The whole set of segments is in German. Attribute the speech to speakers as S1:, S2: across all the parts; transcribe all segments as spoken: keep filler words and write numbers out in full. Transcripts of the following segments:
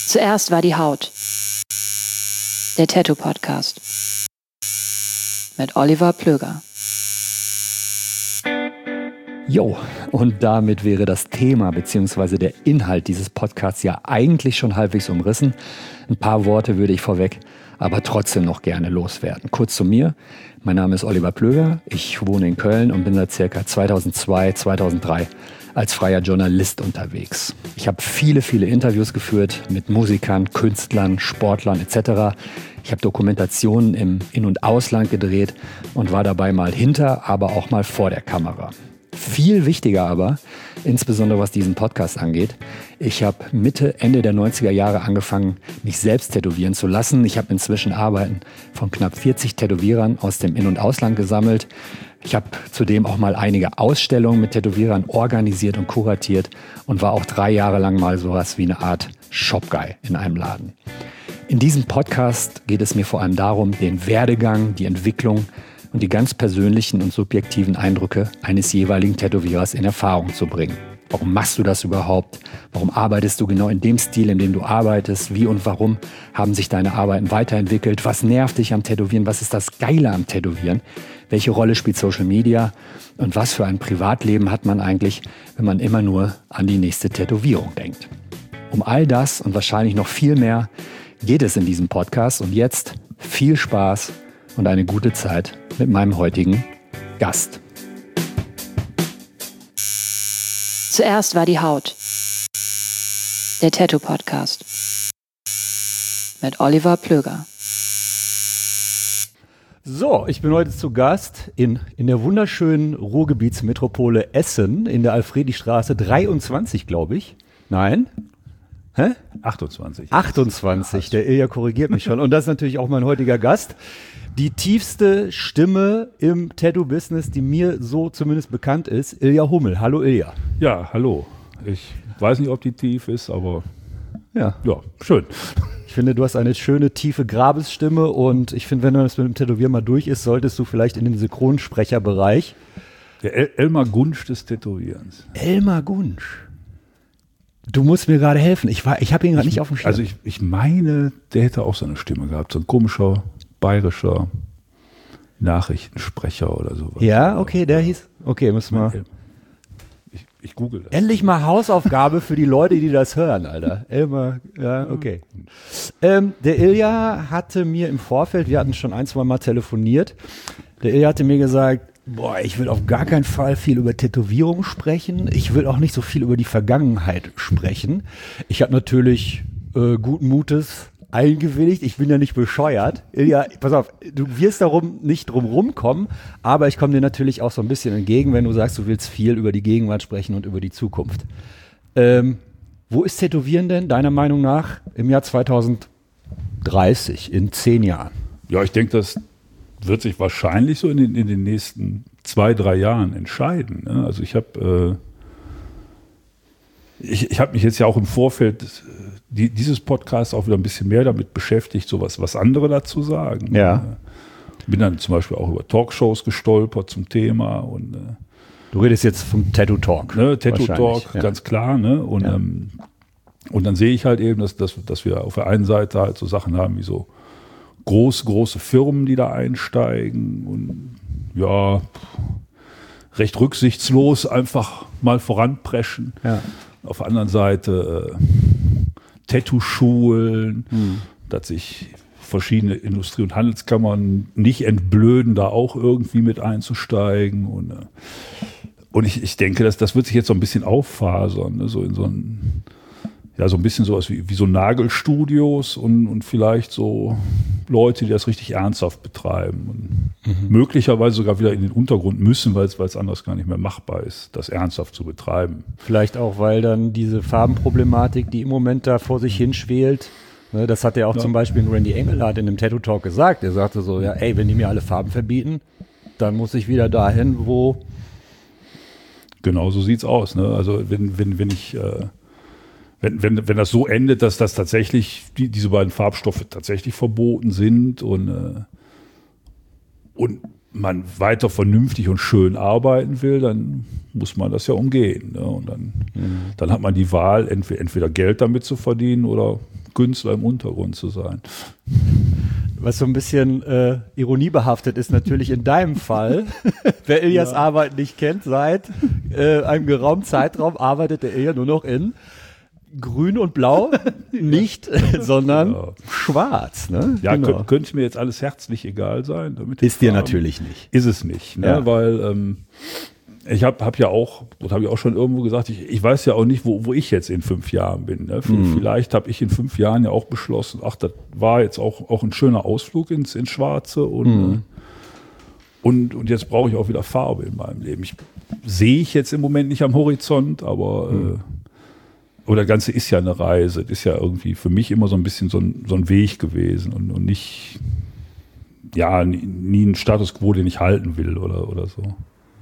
S1: Zuerst war die Haut. Der Tattoo-Podcast. Mit Oliver Plöger.
S2: Jo, und damit wäre das Thema bzw. der Inhalt dieses Podcasts ja eigentlich schon halbwegs umrissen. Ein paar Worte würde ich vorweg, aber trotzdem noch gerne loswerden. Kurz zu mir. Mein Name ist Oliver Plöger. Ich wohne in Köln und bin seit circa zweitausendzwei, zweitausenddrei als freier Journalist unterwegs. Ich habe viele, viele Interviews geführt mit Musikern, Künstlern, Sportlern et cetera. Ich habe Dokumentationen im In- und Ausland gedreht und war dabei mal hinter, aber auch mal vor der Kamera. Viel wichtiger aber, insbesondere was diesen Podcast angeht, ich habe Mitte, Ende der neunziger Jahre angefangen, mich selbst tätowieren zu lassen. Ich habe inzwischen Arbeiten von knapp vierzig Tätowierern aus dem In- und Ausland gesammelt. Ich habe zudem auch mal einige Ausstellungen mit Tätowierern organisiert und kuratiert und war auch drei Jahre lang mal sowas wie eine Art Shopguy in einem Laden. In diesem Podcast geht es mir vor allem darum, den Werdegang, die Entwicklung und die ganz persönlichen und subjektiven Eindrücke eines jeweiligen Tätowierers in Erfahrung zu bringen. Warum machst du das überhaupt? Warum arbeitest du genau in dem Stil, in dem du arbeitest? Wie und warum haben sich deine Arbeiten weiterentwickelt? Was nervt dich am Tätowieren? Was ist das Geile am Tätowieren? Welche Rolle spielt Social Media? Und was für ein Privatleben hat man eigentlich, wenn man immer nur an die nächste Tätowierung denkt? Um all das und wahrscheinlich noch viel mehr geht es in diesem Podcast. Und jetzt viel Spaß und eine gute Zeit mit meinem heutigen Gast.
S1: Zuerst war die Haut. Der Tattoo-Podcast. Mit Oliver Plöger.
S2: So, ich bin heute zu Gast in, in der wunderschönen Ruhrgebietsmetropole Essen in der Alfredistraße dreiundzwanzig, glaube ich. Nein? Hä?
S3: achtundzwanzig.
S2: achtundzwanzig, der Ilja korrigiert mich schon. Und das ist natürlich auch mein heutiger Gast. Die tiefste Stimme im Tattoo-Business, die mir so zumindest bekannt ist, Ilja Hummel. Hallo Ilja.
S3: Ja, hallo. Ich weiß nicht, ob die tief ist, aber
S2: Ja,
S3: ja, schön.
S2: ich finde, du hast eine schöne, tiefe Grabesstimme und ich finde, wenn das mit dem Tätowieren mal durch ist, solltest du vielleicht in den Synchronsprecherbereich.
S3: Der El- Elmar Gunsch des Tätowierens.
S2: Elmar Gunsch. Du musst mir gerade helfen. Ich, war- ich habe ihn gerade nicht auf dem Schirm.
S3: Also ich, ich meine, der hätte auch so eine Stimme gehabt. So ein komischer, bayerischer Nachrichtensprecher oder sowas.
S2: ja, okay, der hieß. Okay, müssen wir.
S3: Ich, ich google das.
S2: Endlich mal Hausaufgabe für die Leute, die das hören, Alter. Elmar, ja, okay. Ähm, der Ilja hatte mir im Vorfeld, wir hatten schon ein, zwei Mal telefoniert, der Ilja hatte mir gesagt, boah, ich will auf gar keinen Fall viel über Tätowierung sprechen. Ich will auch nicht so viel über die Vergangenheit sprechen. Ich habe natürlich äh, guten Mutes eingewilligt. Ich bin ja nicht bescheuert. Ilja, pass auf, du wirst darum nicht drum rumkommen, aber ich komme dir natürlich auch so ein bisschen entgegen, wenn du sagst, du willst viel über die Gegenwart sprechen und über die Zukunft. Ähm, wo ist Tätowieren denn, deiner Meinung nach, im Jahr zweitausenddreißig, in zehn Jahren?
S3: Ja, ich denke, das wird sich wahrscheinlich so in den, in den nächsten zwei, drei Jahren entscheiden. Ne? Also ich habe äh, ich, ich hab mich jetzt ja auch im Vorfeld äh, die, dieses Podcast auch wieder ein bisschen mehr damit beschäftigt, so was, was andere dazu sagen.
S2: Ja.
S3: Äh, bin dann zum Beispiel auch über Talkshows gestolpert zum Thema und äh,
S2: Du redest jetzt vom Tattoo Talk.
S3: ne, Tattoo
S2: wahrscheinlich,
S3: Talk,
S2: ja.
S3: ganz klar. Ne? Und,
S2: Ja.
S3: ähm, und dann sehe ich halt eben, dass, dass, dass wir auf der einen Seite halt so Sachen haben wie so groß, große Firmen, die da einsteigen und ja, recht rücksichtslos einfach mal voranpreschen.
S2: Ja.
S3: Auf der anderen Seite äh, Tattoo-Schulen, dass sich verschiedene Industrie- und Handelskammern nicht entblöden, da auch irgendwie mit einzusteigen. Und, äh, und ich, ich denke, dass, das wird sich jetzt so ein bisschen auffasern, ne? So in so ein, ja, so ein bisschen sowas wie, wie so Nagelstudios und, und vielleicht so Leute, die das richtig ernsthaft betreiben und mhm. möglicherweise sogar wieder in den Untergrund müssen, weil es anders gar nicht mehr machbar ist, das ernsthaft zu betreiben.
S2: Vielleicht auch, weil dann diese Farbenproblematik, die im Moment da vor sich hinschwelt, ne, das hat ja auch
S3: Ja.
S2: zum Beispiel Randy Engelhardt in dem Tattoo Talk gesagt. Er sagte so, ja, ey, wenn die mir alle Farben verbieten, dann muss ich wieder dahin, wo...
S3: Genau so sieht's aus. Ne? Also wenn, wenn, wenn ich äh, wenn, wenn, wenn das so endet, dass das tatsächlich die, diese beiden Farbstoffe tatsächlich verboten sind und, äh, und man weiter vernünftig und schön arbeiten will, dann muss man das ja umgehen. Ne? Und dann, mhm. dann hat man die Wahl, entweder, entweder Geld damit zu verdienen oder Künstler im Untergrund zu sein.
S2: Was so ein bisschen äh, ironiebehaftet ist natürlich in deinem Fall. Wer Ilyas ja. Arbeit nicht kennt, seit äh, einem geraumen Zeitraum arbeitet der Ilja nur noch in Grün und Blau, nicht, sondern ja. schwarz. Ne?
S3: Ja,
S2: genau.
S3: könnte, könnte mir jetzt alles herzlich egal sein. Damit
S2: ist dir natürlich nicht.
S3: Ist es nicht, ne?
S2: Ja.
S3: Weil ähm, ich habe hab ja auch, das habe ich auch schon irgendwo gesagt, ich, ich weiß ja auch nicht, wo, wo ich jetzt in fünf Jahren bin. Ne? Mhm. Vielleicht habe ich in fünf Jahren ja auch beschlossen, ach, das war jetzt auch, auch ein schöner Ausflug ins, ins Schwarze und, mhm. und, und jetzt brauche ich auch wieder Farbe in meinem Leben. Ich sehe ich jetzt im Moment nicht am Horizont, aber mhm. äh, oder das Ganze ist ja eine Reise. Das ist ja irgendwie für mich immer so ein bisschen so ein, so ein Weg gewesen und, und nicht, ja, nie, nie ein Status quo, den ich halten will oder, oder so.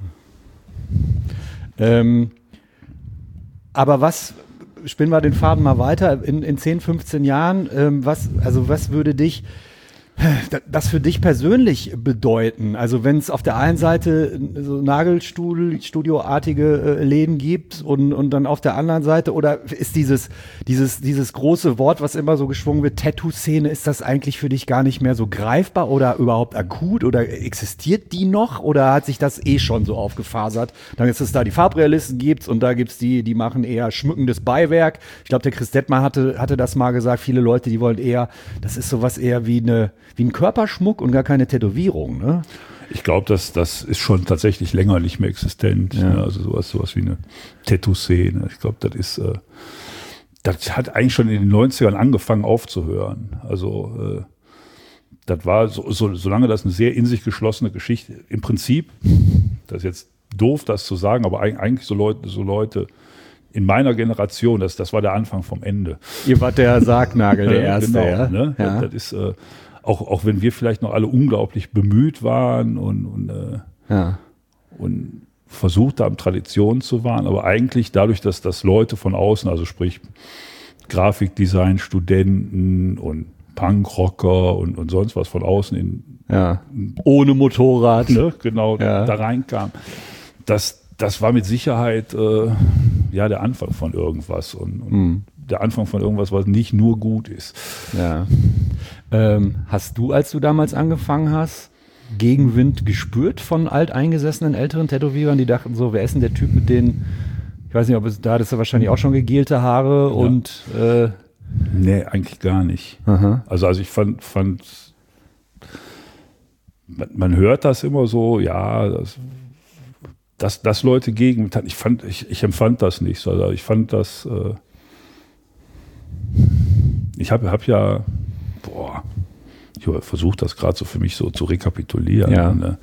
S2: Ähm, aber was, spinnen wir den Faden mal weiter, in, in zehn, fünfzehn Jahren, ähm, was, also was würde dich das für dich persönlich bedeuten? Also wenn es auf der einen Seite so Nagelstudio-artige äh, Läden gibt und, und dann auf der anderen Seite, oder ist dieses, dieses, dieses große Wort, was immer so geschwungen wird, Tattoo-Szene, ist das eigentlich für dich gar nicht mehr so greifbar oder überhaupt akut oder existiert die noch oder hat sich das eh schon so aufgefasert? Dann ist es da die Farbrealisten gibt's und da gibt's die, die machen eher schmückendes Beiwerk. Ich glaube, der Chris Detmar hatte, hatte das mal gesagt, viele Leute, die wollen eher, das ist sowas eher wie eine wie ein Körperschmuck und gar keine Tätowierung, ne?
S3: Ich glaube, das, das ist schon tatsächlich länger nicht mehr existent.
S2: Ja.
S3: Ne? Also sowas, sowas wie eine Tattoo-Szene. Ich glaube, das ist, äh, das hat eigentlich schon in den neunzigern angefangen aufzuhören. Also äh, das war, so, so, solange das eine sehr in sich geschlossene Geschichte, im Prinzip, das ist jetzt doof, das zu sagen, aber eigentlich so Leute, so Leute in meiner Generation, das, das war der Anfang vom Ende.
S2: Ihr wart der Sargnagel, der Erste,
S3: genau,
S2: ja?
S3: Ne?
S2: Ja.
S3: Das, das ist, äh, auch, auch wenn wir vielleicht noch alle unglaublich bemüht waren und, und, äh,
S2: ja.
S3: und versucht haben, Traditionen zu wahren, aber eigentlich dadurch, dass, dass Leute von außen, also sprich Grafikdesign, Studenten und Punkrocker und, und sonst was von außen in,
S2: ja. ohne Motorrad,
S3: ne, genau,
S2: ja.
S3: da reinkam, das, das war mit Sicherheit äh, ja der Anfang von irgendwas und, und mhm. der Anfang von irgendwas, was nicht nur gut ist.
S2: Ja. Ähm, hast du, als du damals angefangen hast, Gegenwind gespürt von alteingesessenen älteren Tätowierern, die dachten so, wer ist denn der Typ mit den, ich weiß nicht, ob es, da hattest du wahrscheinlich auch schon gegelte Haare ja. und äh
S3: nee, eigentlich gar nicht.
S2: Aha.
S3: Also, also ich fand, fand man, man hört das immer so, ja, das, dass, dass Leute Gegenwind hatten. Ich fand, ich, ich empfand das nicht so. Also ich fand das, äh ich habe hab ja, boah, ich versuche das gerade so für mich so zu rekapitulieren.
S2: Ja.
S3: Ne?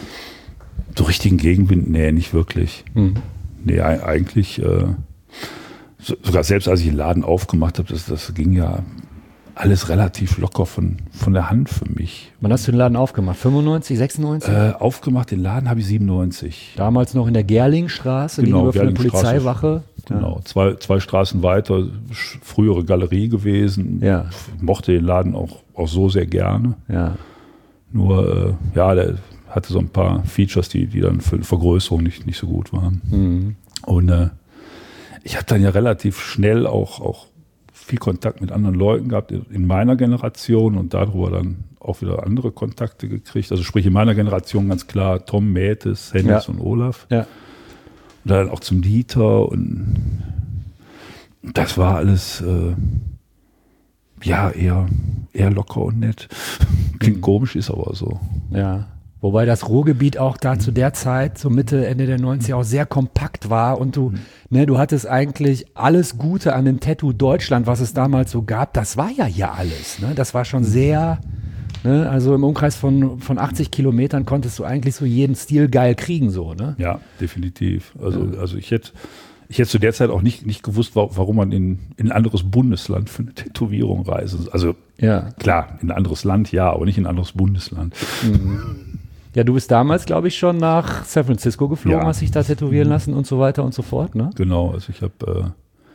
S3: So richtigen Gegenwind, nee, nicht wirklich.
S2: Mhm.
S3: Nee, eigentlich, äh, so, sogar selbst als ich den Laden aufgemacht habe, das, das ging ja alles relativ locker von, von der Hand für mich.
S2: Wann hast du den Laden aufgemacht? fünfundneunzig, sechsundneunzig?
S3: Äh, aufgemacht, den Laden habe ich siebenundneunzig.
S2: Damals noch in der Gerlingstraße,
S3: genau,
S2: gegenüber von der Polizeiwache.
S3: Genau, ja. zwei, zwei Straßen weiter, frühere Galerie gewesen.
S2: Ja.
S3: Ich mochte den Laden auch, auch so sehr gerne.
S2: Ja.
S3: Nur, äh, ja, der hatte so ein paar Features, die, die dann für Vergrößerung nicht, nicht so gut waren.
S2: Mhm.
S3: Und äh, ich habe dann ja relativ schnell auch, auch viel Kontakt mit anderen Leuten gehabt in meiner Generation und darüber dann auch wieder andere Kontakte gekriegt. Also sprich in meiner Generation ganz klar Tom, Mätes, Hennis
S2: ja.
S3: und Olaf.
S2: Ja.
S3: Und dann auch zum Dieter und das war alles äh, ja eher, eher locker und nett. Klingt mhm. komisch, ist aber so.
S2: Ja. Wobei das Ruhrgebiet auch da zu der Zeit, so Mitte, Ende der neunziger, auch sehr kompakt war und du, mhm. ne, du hattest eigentlich alles Gute an dem Tattoo Deutschland, was es damals so gab, das war ja hier alles. Ne? Das war schon sehr, ne, also im Umkreis von, von achtzig Kilometern konntest du eigentlich so jeden Stil geil kriegen, so, ne?
S3: Ja, definitiv. Also, ja. also ich hätte, ich hätte zu der Zeit auch nicht, nicht gewusst, warum man in, in ein anderes Bundesland für eine Tätowierung reist. Also
S2: ja.
S3: klar, in ein anderes Land, ja, aber nicht in ein anderes Bundesland.
S2: Mhm. Ja, du bist damals, glaube ich, schon nach San Francisco geflogen, ja. hast dich da tätowieren lassen und so weiter und so fort, ne?
S3: Genau, also ich habe, äh,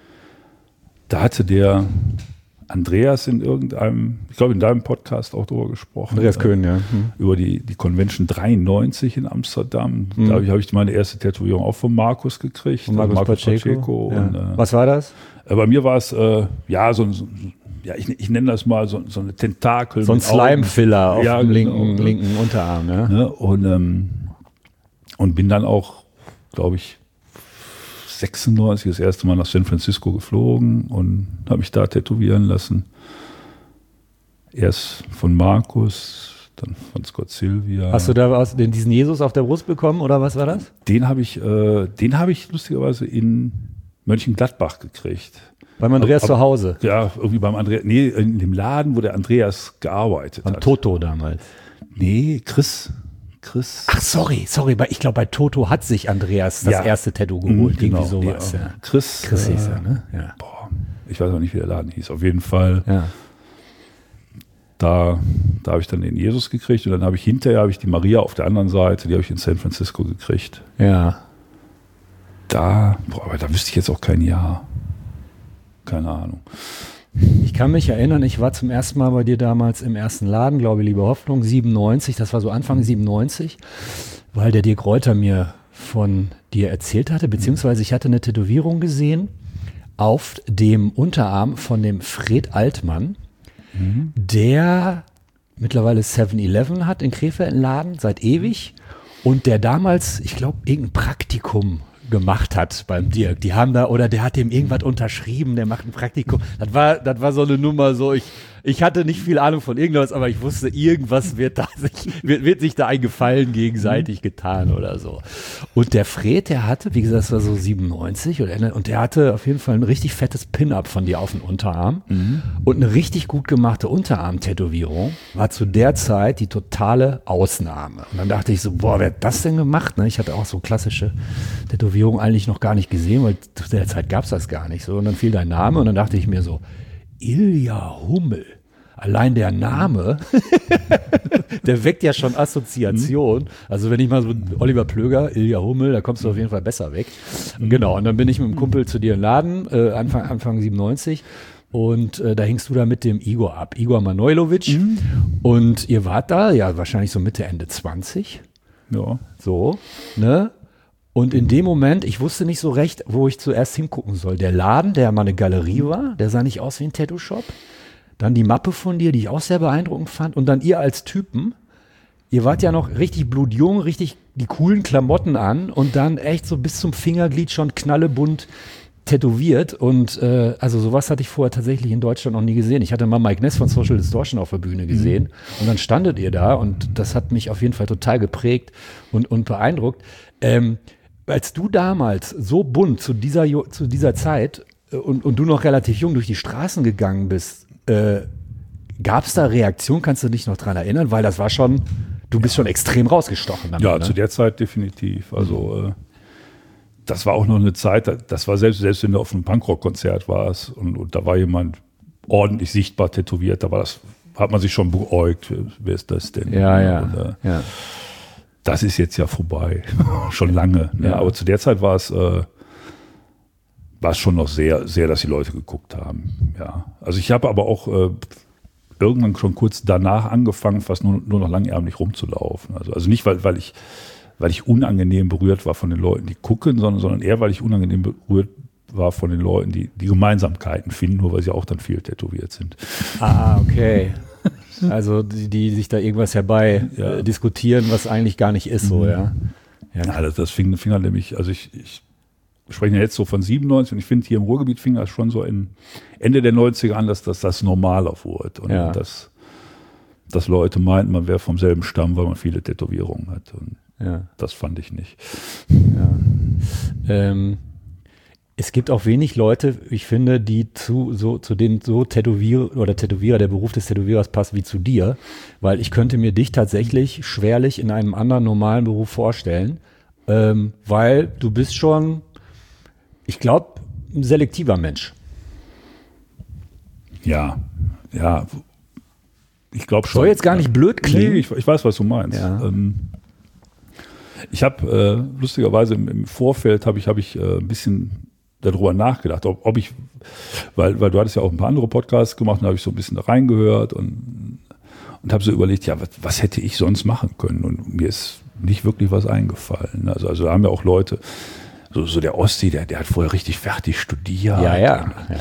S3: da hatte der Andreas in irgendeinem, ich glaube in deinem Podcast auch drüber gesprochen.
S2: Andreas Köhn, ja.
S3: Hm. Über die, die Convention dreiundneunzig in Amsterdam. Hm. Da habe ich, hab ich meine erste Tätowierung auch von Markus gekriegt.
S2: Von Markus, Markus Pacheco.
S3: Pacheco
S2: ja.
S3: und, äh,
S2: was war das?
S3: Äh, bei mir war es, äh, ja, so ein, so, ja, ich, ich nenne das mal so, so eine Tentakel.
S2: So ein Slime-Filler auf
S3: ja,
S2: dem
S3: genau,
S2: linken, linken Unterarm. Ne?
S3: Ne? Und, ähm, und bin dann auch, glaube ich, sechsundneunzig das erste Mal nach San Francisco geflogen und habe mich da tätowieren lassen. Erst von Markus, dann von Scott Sylvia.
S2: Hast du da aus, den, diesen Jesus auf der Brust bekommen oder was war das?
S3: Den habe ich, äh, den habe ich lustigerweise in Mönchengladbach gekriegt.
S2: Beim Andreas
S3: aber,
S2: zu Hause?
S3: Ja, irgendwie beim Andreas, nee, in dem Laden, wo der Andreas gearbeitet
S2: Beim
S3: hat.
S2: Toto damals.
S3: Nee, Chris. Chris.
S2: Ach, sorry, sorry, bei, ich glaube, bei Toto hat sich Andreas das
S3: Ja.
S2: erste Tattoo geholt,
S3: Mhm, genau,
S2: irgendwie sowas.
S3: ja.
S2: Ja.
S3: Chris.
S2: Chris
S3: äh,
S2: hieß er, ne? Ja.
S3: Boah, ich weiß auch nicht, wie der Laden hieß. Auf jeden Fall.
S2: Ja.
S3: Da, da habe ich dann den Jesus gekriegt und dann habe ich hinterher habe ich die Maria auf der anderen Seite, die habe ich in San Francisco gekriegt.
S2: Ja.
S3: Da, boah, aber da wüsste ich jetzt auch kein Jahr. Keine Ahnung.
S2: Ich kann mich erinnern, ich war zum ersten Mal bei dir damals im ersten Laden, glaube ich, Liebe Hoffnung, siebenundneunzig, das war so Anfang siebenundneunzig, weil der Dirk Reuter mir von dir erzählt hatte, beziehungsweise ich hatte eine Tätowierung gesehen auf dem Unterarm von dem Fred Altmann, mhm. der mittlerweile seven eleven hat in Krefeld einen Laden, seit ewig, und der damals, ich glaube, irgendein Praktikum gemacht hat beim Dirk. Die haben da, oder der hat dem irgendwas unterschrieben, der macht ein Praktikum. Das war, das war so eine Nummer, so ich, ich hatte nicht viel Ahnung von irgendwas, aber ich wusste, irgendwas wird da sich, wird, wird sich da ein Gefallen gegenseitig getan oder so. Und der Fred, der hatte, wie gesagt, das war so siebenundneunzig oder, und der hatte auf jeden Fall ein richtig fettes Pin-Up von dir auf dem Unterarm mhm. und eine richtig gut gemachte Unterarm-Tätowierung war zu der Zeit die totale Ausnahme. Und dann dachte ich so, boah, wer hat das denn gemacht? Ne? Ich hatte auch so klassische Tätowierungen eigentlich noch gar nicht gesehen, weil zu der Zeit gab es das gar nicht so. Und dann fiel dein Name und dann dachte ich mir so, Ilja Hummel. Allein der Name, der weckt ja schon Assoziation. Also wenn ich mal so Oliver Plöger, Ilja Hummel, da kommst du auf jeden Fall besser weg. Genau, und dann bin ich mit dem Kumpel zu dir im Laden, äh, Anfang, Anfang siebenundneunzig. Und äh, da hingst du da mit dem Igor ab, Igor Manojlovic. Mhm. Und ihr wart da, ja wahrscheinlich so Mitte, Ende zwanzig.
S3: Ja.
S2: So, ne? Und in dem Moment, ich wusste nicht so recht, wo ich zuerst hingucken soll. Der Laden, der mal eine Galerie war, der sah nicht aus wie ein Tattoo-Shop. Dann die Mappe von dir, die ich auch sehr beeindruckend fand. Und dann ihr als Typen. Ihr wart ja noch richtig blutjung, richtig die coolen Klamotten an und dann echt so bis zum Fingerglied schon knallebunt tätowiert. Und äh, also sowas hatte ich vorher tatsächlich in Deutschland noch nie gesehen. Ich hatte mal Mike Ness von Social Distortion auf der Bühne gesehen. Mhm. Und dann standet ihr da und das hat mich auf jeden Fall total geprägt und, und beeindruckt. Ähm, als du damals so bunt zu dieser, zu dieser Zeit äh, und, und du noch relativ jung durch die Straßen gegangen bist, äh, gab es da Reaktion? Kannst du dich noch dran erinnern? Weil das war schon, du bist ja. schon extrem rausgestochen. Damit,
S3: ja,
S2: ne?
S3: zu der Zeit definitiv. Also mhm. äh, das war auch noch eine Zeit, das war selbst, selbst wenn du auf einem Punkrock-Konzert warst und, und da war jemand ordentlich sichtbar tätowiert, da war das, hat man sich schon beäugt, wer ist das denn?
S2: Ja, ja.
S3: Und, äh,
S2: ja.
S3: Das ist jetzt ja vorbei, schon lange. Ne? Ja. Aber zu der Zeit war es, äh, war es schon noch sehr, sehr, dass die Leute geguckt haben. Ja. Also ich habe aber auch äh, irgendwann schon kurz danach angefangen, fast nur, nur noch langärmlich rumzulaufen. Also, also nicht, weil, weil, ich, weil ich unangenehm berührt war von den Leuten, die gucken, sondern, sondern eher, weil ich unangenehm berührt war von den Leuten, die die Gemeinsamkeiten finden, nur weil sie auch dann viel tätowiert sind.
S2: Ah, okay. Also die, die sich da irgendwas herbei ja. äh, diskutieren, was eigentlich gar nicht ist, so, mhm. ja.
S3: Ja, ja das, das fing, fing halt nämlich, also ich, ich spreche ja jetzt so von siebenundneunzig und ich finde, hier im Ruhrgebiet fing das schon so in Ende der neunziger an, dass das, das normaler wurde und
S2: ja.
S3: dass, dass Leute meinten, man wäre vom selben Stamm, weil man viele Tätowierungen hat und
S2: ja.
S3: das fand ich nicht.
S2: Ja. Ähm. Es gibt auch wenig Leute, ich finde, die zu, so, zu den so Tätowierer oder Tätowierer, der Beruf des Tätowierers passt wie zu dir, weil ich könnte mir dich tatsächlich schwerlich in einem anderen normalen Beruf vorstellen, ähm, weil du bist schon, ich glaube, ein selektiver Mensch.
S3: Ja, ja, ich glaube schon.
S2: Soll jetzt gar nicht blöd klingen.
S3: Nee, ich, ich weiß, was du meinst.
S2: Ja.
S3: Ähm, ich habe äh, lustigerweise im, im Vorfeld habe ich, hab ich äh, ein bisschen darüber nachgedacht, ob, ob ich, weil, weil du hattest ja auch ein paar andere Podcasts gemacht, da habe ich so ein bisschen da reingehört und, und habe so überlegt, ja, was, was hätte ich sonst machen können? Und mir ist nicht wirklich was eingefallen. Also, also da haben ja auch Leute, so, so der Osti, der, der hat vorher richtig fertig studiert.
S2: Ja, ja.
S3: Und,
S2: ja, ja.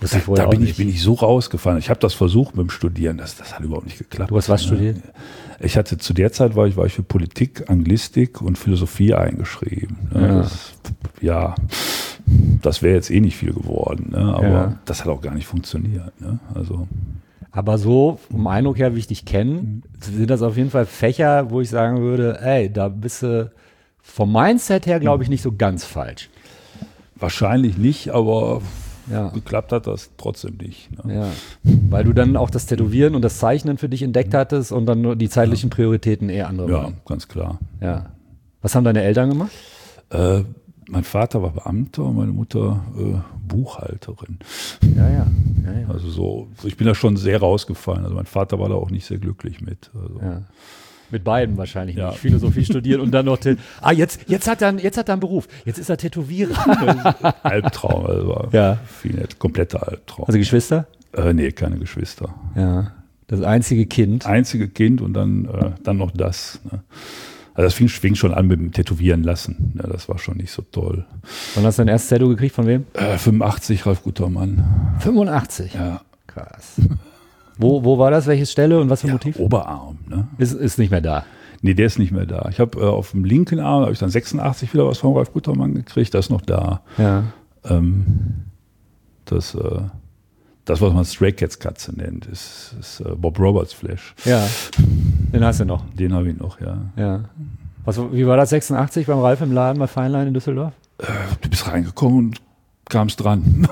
S2: Wusste ich
S3: Da,
S2: vorher
S3: da
S2: auch
S3: bin, ich,
S2: nicht.
S3: bin ich so rausgefallen. Ich habe das versucht mit dem Studieren, das, das hat überhaupt nicht geklappt.
S2: Du hast was studiert?
S3: Ich hatte zu der Zeit, war ich, war ich für Politik, Anglistik und Philosophie eingeschrieben. Ne?
S2: Ja.
S3: Das, ja, das wäre jetzt eh nicht viel geworden, ne? Aber
S2: Ja.
S3: das hat auch gar nicht funktioniert. Ne? Also,
S2: Aber so, vom Eindruck her, wie ich dich kenne, sind das auf jeden Fall Fächer, wo ich sagen würde, ey, da bist du vom Mindset her, glaube ich, nicht so ganz falsch.
S3: wahrscheinlich nicht, aber
S2: Ja.
S3: geklappt hat das trotzdem nicht. Ne?
S2: Ja, weil du dann auch das Tätowieren und das Zeichnen für dich entdeckt hattest und dann nur die zeitlichen Prioritäten eher andere
S3: Ja,
S2: waren.
S3: ganz klar.
S2: Ja. Was haben deine Eltern gemacht?
S3: Äh, mein Vater war Beamter und meine Mutter äh, Buchhalterin.
S2: Ja, ja. ja, ja.
S3: Also so, ich bin da schon sehr rausgefallen. Also mein Vater war da auch nicht sehr glücklich mit. Also,
S2: ja. Mit beiden wahrscheinlich
S3: Ja.
S2: nicht. Philosophie studiert und dann noch. Tä- ah, jetzt, jetzt, hat er, einen- jetzt hat er einen Beruf. Jetzt ist er Tätowierer.
S3: Albtraum, also war
S2: Ja.
S3: viel nett, kompletter Albtraum.
S2: Also Geschwister?
S3: äh, nee, keine Geschwister.
S2: Ja. Das einzige Kind.
S3: Einzige Kind und dann, äh, dann noch das. Ne? Also das fing, fing schon an mit dem Tätowieren lassen. Ne? Das war schon nicht so toll.
S2: Wann hast du dein erstes Tattoo gekriegt? Von wem?
S3: Äh, fünfundachtzig, Ralf Gutermann.
S2: fünfundachtzig.
S3: Ja.
S2: Krass. Wo, wo war das? Welche Stelle und was für ein
S3: Ja,
S2: Motiv?
S3: Oberarm. Ne?
S2: Ist, ist nicht mehr da.
S3: Nee, der ist nicht mehr da. Ich habe äh, auf dem linken Arm, habe ich dann sechsundachtzig wieder was von Ralf Gutermann gekriegt. Das ist noch da.
S2: Ja.
S3: Ähm, das, äh, das, was man Stray Cats Katze nennt, ist, ist äh, Bob Roberts Flash.
S2: Ja. Den hast du noch.
S3: Den habe ich noch, ja.
S2: Ja. Was, wie war das sechsundachtzig beim Ralf im Laden bei Feinlein in Düsseldorf?
S3: Du bist reingekommen und kamst dran.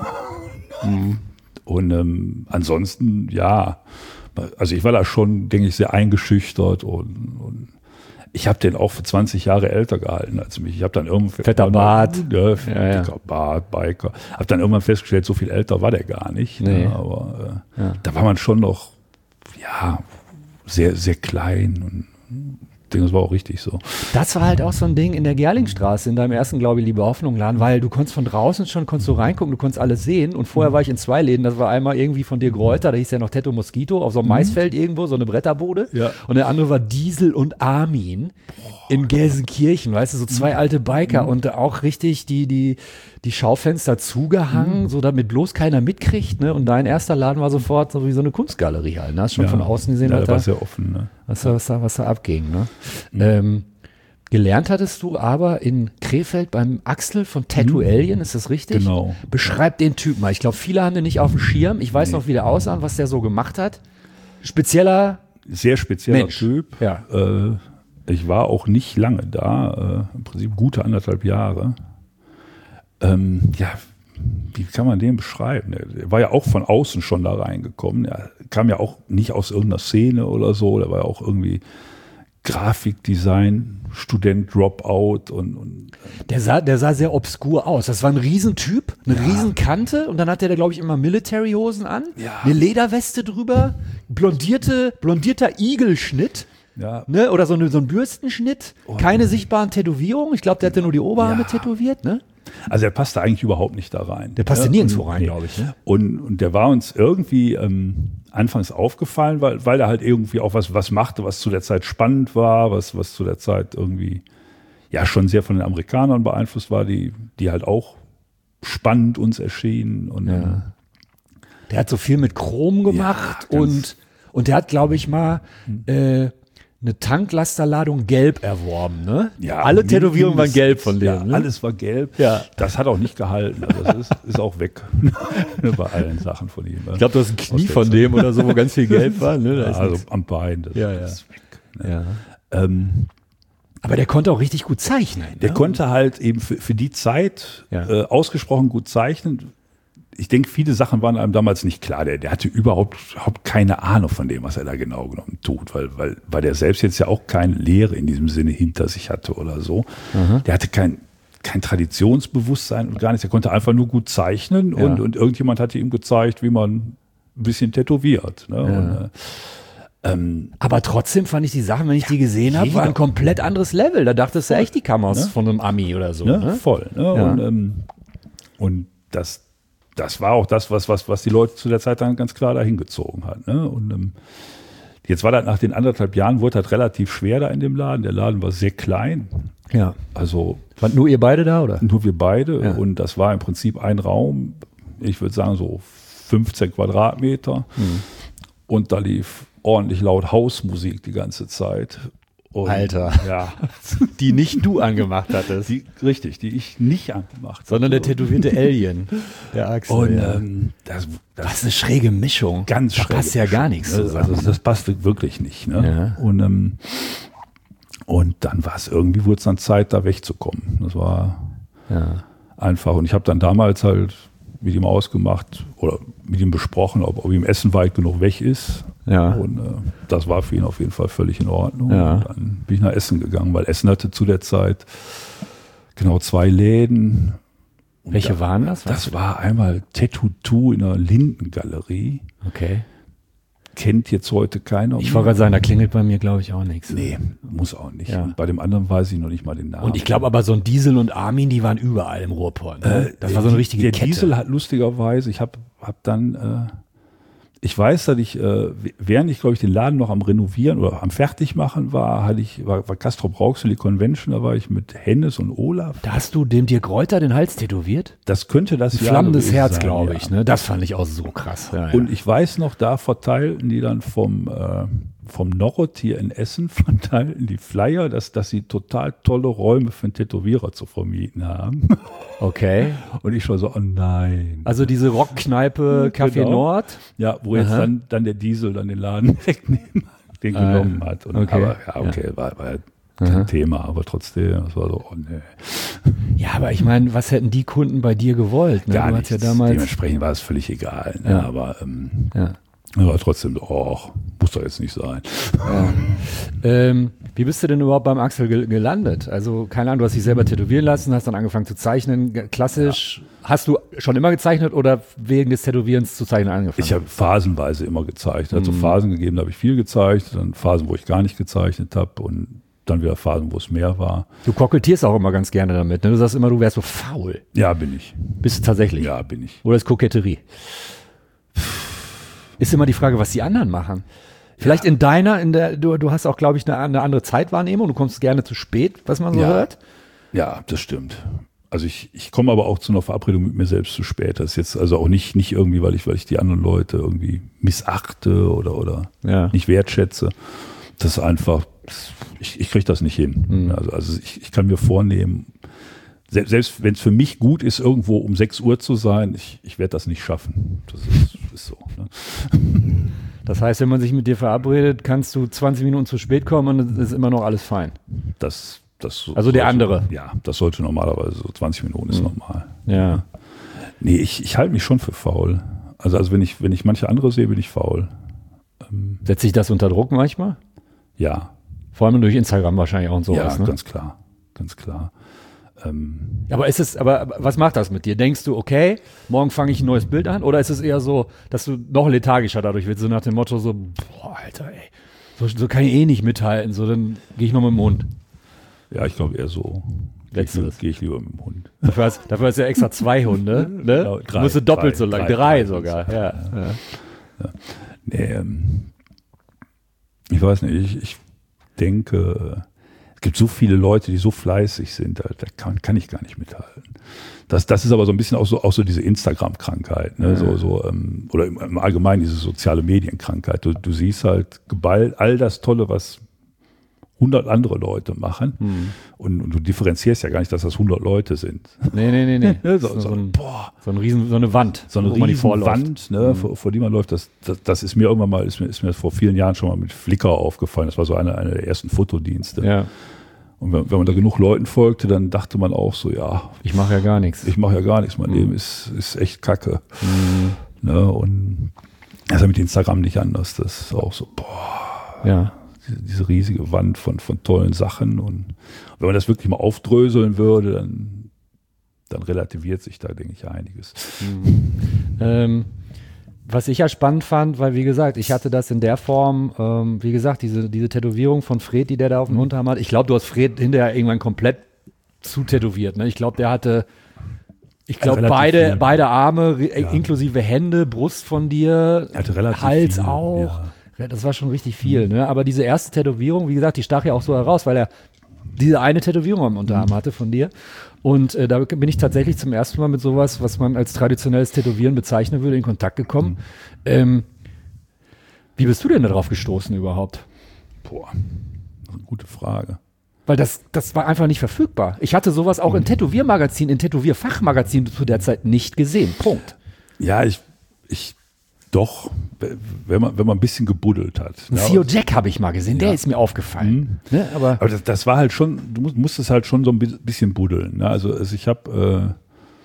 S3: Und ähm, ansonsten, ja, also ich war da schon, denke ich, sehr eingeschüchtert und, und ich habe den auch für zwanzig Jahre älter gehalten als mich. Ich habe dann irgendwann
S2: Fetter Bart.
S3: Ja,
S2: Ja, ja.
S3: dicker Bart, Biker. Habe dann irgendwann festgestellt, so viel älter war der gar nicht.
S2: Nee.
S3: Ne? Aber äh,
S2: Ja.
S3: da war man schon noch, ja, sehr, sehr klein und ich denke, das war auch richtig so.
S2: Das war halt auch so ein Ding in der Gerlingstraße, in deinem ersten, glaube ich, Liebe Hoffnung Laden, weil du konntest von draußen schon, konntest du reingucken, du konntest alles sehen und vorher war ich in zwei Läden, das war einmal irgendwie von dir Gräuter, da hieß ja noch Tattoo Mosquito, auf so einem Maisfeld irgendwo, so eine Bretterbude
S3: Ja.
S2: und der andere war Diesel und Armin in Gelsenkirchen, weißt du, so zwei alte Biker und auch richtig die, die, die Schaufenster zugehangen, so damit bloß keiner mitkriegt, ne? Und dein erster Laden war sofort so wie so eine Kunstgalerie halt, ne? Hast schon
S3: Ja.
S2: von außen gesehen,
S3: ja,
S2: was
S3: da war
S2: da,
S3: sehr offen. Ne?
S2: was da, was da, was da abging, ne? Ähm, gelernt hattest du aber in Krefeld beim Axel von Tattoo Alien, ist das richtig?
S3: Genau.
S2: Beschreib den Typ mal. Ich glaube, viele haben den nicht auf dem Schirm. Ich weiß noch, wie der aussah und was der so gemacht hat. Spezieller
S3: Sehr spezieller
S2: Mensch.
S3: Typ.
S2: Ja.
S3: Äh, ich war auch nicht lange da, äh, im Prinzip gute anderthalb Jahre. Ähm, ja, wie kann man den beschreiben? Er war ja auch von außen schon da reingekommen. Er kam ja auch nicht aus irgendeiner Szene oder so. Der war ja auch irgendwie Grafikdesign, Student, Dropout und, und
S2: Der sah, der sah sehr obskur aus. Das war ein Riesentyp, eine Riesenkante und dann hatte der, glaube ich, immer Military-Hosen an,
S3: Ja.
S2: eine Lederweste drüber, blondierte, blondierter Igelschnitt.
S3: ja,
S2: Ne? Oder so, eine, so ein Bürstenschnitt, keine sichtbaren Tätowierungen. Ich glaube, der hatte nur die Oberarme
S3: Ja.
S2: tätowiert. Ne?
S3: also er passte eigentlich überhaupt nicht da rein.
S2: Der passte
S3: Ja,
S2: nirgendwo
S3: und-
S2: rein, glaube ich. Ne?
S3: Und, und der war uns irgendwie ähm, anfangs aufgefallen, weil, weil er halt irgendwie auch was, was machte, was zu der Zeit spannend war, was, was zu der Zeit irgendwie ja schon sehr von den Amerikanern beeinflusst war, die, die halt auch spannend uns erschienen. Und
S2: Ja. Der hat so viel mit Chrom gemacht
S3: Ja, ganz-
S2: und, und der hat, glaube ich, mal äh, eine Tanklasterladung gelb erworben. Ne?
S3: ja,
S2: Alle Tätowierungen waren
S3: mindestens-
S2: gelb von dem.
S3: Ja,
S2: ne?
S3: alles war gelb.
S2: Ja.
S3: Das hat auch nicht gehalten. Also das ist, ist auch weg bei allen Sachen von ihm.
S2: Ich glaube, du hast ein Knie
S3: Aus der
S2: von
S3: Zeit.
S2: dem oder so, wo ganz viel gelb war. Ne? Da
S3: Ja,
S2: ist
S3: also
S2: nix.
S3: am Bein, das
S2: Ja,
S3: ist weg. Ne?
S2: ja.
S3: Ähm,
S2: Aber der konnte auch richtig gut zeichnen.
S3: Der
S2: ne?
S3: konnte halt eben für, für die Zeit
S2: Ja.
S3: äh, ausgesprochen gut zeichnen. Ich denke, viele Sachen waren einem damals nicht klar. Der, der hatte überhaupt, überhaupt keine Ahnung von dem, was er da genau genommen tut, weil, weil, weil der selbst jetzt ja auch keine Lehre in diesem Sinne hinter sich hatte oder so. Der hatte kein, kein Traditionsbewusstsein und gar nichts. Der konnte einfach nur gut zeichnen
S2: Ja.
S3: und, und irgendjemand hatte ihm gezeigt, wie man ein bisschen tätowiert. Ne? Und, äh, ähm,
S2: Aber trotzdem fand ich die Sachen, wenn ich die gesehen habe,
S3: jeder-
S2: war ein komplett anderes Level. Da dachtest du echt, die kam aus von einem Ami oder so.
S3: Ne?
S2: Ne?
S3: Voll. Ne?
S2: Ja.
S3: Und, ähm, und das, das war auch das, was, was, was die Leute zu der Zeit dann ganz klar dahin gezogen hat. Ne? Und ähm, jetzt war das nach den anderthalb Jahren, wurde das relativ schwer da in dem Laden. Der Laden war sehr klein.
S2: Ja.
S3: Also
S2: Waren nur ihr beide da, oder?
S3: nur wir beide.
S2: Ja.
S3: Und das war im Prinzip ein Raum, ich würde sagen so fünfzehn Quadratmeter
S2: Hm.
S3: und da lief ordentlich laut Hausmusik die ganze Zeit. Und,
S2: Alter.
S3: Ja.
S2: Die nicht du angemacht hattest,
S3: Die, richtig, die ich nicht angemacht
S2: sondern
S3: hatte.
S2: der tätowierte Alien, der Axel.
S3: Und
S2: ja.
S3: ähm, das, das
S2: Was eine schräge Mischung.
S3: ganz
S2: da
S3: schräg.
S2: passt ja gar nichts
S3: Ne?
S2: zusammen.
S3: Also das passte wirklich nicht. Ne?
S2: Ja.
S3: Und, ähm, und dann war es irgendwie, wurde es dann Zeit, da wegzukommen. Das war
S2: Ja.
S3: einfach. Und ich habe dann damals halt mit ihm ausgemacht oder mit ihm besprochen, ob, ob ihm Essen weit genug weg ist.
S2: Ja.
S3: Und äh, das war für ihn auf jeden Fall völlig in Ordnung.
S2: Ja.
S3: Und dann bin ich nach Essen gegangen, weil Essen hatte zu der Zeit genau zwei Läden. Und
S2: Welche
S3: da,
S2: waren das?
S3: Das war einmal Tattoo Two in der Lindengalerie.
S2: Okay.
S3: Kennt jetzt heute keiner.
S2: Ich wollte gerade sagen, da klingelt bei mir, glaube ich, auch nichts.
S3: Nee, muss auch nicht.
S2: Ja.
S3: Und bei dem anderen weiß ich noch nicht mal den Namen.
S2: Und ich glaube aber, so ein Diesel und Armin, die waren überall im Ruhrpott. Ne? Das war so eine richtige
S3: Der
S2: Kette.
S3: Diesel hat lustigerweise, ich habe hab dann, äh, ich weiß, dass ich, äh, während ich, glaube ich, den Laden noch am Renovieren oder am Fertigmachen war, hatte ich, war, war Castrop Rauxel die Convention, da war ich mit Hennes und Olaf.
S2: Da hast du dem Dirk Reuter den Hals tätowiert?
S3: Das könnte das
S2: Ein
S3: Jahr
S2: flammendes
S3: gewesen
S2: Herz,
S3: sein,
S2: glaube
S3: ja.
S2: ich. Ne? Das fand ich auch so krass. Ja, ja.
S3: Und ich weiß noch, da verteilten die dann vom, äh, vom Norrot hier in Essen, verteilten die Flyer, dass, dass sie total tolle Räume für einen Tätowierer zu vermieten haben.
S2: Okay.
S3: Und ich war so, oh nein.
S2: Also diese Rockkneipe Café
S3: Genau.
S2: Nord.
S3: Ja, wo jetzt
S2: Aha.
S3: dann, dann der Diesel dann den Laden wegnehmen, den
S2: Ah,
S3: genommen hat. Und,
S2: okay.
S3: Aber ja, okay, war, war ja kein
S2: Aha.
S3: Thema, aber trotzdem, das war so, oh nee.
S2: Ja, aber ich meine, was hätten die Kunden bei dir gewollt? Ne?
S3: Gar
S2: du
S3: nichts.
S2: hast ja damals.
S3: Dementsprechend war es völlig egal. Ne?
S2: Ja.
S3: Aber ähm,
S2: Ja.
S3: aber trotzdem, so, oh, muss doch jetzt nicht sein.
S2: Ja. Ähm, wie bist du denn überhaupt beim Axel gel- gelandet? Also, keine Ahnung, du hast dich selber tätowieren lassen, hast dann angefangen zu zeichnen. G- Klassisch. Hast du schon immer gezeichnet oder wegen des Tätowierens zu zeichnen angefangen?
S3: Ich habe phasenweise immer gezeichnet.
S2: Mhm.
S3: Hat so Phasen gegeben, da habe ich viel gezeichnet, dann Phasen, wo ich gar nicht gezeichnet habe und dann wieder Phasen, wo es mehr war.
S2: Du koketierst auch immer ganz gerne damit. Ne? Du sagst immer, du wärst so faul.
S3: Ja, bin ich.
S2: Bist du tatsächlich?
S3: Ja, bin ich.
S2: Oder ist Koketterie? Ist immer die Frage, was die anderen machen. Vielleicht in deiner, in der, du, du hast auch, glaube ich, eine, eine andere Zeitwahrnehmung. Du kommst gerne zu spät, was man so
S3: Ja.
S2: hört.
S3: Ja, das stimmt. Also ich, ich komme aber auch zu einer Verabredung mit mir selbst zu spät. Das ist jetzt also auch nicht, nicht irgendwie, weil ich, weil ich die anderen Leute irgendwie missachte oder, oder
S2: Ja.
S3: nicht wertschätze. Das ist einfach, ich, ich kriege das nicht hin.
S2: Mhm.
S3: Also, also ich, ich kann mir vornehmen, selbst, selbst wenn es für mich gut ist, irgendwo um sechs Uhr zu sein, ich, ich werde das nicht schaffen. Das ist, ist so. Ne?
S2: Das heißt, wenn man sich mit dir verabredet, kannst du zwanzig Minuten zu spät kommen und es ist immer noch alles fein.
S3: Das, das
S2: Also der
S3: sollte,
S2: andere?
S3: Ja, das sollte normalerweise so zwanzig Minuten ist normal.
S2: Ja.
S3: Nee, ich, ich halte mich schon für faul. Also, also wenn ich, wenn ich manche andere sehe, bin ich faul.
S2: Setzt sich das unter Druck manchmal?
S3: Ja,
S2: Vor allem durch Instagram wahrscheinlich auch und sowas.
S3: ja,
S2: ne?
S3: ganz klar, ganz klar. Ähm,
S2: Aber ist es, aber aber was macht das mit dir? Denkst du, okay, morgen fange ich ein neues Bild an? Oder ist es eher so, dass du noch lethargischer dadurch wirst, so nach dem Motto so, boah, Alter, ey, so, so kann ich eh nicht mithalten, so dann gehe ich noch mit dem Hund.
S3: ja, ich glaube eher so. Gehe ich,
S2: Letzteres.
S3: gehe ich lieber mit dem Hund.
S2: Dafür hast, dafür hast du ja extra zwei Hunde, ne?
S3: Ja, drei,
S2: Musst du doppelt
S3: drei,
S2: so lang,
S3: drei,
S2: drei,
S3: drei
S2: sogar,
S3: sind's,
S2: ja. ja.
S3: Nee, ähm, ich weiß nicht, ich, ich denke, es gibt so viele Leute, die so fleißig sind, da, da kann, kann ich gar nicht mithalten. Das, das ist aber so ein bisschen auch so, auch so diese Instagram-Krankheit, ne?
S2: Ja.
S3: so, so, ähm, oder im, im Allgemeinen diese soziale Medienkrankheit. Du, du siehst halt geballt all das Tolle, was hundert andere Leute machen
S2: Hm.
S3: und, und du differenzierst ja gar nicht, dass das hundert Leute sind.
S2: Nee, nee, nee, nee.
S3: Ne?
S2: So,
S3: So,
S2: so,
S3: so,
S2: ein,
S3: boah,
S2: so, ein Riesen, so eine Wand,
S3: so eine
S2: wo man die
S3: riesen
S2: vorläuft.
S3: Wand, ne, vor, vor die man läuft, das, das, das ist mir irgendwann mal, ist mir, ist mir vor vielen Jahren schon mal mit Flickr aufgefallen. Das war so eine, eine der ersten Fotodienste.
S2: Ja,
S3: Und wenn, wenn man da genug Leuten folgte, dann dachte man auch so, ja,
S2: ich mache ja gar nichts.
S3: ich mache ja gar nichts, mein
S2: Mhm.
S3: Leben ist, ist echt kacke.
S2: Mhm.
S3: Ne, und das ist ja mit Instagram nicht anders. Das ist auch so, boah,
S2: Ja.
S3: diese, diese riesige Wand von, von tollen Sachen. Und wenn man das wirklich mal aufdröseln würde, dann, dann relativiert sich da, denke ich, einiges.
S2: Ähm, was ich ja spannend fand, weil wie gesagt, ich hatte das in der Form, ähm, wie gesagt, diese, diese Tätowierung von Fred, die der da auf dem Unterarm hat. Ich glaube, du hast Fred hinterher irgendwann komplett zutätowiert. Ne? Ich glaube, der hatte, ich glaube,
S3: relativ
S2: beide,
S3: viel.
S2: beide Arme, re-
S3: Ja.
S2: inklusive Hände, Brust von dir,
S3: Er hatte relativ
S2: Hals
S3: viel,
S2: auch.
S3: ja.
S2: Ja, das war schon richtig viel. Ne? Aber diese erste Tätowierung, wie gesagt, die stach ja auch so heraus, weil er diese eine Tätowierung am Unterarm mhm. hatte von dir. Und äh, da bin ich tatsächlich zum ersten Mal mit sowas, was man als traditionelles Tätowieren bezeichnen würde, in Kontakt gekommen. Mhm. Ähm, wie bist du denn darauf gestoßen überhaupt?
S3: Boah, das ist eine gute Frage.
S2: Weil das, das war einfach nicht verfügbar. Ich hatte sowas auch mhm. in Tätowiermagazinen, in Tätowierfachmagazinen zu der Zeit nicht gesehen. Punkt.
S3: Ja, ich, ich doch, wenn man, wenn man ein bisschen gebuddelt hat.
S2: Ein
S3: ja,
S2: Theo Jack habe ich mal gesehen, der ja. ist mir aufgefallen.
S3: Mhm.
S2: Ne, aber
S3: aber das, das war halt schon, du musst, musstest halt schon so ein bisschen buddeln. Ne? Also, also ich habe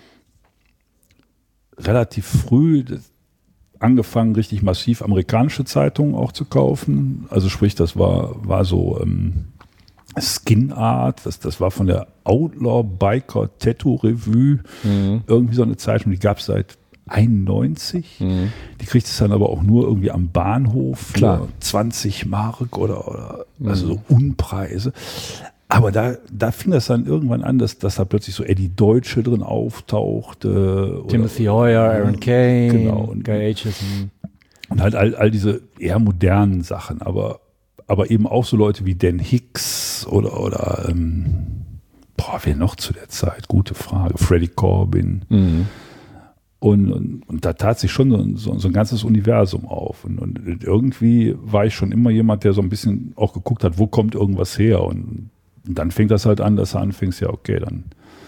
S3: äh, relativ früh angefangen, richtig massiv amerikanische Zeitungen auch zu kaufen. Also sprich, das war, war so ähm, Skin Art, das, das war von der Outlaw Biker Tattoo Revue, mhm. irgendwie so eine Zeitung, die gab es seit einundneunzig. Mhm. Die kriegt es dann aber auch nur irgendwie am Bahnhof
S2: Klar.
S3: für zwanzig Mark oder, oder mhm. also so Unpreise. Aber da, da fing das dann irgendwann an, dass, dass da plötzlich so Eddie Deutsche drin auftauchte.
S2: Timothy
S3: oder,
S2: Hoyer, Aaron Kane,
S3: genau, und,
S2: Guy Aitchison.
S3: Und halt all, all diese eher modernen Sachen, aber, aber eben auch so Leute wie Dan Hicks oder, oder ähm, boah, wer noch zu der Zeit? Gute Frage. Freddie Corbin. Mhm. Und, und, und da tat sich schon so, so, so ein ganzes Universum auf. Und, und irgendwie war ich schon immer jemand, der so ein bisschen auch geguckt hat, wo kommt irgendwas her. Und, und dann fängt das halt an, dass du anfängst, ja okay, dann,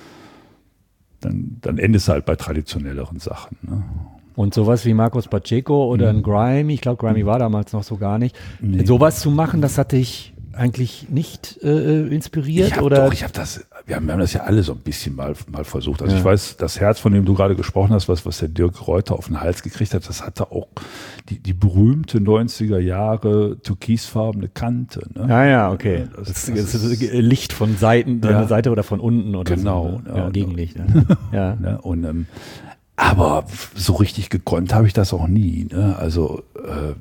S3: dann, dann endest du halt bei traditionelleren Sachen. Ne?
S2: Und sowas wie Marcos Pacheco oder mhm. ein Grimy, ich glaube, Grimy war damals noch so gar nicht. Nee. Sowas zu machen, das hatte ich eigentlich nicht äh, inspiriert?
S3: Ich hab
S2: oder?
S3: Doch, ich habe das, wir haben, wir haben das ja alle so ein bisschen mal, mal versucht. Also ja. ich weiß, das Herz, von dem du gerade gesprochen hast, was, was der Dirk Reuter auf den Hals gekriegt hat, das hatte auch die, die berühmte neunziger Jahre türkisfarbene Kante. Ne?
S2: Ja, ja, okay. Das, das, das, das ist Licht von Seiten, ja. Seite oder von unten oder
S3: genau,
S2: so. Ne? Ja,
S3: ja,
S2: Gegenlicht. Ja.
S3: ja. Und, ähm, aber so richtig gekonnt habe ich das auch nie. Ne? Also äh,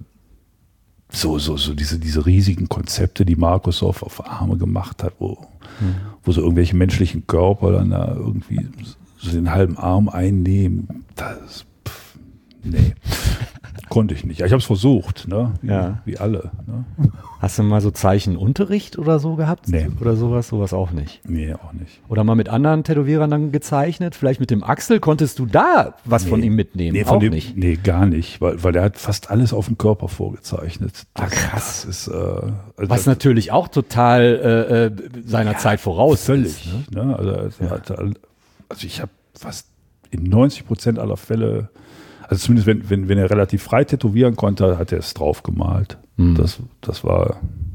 S3: So, so, so diese, diese riesigen Konzepte, die Markus auf, auf Arme gemacht hat, wo, mhm. wo so irgendwelche menschlichen Körper dann da irgendwie so den halben Arm einnehmen. Das, pff, nee, konnte ich nicht. Ich habe es versucht, ne? Wie,
S2: ja.
S3: wie alle. Ne?
S2: Hast du mal so Zeichenunterricht oder so gehabt?
S3: Nee.
S2: Oder sowas? Sowas auch nicht?
S3: Nee, auch nicht.
S2: Oder mal mit anderen Tätowierern dann gezeichnet? Vielleicht mit dem Axel? Konntest du da was nee. von ihm mitnehmen?
S3: Nee, von
S2: auch
S3: dem,
S2: nicht?
S3: Nee, gar nicht. Weil, weil der hat fast alles auf dem Körper vorgezeichnet. Das,
S2: ah, krass.
S3: Das ist, äh, also
S2: was
S3: das,
S2: natürlich auch total äh, äh, seiner ja, Zeit voraus
S3: völlig,
S2: ist.
S3: Ne? Ne? Also, ja. hat, also ich habe fast in neunzig Prozent aller Fälle, also zumindest wenn, wenn, wenn er relativ frei tätowieren konnte, hat er es drauf gemalt. Mhm. Das, das war,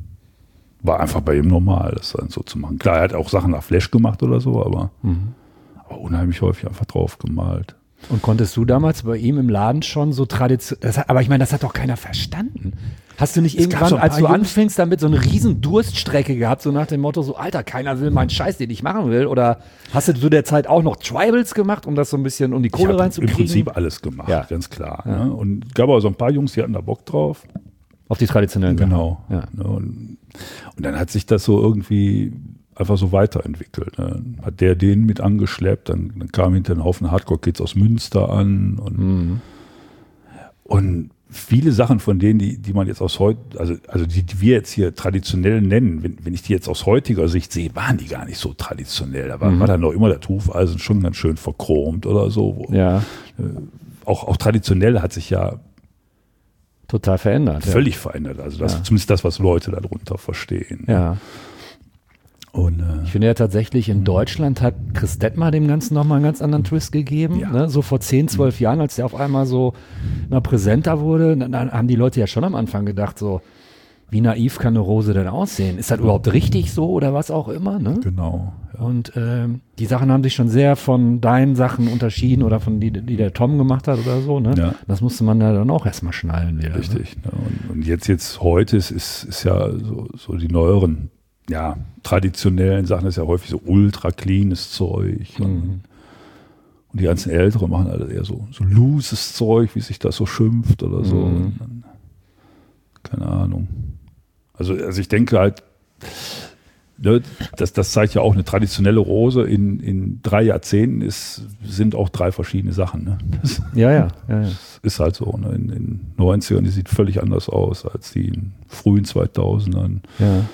S3: war einfach bei ihm normal, das dann so zu machen. Klar, er hat auch Sachen nach Flash gemacht oder so, aber, mhm. aber unheimlich häufig einfach drauf gemalt.
S2: Und konntest du damals bei ihm im Laden schon so traditionell, aber ich meine, das hat doch keiner verstanden. Hast du nicht es irgendwann, so als du anfingst, damit so eine riesen Durststrecke gehabt, so nach dem Motto, so Alter, keiner will meinen Scheiß, den ich machen will? Oder hast du zu der Zeit auch noch Tribals gemacht, um das so ein bisschen, um die Kohle reinzukriegen?
S3: Im Prinzip alles gemacht,
S2: ja.
S3: ganz klar.
S2: Ja.
S3: Ne? Und gab auch so ein paar Jungs, die hatten da Bock drauf.
S2: Auf die traditionellen
S3: Genau.
S2: Ja.
S3: Und, und dann hat sich das so irgendwie einfach so weiterentwickelt. Ne? Hat der den mit angeschleppt, dann, dann kam hinter ein Haufen Hardcore-Kids aus Münster an. Und, mhm. und viele Sachen von denen, die, die man jetzt aus heute, also, also die, die wir jetzt hier traditionell nennen, wenn, wenn ich die jetzt aus heutiger Sicht sehe, waren die gar nicht so traditionell. Da war, mhm. war dann noch immer der Hufeisen schon ganz schön verchromt oder so. Wo,
S2: ja.
S3: äh, auch, auch traditionell hat sich ja
S2: total verändert.
S3: Völlig
S2: ja.
S3: verändert. Also das,
S2: ja.
S3: zumindest das, was Leute darunter verstehen.
S2: Ja.
S3: Und, äh,
S2: ich finde ja tatsächlich, in Deutschland hat Chris Detmar dem Ganzen nochmal einen ganz anderen Twist gegeben.
S3: Ja.
S2: Ne? So vor zehn, zwölf Jahren, als der auf einmal so mal präsenter wurde, dann, dann haben die Leute ja schon am Anfang gedacht, so, wie naiv kann eine Rose denn aussehen? Ist das überhaupt richtig so oder was auch immer? Ne?
S3: Genau. Ja.
S2: Und ähm, die Sachen haben sich schon sehr von deinen Sachen unterschieden oder von die, die der Tom gemacht hat oder so. Ne?
S3: Ja.
S2: Das musste man da dann auch erstmal schnallen wieder.
S3: Richtig. Ne? Und, und jetzt, jetzt heute ist, ist, ist ja so, so die neueren, ja, traditionellen Sachen, das ist ja häufig so ultra cleanes Zeug. Mhm. Und, und die ganzen Älteren machen alle eher so, so looses Zeug, wie sich das so schimpft oder so.
S2: Mhm.
S3: Und dann, keine Ahnung. Also, also ich denke halt, ne, das, das zeigt ja auch eine traditionelle Rose in, in drei Jahrzehnten ist, sind auch drei verschiedene Sachen. Ne? Das,
S2: ja, ja, ja, ja.
S3: ist halt so. Ne? In den neunzigern, die sieht völlig anders aus als die in frühen zweitausendern.
S2: Ja.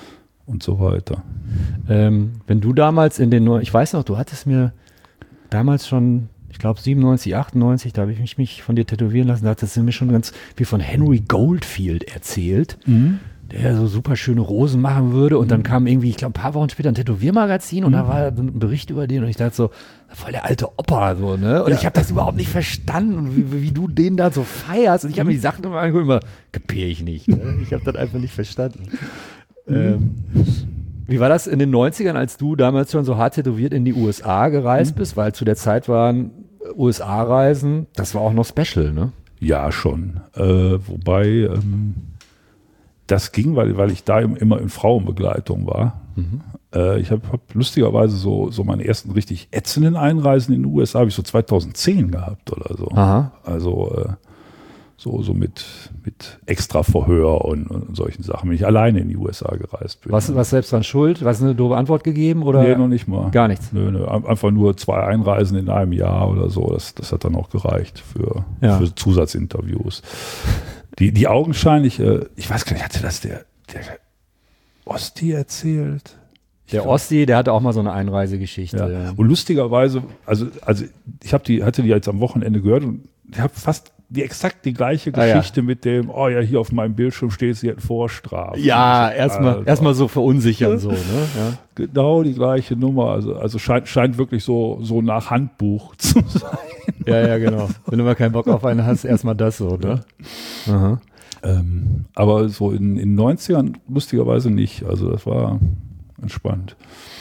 S3: und so weiter.
S2: Ähm, wenn du damals in den, ich weiß noch, du hattest mir damals schon, ich glaube siebenundneunzig, achtundneunzig, da habe ich mich, mich von dir tätowieren lassen, da hattest du mir schon ganz viel von Henry Goldfield erzählt, mhm. der so super schöne Rosen machen würde und mhm. dann kam irgendwie, ich glaube ein paar Wochen später ein Tätowiermagazin und mhm. da war so ein Bericht über den und ich dachte so, voll der alte Opa, so, ne? Und ja. ich habe das überhaupt nicht verstanden, wie, wie du den da so feierst und ich habe mir die Sachen immer angeguckt und immer, kapier ich nicht, ne? Ich habe das einfach nicht verstanden. Mhm. Ähm, Wie war das in den neunzigern, als du damals schon so hart tätowiert in die U S A gereist bist? Weil zu der Zeit waren U S A-Reisen, das war auch noch special, ne?
S3: Ja, schon. Äh, wobei ähm, das ging, weil, weil ich da immer in Frauenbegleitung war. Mhm. Äh, ich habe hab lustigerweise so, so meine ersten richtig ätzenden Einreisen in den U S A habe ich so zweitausendzehn gehabt oder so.
S2: Aha.
S3: Also äh, So, so mit, mit extra Verhör und, und solchen Sachen, wenn ich alleine in die U S A gereist bin.
S2: Was, was selbst dran schuld? Was eine doofe Antwort gegeben? Oder?
S3: Nee, noch nicht mal.
S2: Gar nichts?
S3: Nö, nö, einfach nur zwei Einreisen in einem Jahr oder so. Das, das hat dann auch gereicht für,
S2: ja.
S3: für Zusatzinterviews. Die, die augenscheinlich, äh, ich weiß gar nicht, hatte das der, der Osti erzählt? Ich
S2: der
S3: glaub,
S2: Osti, der hatte auch mal so eine Einreisegeschichte.
S3: Ja.
S2: Ja.
S3: Und lustigerweise, also, also ich hab die, hatte die jetzt am Wochenende gehört und ich habe fast die exakt die gleiche Geschichte ah, ja. mit dem, oh ja, hier auf meinem Bildschirm steht, sie hätten Vorstrafen.
S2: Ja, erstmal also, erstmal so verunsichern, so, ne? Ja.
S3: Genau die gleiche Nummer. Also, also scheint, scheint wirklich so, so nach Handbuch zu sein.
S2: Ja, ja, genau. Wenn du mal keinen Bock auf einen hast, erstmal das so, ne?
S3: Ja. Aha. Ähm, aber so in den neunzigern lustigerweise nicht. Also das war entspannt.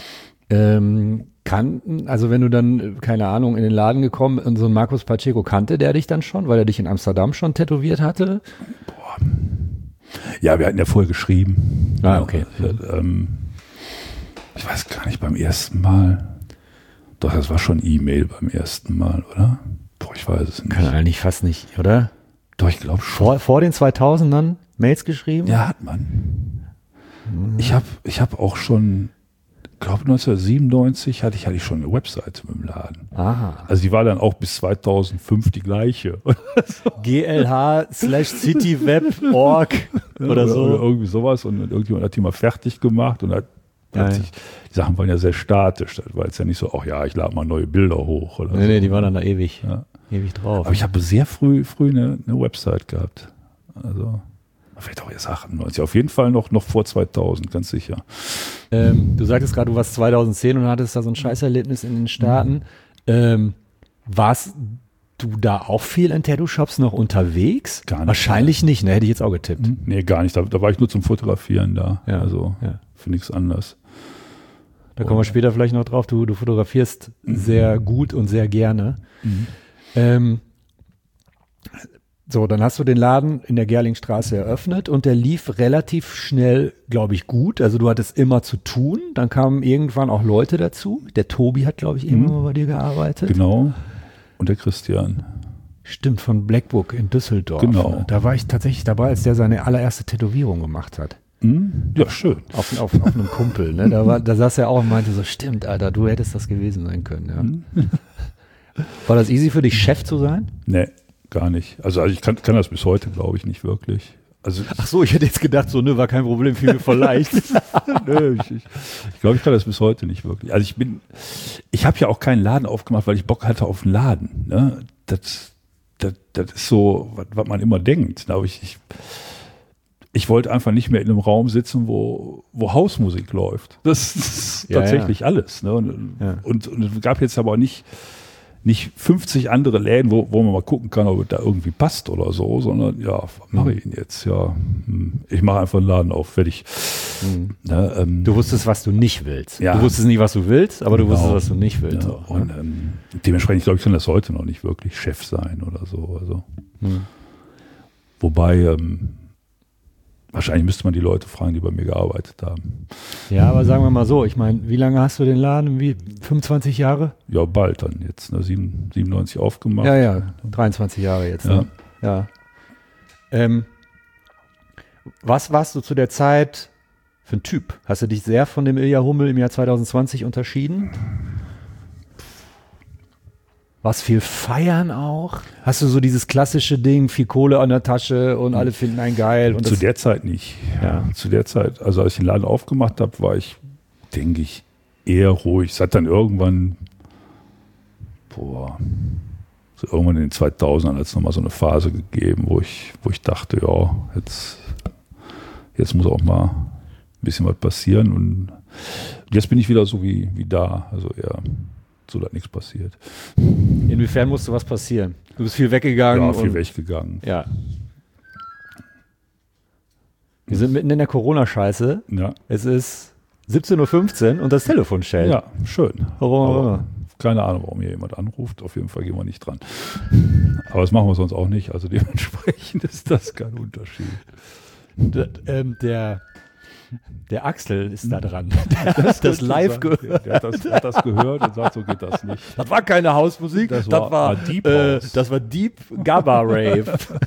S2: Ähm, kannten, also wenn du dann, keine Ahnung, in den Laden gekommen und so ein Markus Pacheco, kannte der dich dann schon, weil er dich in Amsterdam schon tätowiert hatte?
S3: Boah. Ja, wir hatten ja vorher geschrieben.
S2: Ah, okay.
S3: Ja, ähm, ich weiß gar nicht, beim ersten Mal. Doch, das war schon E-Mail beim ersten Mal, oder? Boah, ich weiß es nicht.
S2: Kann eigentlich fast nicht, oder?
S3: Doch, ich glaube schon.
S2: Vor, vor den zweitausendern Mails geschrieben?
S3: Ja, hat man. Mhm. Ich habe ich hab auch schon, ich glaube neunzehnhundertsiebenundneunzig hatte ich, hatte ich schon eine Webseite mit dem Laden.
S2: Aha.
S3: Also die war dann auch bis zweitausendfünf die gleiche.
S2: so. G L H slash cityweb.org oder, oder so.
S3: Oder irgendwie sowas und irgendjemand hat die mal fertig gemacht und hat
S2: Ja,
S3: sich, die Sachen waren ja sehr statisch, das war jetzt ja nicht so, ach ja, ich lade mal neue Bilder hoch oder
S2: nee,
S3: so.
S2: Nee, die waren dann da ewig,
S3: ja.
S2: ewig drauf.
S3: Aber ich habe sehr früh, früh eine, eine Website gehabt. Also vielleicht auch jetzt achtundneunzig, auf jeden Fall noch, noch vor zweitausend, ganz sicher.
S2: Ähm, du sagtest gerade, du warst zweitausendzehn und hattest da so ein Scheißerlebnis in den Staaten. Mhm. Ähm, warst du da auch viel in Tattoo-Shops noch unterwegs?
S3: Gar nicht.
S2: Wahrscheinlich nicht, ne? Hätte ich jetzt auch getippt.
S3: Mhm. Nee, gar nicht. Da, da war ich nur zum Fotografieren da.
S2: Ja.
S3: Also
S2: ja.
S3: für nichts anderes.
S2: Da kommen wir später vielleicht noch drauf. Du, du fotografierst mhm. sehr gut und sehr gerne.
S3: Mhm.
S2: Ähm, so, dann hast du den Laden in der Gerlingstraße eröffnet und der lief relativ schnell, glaube ich, gut. Also du hattest immer zu tun. Dann kamen irgendwann auch Leute dazu. Der Tobi hat, glaube ich,
S3: mhm.
S2: irgendwann mal bei dir gearbeitet.
S3: Genau. Und der Christian.
S2: Stimmt, von Blackbook in Düsseldorf.
S3: Genau.
S2: Da war ich tatsächlich dabei, als der seine allererste Tätowierung gemacht hat.
S3: Mhm. Ja, schön.
S2: Auf, auf, auf einem Kumpel. Ne? Da, war, da saß er auch und meinte so, stimmt, Alter, du hättest das gewesen sein können. Ja.
S3: Mhm.
S2: War das easy für dich, Chef zu sein?
S3: Nee, gar nicht. Also, also ich kann, kann das bis heute, glaube ich, nicht wirklich. Also
S2: Ach so, ich hätte jetzt gedacht, so, ne, war kein Problem, fiel mir voll leicht.
S3: Nö, ich, ich, ich glaube, ich kann das bis heute nicht wirklich. Also ich bin, ich habe ja auch keinen Laden aufgemacht, weil ich Bock hatte auf einen Laden. Ne? Das, das, das ist so, was, was man immer denkt. Aber ich, ich, ich wollte einfach nicht mehr in einem Raum sitzen, wo, wo Hausmusik läuft. Das ist
S2: ja,
S3: tatsächlich
S2: ja.
S3: alles. Ne? Und,
S2: ja.
S3: und, und es gab jetzt aber nicht nicht fünfzig andere Läden, wo, wo man mal gucken kann, ob es da irgendwie passt oder so, sondern ja, was mache ich denn jetzt? Ja, ich mache einfach einen Laden auf, fertig.
S2: Mhm.
S3: Ne, ähm,
S2: du wusstest, was du nicht willst.
S3: Ja.
S2: Du wusstest nicht, was du willst, aber
S3: genau.
S2: du wusstest, was du nicht willst.
S3: Ja,
S2: auch,
S3: und
S2: ne?
S3: ähm, dementsprechend, ich glaube, ich kann das heute noch nicht wirklich Chef sein oder so. Also.
S2: Mhm.
S3: Wobei, ähm, wahrscheinlich müsste man die Leute fragen, die bei mir gearbeitet haben.
S2: Ja, aber sagen wir mal so, ich meine, wie lange hast du den Laden? Wie, fünfundzwanzig Jahre?
S3: Ja, bald dann jetzt, ne? siebenundneunzig aufgemacht.
S2: Ja, ja, dreiundzwanzig Jahre jetzt. Ne?
S3: Ja.
S2: ja. Ähm, was warst du zu der Zeit für ein Typ? Hast du dich sehr von dem Ilja Hummel im Jahr zwanzig zwanzig unterschieden? Was viel feiern auch? Hast du so dieses klassische Ding, viel Kohle an der Tasche und alle finden einen geil? Und
S3: Zu der Zeit nicht.
S2: Ja.
S3: Zu der Zeit, also als ich den Laden aufgemacht habe, war ich, denke ich, eher ruhig. Es hat dann irgendwann, boah, so irgendwann in den zweitausendern hat es nochmal so eine Phase gegeben, wo ich, wo ich dachte, ja, jetzt, jetzt muss auch mal ein bisschen was passieren. Und jetzt bin ich wieder so wie, wie da, also eher so, dass nichts passiert.
S2: Inwiefern musste was passieren? Du bist viel weggegangen.
S3: Ja, viel
S2: und,
S3: weggegangen.
S2: Ja. Wir sind mitten in der Corona-Scheiße.
S3: Ja.
S2: Es ist siebzehn Uhr fünfzehn und das Telefon schellt.
S3: Ja, schön.
S2: Warum?
S3: Aber keine Ahnung, warum hier jemand anruft. Auf jeden Fall gehen wir nicht dran. Aber das machen wir sonst auch nicht. Also dementsprechend ist das kein Unterschied.
S2: Der, ähm, der, der Axel ist da dran. Der hat das live
S3: gehört.
S2: gehört.
S3: Der hat das, hat das gehört und sagt, so geht das nicht.
S2: Das war keine Hausmusik,
S3: Das
S2: das,
S3: war-
S2: war,
S3: war Deep
S2: äh,
S3: House.
S2: das war Deep Gabba Rave.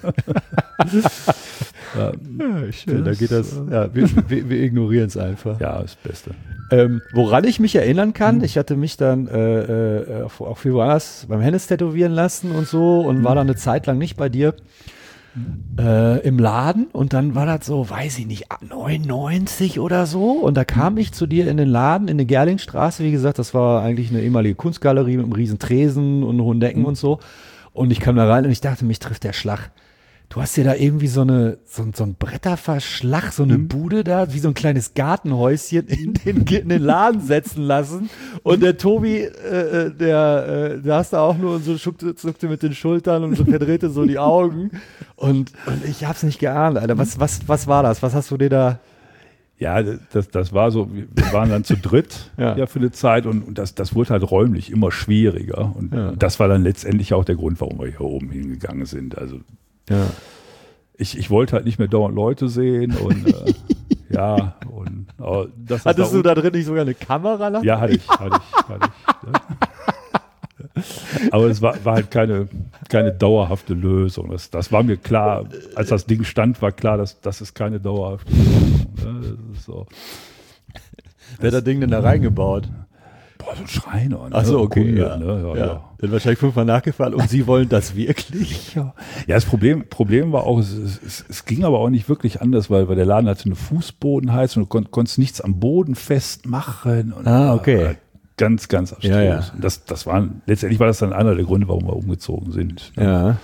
S3: Ja,
S2: Ja, schön, da geht das. Ja, wir wir, wir ignorieren es einfach.
S3: ja, das Beste.
S2: Ähm, woran ich mich erinnern kann, ich hatte mich dann äh, äh, auch, auch viel woanders beim Hennes tätowieren lassen und so und war dann eine Zeit lang nicht bei dir äh, im Laden und dann war das so, weiß ich nicht, neunundneunzig oder so und da kam ich zu dir in den Laden in der Gerlingstraße, wie gesagt, das war eigentlich eine ehemalige Kunstgalerie mit einem riesen Tresen und hohen Decken und so und ich kam da rein und ich dachte, mich trifft der Schlag. Du hast dir da irgendwie so eine so, ein- so ein Bretterverschlag, so eine Bude da, wie so ein kleines Gartenhäuschen in den, in den Laden setzen lassen. Und der Tobi, äh, äh, der, äh, der hast da auch nur und so zuckte, zuckte mit den Schultern und so verdrehte so die Augen. Und, und ich hab's nicht geahnt, Alter. Was, was, was war das? Was hast du dir da?
S3: Ja, das, das war so, wir waren dann zu dritt
S2: Ja.
S3: ja. für eine Zeit und, und das, das wurde halt räumlich immer schwieriger. Und
S2: Ja.
S3: das war dann letztendlich auch der Grund, warum wir hier oben hingegangen sind. Also
S2: Ja.
S3: ich, ich wollte halt nicht mehr dauernd Leute sehen und äh, ja, und aber das
S2: Hattest
S3: da
S2: du da drin nicht sogar eine Kamera? Nach?
S3: Ja, hatte ich, hatte ich, hatte ich. Ja. Aber es war, war halt keine, keine dauerhafte Lösung. Das, das war mir klar, als das Ding stand, war klar, dass das ist keine dauerhafte Lösung. Ja, das ist so.
S2: Wer hat das Ding denn da reingebaut?
S3: Boah, so ein Schreiner. Ne?
S2: Ach so, okay.
S3: Kunde,
S2: Ja.
S3: Ne? Ja,
S2: Ja.
S3: ja.
S2: Dann wahrscheinlich fünfmal nachgefallen und sie wollen das wirklich?
S3: Ja, ja, das Problem, Problem war auch, es, es, es ging aber auch nicht wirklich anders, weil, weil der Laden hatte eine Fußbodenheizung und du kon, konntest nichts am Boden festmachen. Und
S2: Ah, okay.
S3: war Ganz, ganz abstrus.
S2: Ja, ja.
S3: Und Das, das waren, letztendlich war das dann einer der Gründe, warum wir umgezogen sind.
S2: Ja.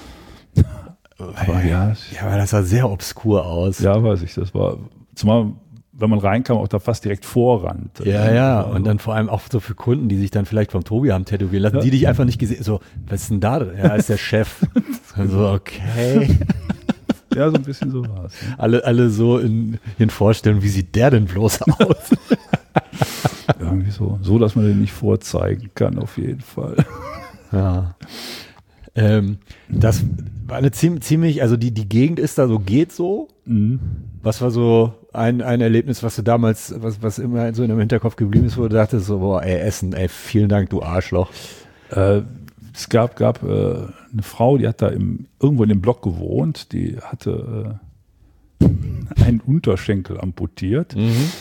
S3: Aber ja,
S2: Ja, aber das sah sehr obskur aus.
S3: ja, weiß ich, das war, zumal, wenn man reinkam, auch da fast direkt vorrand.
S2: Ja, ja, und dann vor allem auch so für Kunden, die sich dann vielleicht vom Tobi haben tätowieren lassen,
S3: Ja.
S2: die dich einfach nicht gesehen, so, was ist denn da drin? Ja, ist der Chef. So, okay.
S3: Ja, so ein bisschen so war es. Ne?
S2: Alle, alle so in ihren Vorstellungen, wie sieht der denn bloß aus?
S3: Irgendwie so, so, dass man den nicht vorzeigen kann, auf jeden Fall.
S2: Ja. Ähm, das war eine ziemlich, ziemlich, also die, die Gegend ist da so, geht so.
S3: Mhm.
S2: Was war so ein, ein Erlebnis, was du damals, was, was immer so in deinem Hinterkopf geblieben ist, wo du dachtest, so, boah, ey, Essen, ey, vielen Dank, du Arschloch.
S3: Äh, es gab, gab äh, eine Frau, die hat da im, irgendwo in dem Block gewohnt, die hatte äh, einen Unterschenkel amputiert.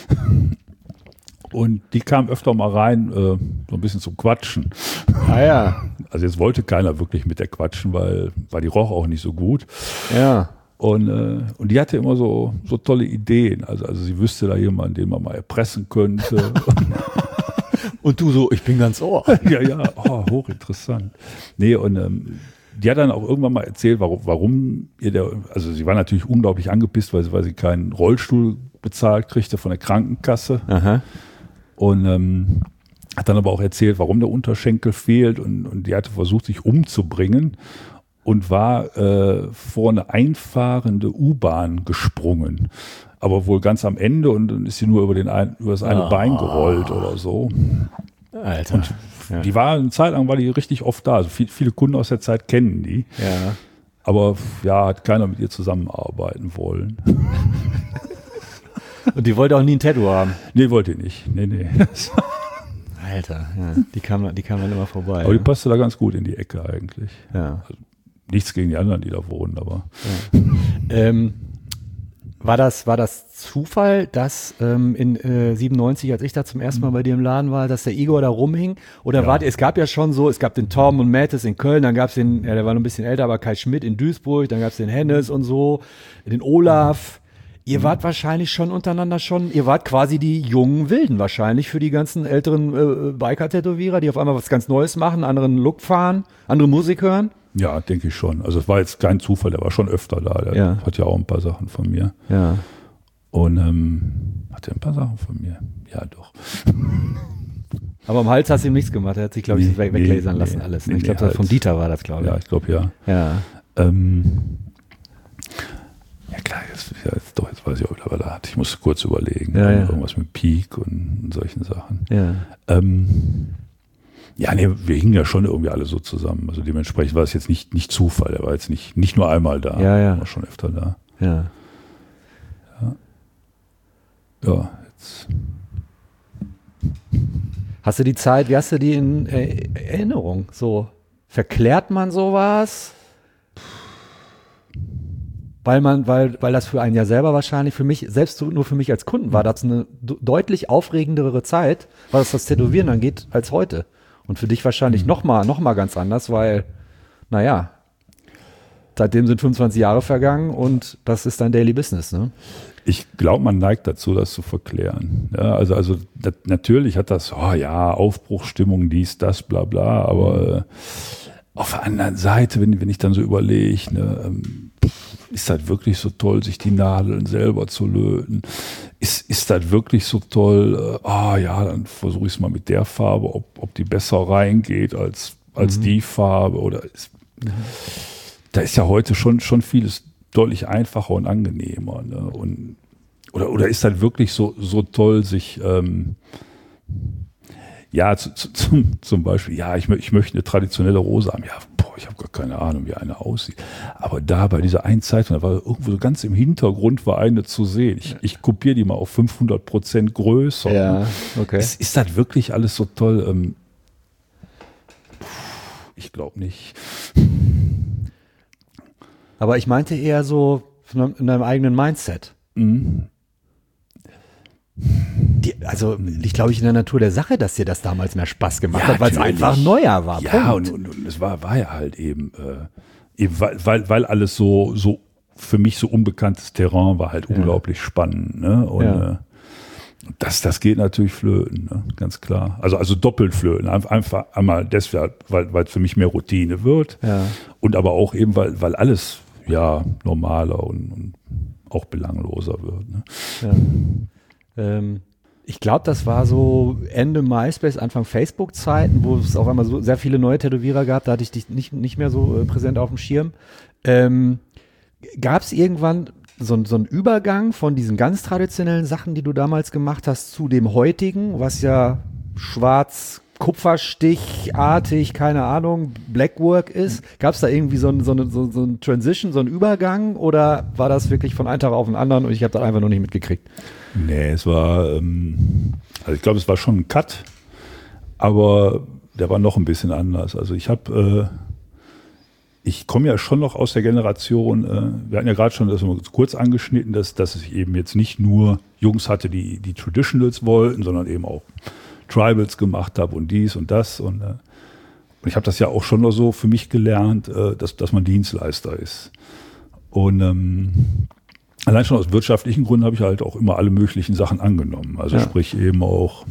S3: Und die kam öfter mal rein, äh, so ein bisschen zum Quatschen.
S2: Ah ja,
S3: Also jetzt wollte keiner wirklich mit der quatschen, weil, weil die roch auch nicht so gut.
S2: ja.
S3: Und, äh, und die hatte immer so, so tolle Ideen. Also, also sie wüsste da jemanden, den man mal erpressen könnte.
S2: Und du so, ich bin ganz ohr.
S3: Ja, ja, oh, hochinteressant. Nee, und ähm, die hat dann auch irgendwann mal erzählt, warum, warum ihr der, also sie war natürlich unglaublich angepisst, weil sie, weil sie keinen Rollstuhl bezahlt kriegte von der Krankenkasse.
S2: Aha.
S3: Und ähm, hat dann aber auch erzählt, warum der Unterschenkel fehlt. Und, und die hatte versucht, sich umzubringen und war äh, vor eine einfahrende U-Bahn gesprungen. Aber wohl ganz am Ende und dann ist sie nur über, den ein, über das eine
S2: Ah.
S3: Bein gerollt oder so.
S2: Alter. Ja.
S3: Die war eine Zeit lang war die richtig oft da. Also viel, viele Kunden aus der Zeit kennen die.
S2: Ja.
S3: Aber ja, hat keiner mit ihr zusammenarbeiten wollen.
S2: Und die wollte auch nie ein Tattoo haben.
S3: Nee, wollte ich nicht. Nee, nee.
S2: Alter, ja. Die kam, die kam dann immer vorbei.
S3: Aber die passte da ganz gut in die Ecke eigentlich.
S2: ja.
S3: Nichts gegen die anderen, die da wohnen, aber
S2: Ähm, War das, war das Zufall, dass ähm, in äh, siebenundneunzig, als ich da zum ersten Mal bei dir im Laden war, dass der Igor da rumhing? Oder
S3: Ja.
S2: war, es gab ja schon so, es gab den Tom und Mattes in Köln, dann gab es den, ja, der war noch ein bisschen älter, aber Kai Schmidt in Duisburg, dann gab es den Hennes und so, den Olaf. Ihr wart wahrscheinlich schon untereinander schon, ihr wart quasi die jungen Wilden wahrscheinlich für die ganzen älteren äh, Biker-Tätowierer, die auf einmal was ganz Neues machen, anderen Look fahren, andere Musik hören.
S3: Ja, denke ich schon. Also es war jetzt kein Zufall, der war schon öfter da. Der
S2: Ja.
S3: hat ja auch ein paar Sachen von mir.
S2: Ja.
S3: Und ähm, hat er ein paar Sachen von mir? Ja, doch.
S2: Aber am Hals hast du ihm nichts gemacht, er hat sich, glaube ich,
S3: Nee,
S2: das weg-
S3: nee,
S2: weglasern
S3: nee,
S2: lassen alles. Ne?
S3: nee,
S2: Ich glaube,
S3: nee,
S2: das von
S3: Hals.
S2: Dieter war das, glaube ich.
S3: Ja, ich glaube ja.
S2: Ja.
S3: Ähm, ja klar, jetzt, ja, jetzt, doch, jetzt weiß ich auch wieder, was er hat. Ich muss kurz überlegen.
S2: Ja, ja.
S3: Irgendwas mit Peak und solchen Sachen.
S2: Ja.
S3: Ähm, ja, nee, wir hingen ja schon irgendwie alle so zusammen. Also dementsprechend war es jetzt nicht, nicht Zufall. Er war jetzt nicht, nicht nur einmal da.
S2: Ja, ja.
S3: Er war schon öfter da.
S2: Ja.
S3: Ja, jetzt.
S2: Hast du die Zeit, wie hast du die in äh, Erinnerung? So, verklärt man sowas? Weil man, weil, weil das für einen ja selber wahrscheinlich, für mich, selbst nur für mich als Kunden war das eine d- deutlich aufregendere Zeit, was das Tätowieren angeht, als heute. Und für dich wahrscheinlich noch mal, noch mal ganz anders, weil, naja, seitdem sind fünfundzwanzig Jahre vergangen und das ist dein Daily Business, ne?
S3: Ich glaube, man neigt dazu, das zu verklären. Ja, also, also das, natürlich hat das, oh ja, Aufbruchsstimmung, dies, das, bla bla, aber äh, auf der anderen Seite, wenn, wenn ich dann so überlege, ne, ähm, ist das wirklich so toll, sich die Nadeln selber zu löten? Ist, ist das wirklich so toll? Äh, ah ja, dann versuche ich es mal mit der Farbe, ob, ob die besser reingeht als, als
S2: Mhm.
S3: die Farbe. Oder ist, da ist ja heute schon, schon vieles deutlich einfacher und angenehmer. Ne? Und, oder, oder ist das wirklich so, so toll, sich ähm, ja, zu, zu, zum, zum Beispiel, ja, ich, mö- ich möchte eine traditionelle Rose haben. Ja, boah, ich habe gar keine Ahnung, wie eine aussieht. Aber da bei dieser einen Zeitung, da war irgendwo so ganz im Hintergrund war eine zu sehen. Ich, ich kopiere die mal auf fünfhundert Prozent größer.
S2: Ja, okay.
S3: Ist, ist das wirklich alles so toll? Ähm, ich glaube nicht.
S2: Aber ich meinte eher so von- in deinem eigenen Mindset.
S3: Mhm.
S2: Die, also liegt, glaube ich, in der Natur der Sache, dass dir das damals mehr Spaß gemacht
S3: Ja,
S2: hat, weil es
S3: natürlich.
S2: einfach neuer war.
S3: Ja,
S2: Punkt.
S3: und, und, und es war, war ja halt eben, äh, eben weil, weil, weil alles so, so für mich so unbekanntes Terrain war halt
S2: Ja.
S3: unglaublich spannend. Ne? Und
S2: Ja.
S3: äh, das, das geht natürlich flöten, ne? Ganz klar. Also, also doppelt flöten. Einf- Einfach einmal deshalb, weil weil es für mich mehr Routine wird.
S2: Ja.
S3: Und aber auch eben, weil, weil alles ja normaler und, und auch belangloser wird. Ne?
S2: Ja. Ähm, ich glaube, das war so Ende MySpace, Anfang Facebook-Zeiten, wo es auf einmal so sehr viele neue Tätowierer gab. Da hatte ich dich nicht, nicht mehr so äh, präsent auf dem Schirm. Ähm, Gab es irgendwann so, so einen Übergang von diesen ganz traditionellen Sachen, die du damals gemacht hast, zu dem heutigen, was ja schwarz, Kupferstichartig, keine Ahnung, Blackwork ist? Gab es da irgendwie so ein, so, eine, so, so ein Transition, so ein Übergang oder war das wirklich von einem Tag auf den anderen und ich habe das einfach noch nicht mitgekriegt?
S3: Nee, es war, ähm, also ich glaube, es war schon ein Cut, aber der war noch ein bisschen anders. Also ich habe, äh, ich komme ja schon noch aus der Generation, äh, wir hatten ja gerade schon das mal kurz angeschnitten, dass, dass ich eben jetzt nicht nur Jungs hatte, die die Traditionals wollten, sondern eben auch Tribals gemacht habe und dies und das. Und, äh, und ich habe das ja auch schon noch so für mich gelernt, äh, dass, dass man Dienstleister ist. Und ähm, allein schon aus wirtschaftlichen Gründen habe ich halt auch immer alle möglichen Sachen angenommen. Also
S2: Ja.
S3: sprich eben auch,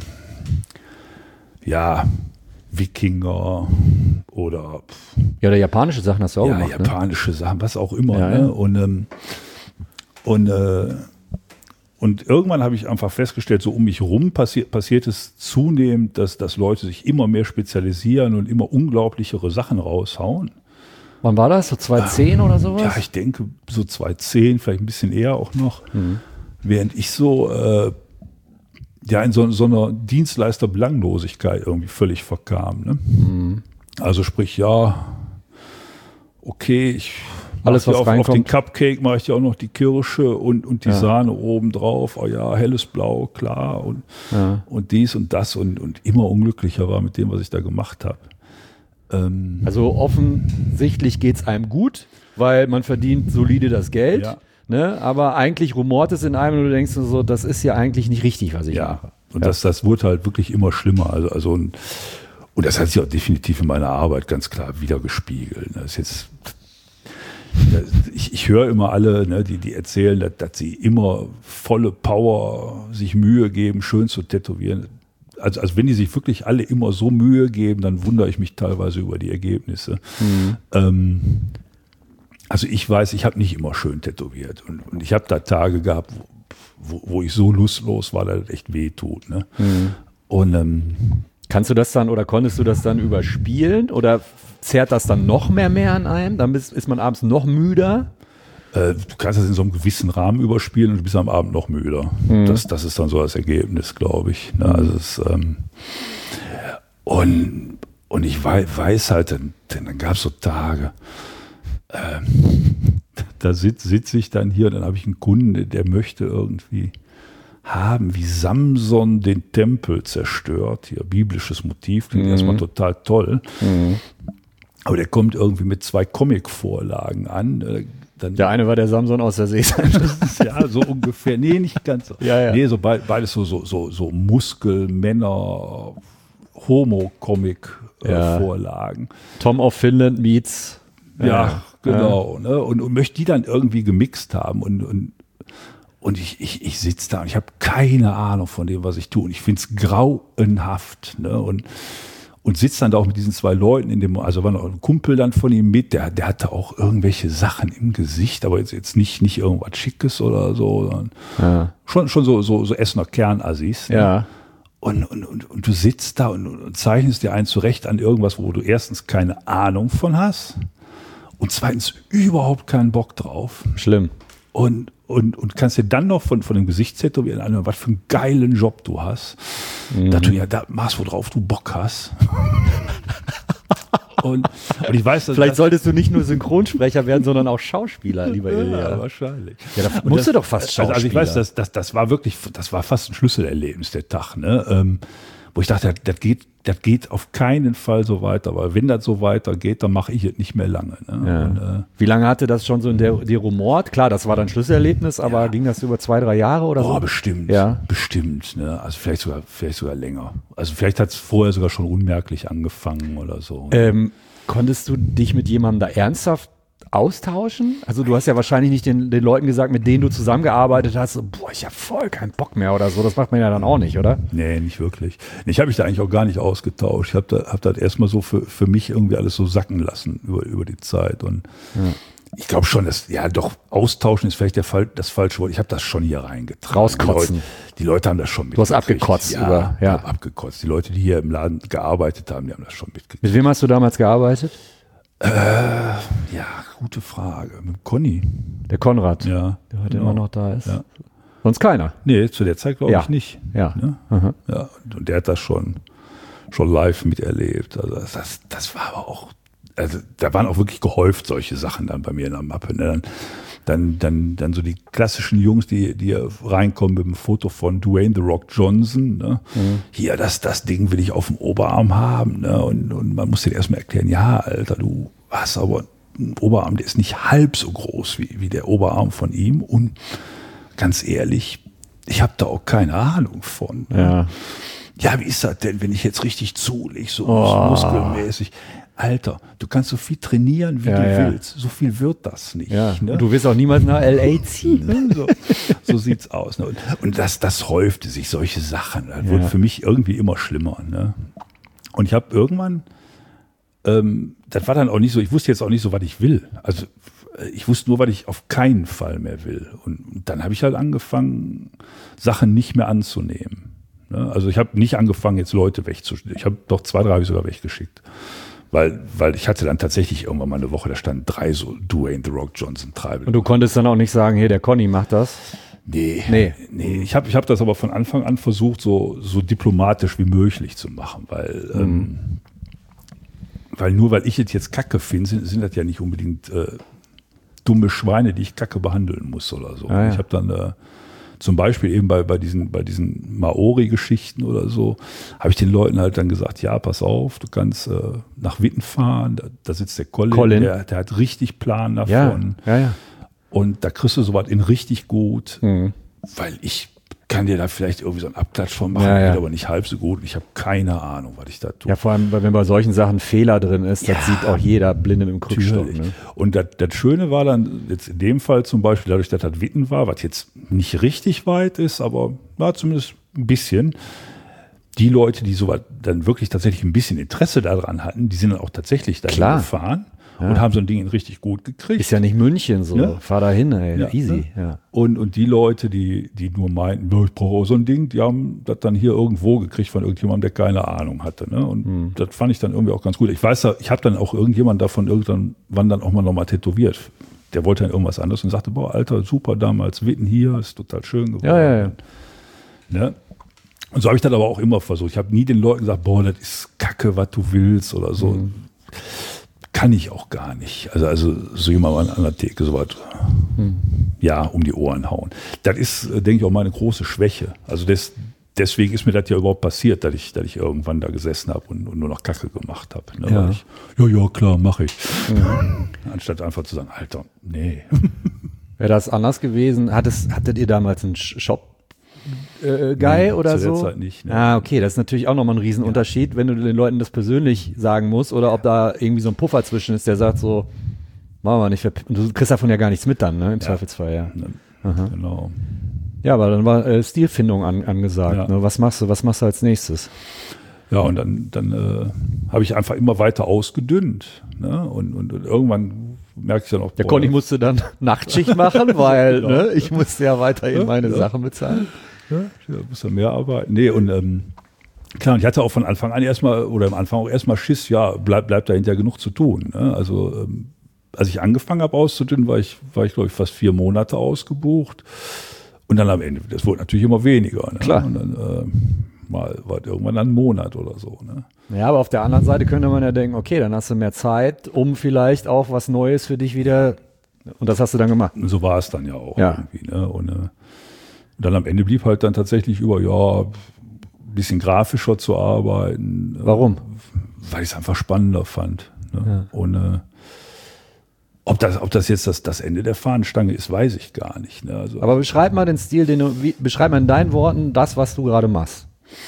S3: ja, Wikinger oder pff,
S2: Ja, oder japanische Sachen hast du auch
S3: ja,
S2: gemacht, ne?
S3: japanische Sachen, was auch immer.
S2: Ja,
S3: ne?
S2: ja.
S3: Und, ähm, und, äh, und irgendwann habe ich einfach festgestellt, so um mich rum passiert, passiert es zunehmend, dass, dass Leute sich immer mehr spezialisieren und immer unglaublichere Sachen raushauen.
S2: Wann war das? So zweitausendzehn oder sowas?
S3: Ja, ich denke so zweitausendzehn, vielleicht ein bisschen eher auch noch.
S2: Mhm.
S3: Während ich so äh, ja in so, so einer Dienstleister-Belanglosigkeit irgendwie völlig verkam. Ne?
S2: Mhm.
S3: Also sprich, ja, okay, ich
S2: Alles,
S3: mach
S2: was
S3: dir auf, auf den
S2: reinkommt.
S3: Cupcake mache ich dir auch noch die Kirsche und, und die
S2: Ja.
S3: Sahne oben drauf. Oh ja, helles Blau, klar. Und,
S2: Ja.
S3: und dies und das und, und immer unglücklicher war mit dem, was ich da gemacht habe. Ähm,
S2: Also offensichtlich geht es einem gut, weil man verdient solide das Geld.
S3: Ja.
S2: Ne? Aber eigentlich rumort es in einem und du denkst so, das ist ja eigentlich nicht richtig, was ich
S3: Ja,
S2: mache.
S3: und
S2: Ja.
S3: das, das wurde halt wirklich immer schlimmer. Also, also und, und das hat sich auch definitiv in meiner Arbeit ganz klar wiedergespiegelt. Das ist jetzt, ich, ich höre immer alle, ne, die, die erzählen, dass, dass sie immer volle Power sich Mühe geben, schön zu tätowieren. Also, also wenn die sich wirklich alle immer so Mühe geben, dann wundere ich mich teilweise über die Ergebnisse.
S2: Mhm.
S3: Ähm, also ich weiß, ich habe nicht immer schön tätowiert. Und, und ich habe da Tage gehabt, wo, wo ich so lustlos war, dass das echt weh tut. Ne?
S2: Mhm.
S3: Und ähm,
S2: Kannst du das dann oder konntest du das dann überspielen oder zerrt das dann noch mehr mehr an einem? Dann ist, ist man abends noch müder?
S3: äh, du kannst das in so einem gewissen Rahmen überspielen und du bist am Abend noch müder.
S2: Mhm.
S3: Das, das ist dann so das Ergebnis, glaube ich. Ne? Also es, ähm, und, und ich weiß, weiß halt, dann, dann gab es so Tage, ähm, da sitze sitz ich dann hier und dann habe ich einen Kunden, der möchte irgendwie haben, wie Samson den Tempel zerstört. Hier, biblisches Motiv, klingt
S2: Mhm.
S3: erstmal total toll.
S2: Mhm.
S3: Aber der kommt irgendwie mit zwei Comic-Vorlagen an. Äh, Dann,
S2: Der eine war der Samson aus der Seeseite.
S3: ja, so ungefähr. Nee, nicht ganz so.
S2: Ja, ja.
S3: Nee, so be beides so, so, so, so Muskelmänner, Homo-Comic-Vorlagen.
S2: Tom of Finland meets.
S3: Ja, genau. Ne? Und, und möchte die dann irgendwie gemixt haben. Und, und, und ich, ich, ich sitze da und ich habe keine Ahnung von dem, was ich tue. Und ich finde es grauenhaft. Ne? Und, und sitze dann da auch mit diesen zwei Leuten in dem, also war noch ein Kumpel dann von ihm mit, der, der hatte auch irgendwelche Sachen im Gesicht, aber jetzt, jetzt nicht, nicht irgendwas Schickes oder so, sondern
S2: Ja.
S3: schon, schon so, so, so Essener Kernassis. Ne?
S2: Ja.
S3: Und, und, und, und du sitzt da und, und zeichnest dir einen zurecht an irgendwas, wo du erstens keine Ahnung von hast und zweitens überhaupt keinen Bock drauf.
S2: Schlimm.
S3: Und, und, und kannst dir dann noch von, von dem Gesicht tätowieren anhören, was für einen geilen Job du hast.
S2: Mhm.
S3: Dass du ja da machst, worauf du Bock hast. und, und ich weiß, dass
S2: Vielleicht
S3: das,
S2: solltest du nicht nur Synchronsprecher werden, sondern auch Schauspieler, lieber
S3: ja,
S2: Ilja.
S3: wahrscheinlich.
S2: Ja, da
S3: Und
S2: musst
S3: das-
S2: du doch fast Schauspieler.
S3: Also ich weiß, das, das, das war wirklich, das war fast ein Schlüsselerlebnis, der Tag, ne? Ähm, wo ich dachte, das, das geht, das geht auf keinen Fall so weiter, weil wenn das so weitergeht, dann mache ich es nicht mehr lange. Ne?
S2: Ja.
S3: Und, äh,
S2: Wie lange hatte das schon so in der, dir rumort? Klar, das war dein Schlüsselerlebnis, aber ging das über zwei, drei Jahre oder
S3: oh,
S2: so?
S3: bestimmt,
S2: Ja.
S3: bestimmt. Ne? Also vielleicht sogar, vielleicht sogar länger. Also vielleicht hat es vorher sogar schon unmerklich angefangen oder so.
S2: Ähm, konntest du dich mit jemandem da ernsthaft austauschen? Also du hast ja wahrscheinlich nicht den, den Leuten gesagt, mit denen du zusammengearbeitet hast, so, boah, ich habe voll keinen Bock mehr oder so. Das macht man ja dann auch nicht, oder?
S3: Nee, nicht wirklich. Ich habe mich da eigentlich auch gar nicht ausgetauscht. Ich habe da, hab das erstmal so für, für mich irgendwie alles so sacken lassen über, über die Zeit. Und
S2: Ja.
S3: ich glaube schon, dass, ja doch, austauschen ist vielleicht der Fall, das falsche Wort. Ich habe das schon hier reingetragen.
S2: Rauskotzen.
S3: Die Leute, die Leute haben das schon
S2: Du hast
S3: mitgekriegt.
S2: abgekotzt
S3: Ja,
S2: über-
S3: ich
S2: ja.
S3: habe abgekotzt. Die Leute, die hier im Laden gearbeitet haben, die haben das schon mitgekriegt.
S2: Mit wem hast du damals gearbeitet?
S3: Ja, gute Frage. Mit Conny.
S2: Der Konrad,
S3: Ja.
S2: der heute
S3: genau.
S2: immer noch da ist.
S3: Ja.
S2: Sonst keiner.
S3: Nee, zu der Zeit glaube
S2: Ja.
S3: ich nicht.
S2: Ja.
S3: Ne?
S2: Aha.
S3: Ja, und der hat das schon, schon live miterlebt. Also das, das, das war aber auch, also da waren auch wirklich gehäuft solche Sachen dann bei mir in der Mappe. Ne? Dann, dann, dann, dann so die klassischen Jungs, die, die reinkommen mit dem Foto von Dwayne The Rock Johnson. Ne?
S2: Mhm.
S3: Hier, das, das Ding will ich auf dem Oberarm haben. Ne? Und, und man muss dir erstmal erklären, ja, Alter, du hast aber einen Oberarm, der ist nicht halb so groß wie, wie der Oberarm von ihm. Und ganz ehrlich, ich habe da auch keine Ahnung von. Ne?
S2: Ja.
S3: Ja, wie ist das denn, wenn ich jetzt richtig zulege, so
S2: Oh.
S3: muskelmäßig? Alter, du kannst so viel trainieren, wie
S2: Ja,
S3: du
S2: ja.
S3: willst. So viel wird das nicht.
S2: Ja.
S3: Ne?
S2: Und du wirst auch niemals nach L A ziehen. Ne?
S3: so, so sieht's aus. Ne? Und, und das, das häufte sich, solche Sachen. Das
S2: Ja.
S3: wurde für mich irgendwie immer schlimmer. Ne? Und ich habe irgendwann, ähm, das war dann auch nicht so, ich wusste jetzt auch nicht so, was ich will. Also ich wusste nur, was ich auf keinen Fall mehr will. Und, und dann habe ich halt angefangen, Sachen nicht mehr anzunehmen. Ne? Also ich habe nicht angefangen, jetzt Leute wegzuschicken. Ich habe doch zwei, drei habe ich sogar weggeschickt. Weil, weil ich hatte dann tatsächlich irgendwann mal eine Woche, da standen drei so Dwayne The Rock Johnson Treibel.
S2: Und du konntest dann auch nicht sagen, hier, der Conny macht das.
S3: Nee,
S2: Nee.
S3: nee. Ich habe ich hab das aber von Anfang an versucht, so, so diplomatisch wie möglich zu machen, weil,
S2: Mhm.
S3: ähm, weil nur weil ich es jetzt Kacke finde, sind, sind das ja nicht unbedingt äh, dumme Schweine, die ich Kacke behandeln muss oder so.
S2: Ah, ja.
S3: Ich habe dann äh, zum Beispiel eben bei, bei diesen, bei diesen Maori-Geschichten oder so, habe ich den Leuten halt dann gesagt, ja, pass auf, du kannst äh, nach Witten fahren, da, da sitzt der Colin,
S2: Colin.
S3: Der, der hat richtig Plan davon.
S2: Ja, ja, ja.
S3: Und da kriegst du sowas in richtig gut,
S2: Mhm.
S3: weil ich kann dir da vielleicht irgendwie so einen Abklatsch von machen,
S2: Ja, ja.
S3: aber nicht halb so gut. Ich habe keine Ahnung, was ich da tue.
S2: Ja, vor allem, weil wenn bei solchen Sachen Fehler drin ist, das
S3: Ja,
S2: sieht auch jeder Blinde mit dem Krückstock.
S3: Natürlich.
S2: Ne?
S3: Und das, das Schöne war dann jetzt in dem Fall zum Beispiel, dadurch, dass das Witten war, was jetzt nicht richtig weit ist, aber war zumindest ein bisschen, die Leute, die so dann wirklich tatsächlich ein bisschen Interesse daran hatten, die sind dann auch tatsächlich dahin
S2: Klar.
S3: gefahren
S2: Ja.
S3: und haben so ein Ding richtig gut gekriegt.
S2: Ist ja nicht München so.
S3: Ja.
S2: Fahr da hin, ey.
S3: Ja,
S2: Easy.
S3: ne?
S2: Ja.
S3: Und, und die Leute, die, die nur meinten, ja, ich brauche auch so ein Ding, die haben das dann hier irgendwo gekriegt von irgendjemandem, der keine Ahnung hatte. Ne? Und
S2: Mhm.
S3: das fand ich dann irgendwie auch ganz gut. Ich weiß, ich habe dann auch irgendjemand davon irgendwann dann auch mal nochmal tätowiert. Der wollte dann irgendwas anderes und sagte, boah, Alter, super, damals Witten hier, ist total schön geworden.
S2: Ja, ja, ja.
S3: Ne? Und so habe ich das aber auch immer versucht. Ich habe nie den Leuten gesagt, boah, das ist Kacke, was du willst oder so.
S2: Mhm.
S3: Kann ich auch gar nicht. Also, also so jemand an der Theke so was,
S2: Mhm.
S3: ja, um die Ohren hauen. Das ist, äh, denke ich, auch meine große Schwäche. Also des, deswegen ist mir das ja überhaupt passiert, dass ich, dass ich irgendwann da gesessen habe und, und nur noch Kacke gemacht habe. Ne?
S2: Ja.
S3: Weil ich, ja, ja, klar, mache ich.
S2: Mhm.
S3: Anstatt einfach zu sagen, Alter, nee.
S2: Wäre das anders gewesen? Hattest, hattet ihr damals einen Sh- Shop? Äh, Guy
S3: Nee,
S2: oder
S3: zu der
S2: so?
S3: Zeit nicht, ne.
S2: Ah, okay, das ist natürlich auch nochmal ein Riesenunterschied, wenn du den Leuten das persönlich sagen musst oder ob da irgendwie so ein Puffer zwischen ist, der sagt so, machen wir nicht, verp- und du kriegst davon ja gar nichts mit dann, ne? Im Zweifelsfall, ja.
S3: Ne,
S2: Aha.
S3: genau.
S2: Ja, aber dann war äh, Stilfindung an, angesagt.
S3: Ja.
S2: Ne? Was machst du, was machst du als nächstes?
S3: Ja, und dann, dann äh, habe ich einfach immer weiter ausgedünnt. Ne? Und, und, und irgendwann merke ich dann auch,
S2: Der
S3: boah,
S2: Conny musste dann Nachtschicht machen, weil
S3: Genau.
S2: ne, ich musste ja weiterhin
S3: Ja,
S2: meine
S3: ja.
S2: Sachen bezahlen.
S3: ja, ja, muss ja mehr arbeiten. Nee, und ähm, klar, und ich hatte auch von Anfang an erstmal, oder am Anfang auch erstmal Schiss, ja, bleibt bleib dahinter genug zu tun. Ne? Also ähm, als ich angefangen habe auszudünnen, war ich, war ich glaube ich, fast vier Monate ausgebucht. Und dann am Ende, das wurde natürlich immer weniger. Ne?
S2: Klar.
S3: Und dann äh, mal war es irgendwann ein Monat oder so. Ne?
S2: Ja, aber auf der anderen Seite könnte man ja denken, okay, dann hast du mehr Zeit, um vielleicht auch was Neues für dich wieder, und das hast du dann gemacht.
S3: Und so war es dann ja auch
S2: Ja.
S3: irgendwie. Ne? Und, äh, und dann am Ende blieb halt dann tatsächlich über, ja, ein bisschen grafischer zu arbeiten. äh,
S2: Warum?
S3: Weil ich es einfach spannender fand. Ne?
S2: Ja.
S3: Und äh, ob das, ob das jetzt das, das Ende der Fahnenstange ist, weiß ich gar nicht. Ne? Also,
S2: Aber beschreib mal den Stil, den du, wie, beschreib mal in deinen Worten das, was du gerade machst.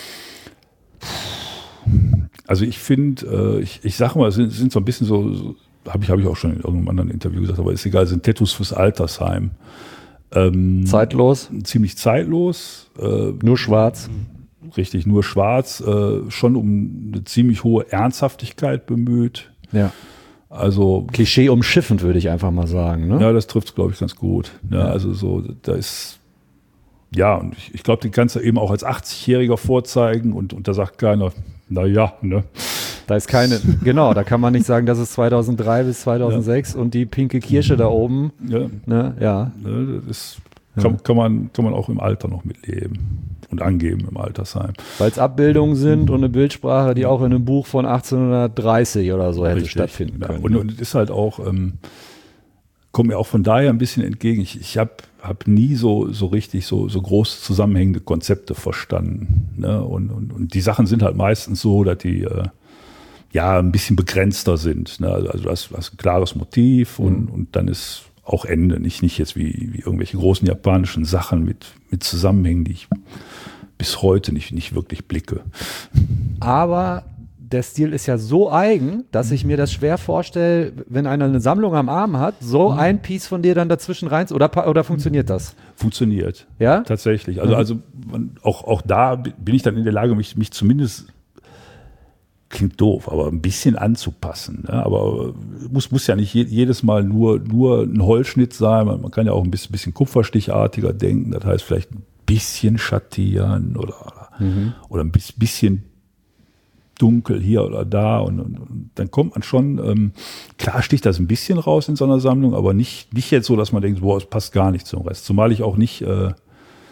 S3: also ich finde, äh, ich, ich sage mal, es sind, sind so ein bisschen so, so habe ich, hab ich auch schon in irgendeinem anderen Interview gesagt, aber ist egal, sind Tattoos fürs Altersheim. Ähm,
S2: Zeitlos,
S3: ziemlich zeitlos. Äh,
S2: nur schwarz.
S3: richtig, nur schwarz, äh, schon um eine ziemlich hohe Ernsthaftigkeit bemüht.
S2: Ja.
S3: Also,
S2: Klischee umschiffend, würde ich einfach mal sagen. Ne?
S3: ja, das trifft es, glaube ich, ganz gut. Ja, also so, da ist, ja, und ich, ich glaube, die kannst du eben auch als achtzigjähriger vorzeigen und, und da sagt keiner, na ja, ne.
S2: Da ist keine, genau, da kann man nicht sagen, das ist zweitausenddrei bis zweitausendsechs und die pinke Kirsche da oben.
S3: Ja,
S2: Ne? Ja.
S3: ne, das ist, kann, kann, man, kann man auch im Alter noch mitleben und angeben im Altersheim.
S2: Weil es Abbildungen sind und eine Bildsprache, die auch in einem Buch von achtzehnhundertdreißig oder so hätte
S3: Richtig.
S2: stattfinden
S3: Ja,
S2: können.
S3: und, und es ist halt auch, ähm, kommt mir auch von daher ein bisschen entgegen. Ich, ich habe hab nie so, so richtig so, so groß zusammenhängende Konzepte verstanden. Ne? Und, und, und die Sachen sind halt meistens so, dass die äh, ja ein bisschen begrenzter sind. Ne? Also du hast, hast ein klares Motiv und,
S2: Mhm.
S3: und dann ist auch Ende. Nicht, nicht jetzt wie, wie irgendwelche großen japanischen Sachen mit, mit Zusammenhängen, die ich bis heute nicht, nicht wirklich blicke.
S2: Aber der Stil ist ja so eigen, dass ich mir das schwer vorstelle, wenn einer eine Sammlung am Arm hat, so ein Piece von dir dann dazwischen rein, oder, pa- oder funktioniert das?
S3: Funktioniert.
S2: Ja?
S3: Tatsächlich. Also,
S2: Mhm.
S3: also man, auch, auch da bin ich dann in der Lage, mich, mich zumindest, klingt doof, aber ein bisschen anzupassen. Ne? Aber muss, muss ja nicht je, jedes Mal nur, nur ein Holzschnitt sein. Man, man kann ja auch ein bisschen, bisschen kupferstichartiger denken. Das heißt vielleicht ein bisschen schattieren oder,
S2: Mhm.
S3: oder ein bis- bisschen dunkel hier oder da. Und, und, und dann kommt man schon, ähm, klar sticht das ein bisschen raus in so einer Sammlung, aber nicht, nicht jetzt so, dass man denkt, boah, es passt gar nicht zum Rest. Zumal ich auch nicht, äh,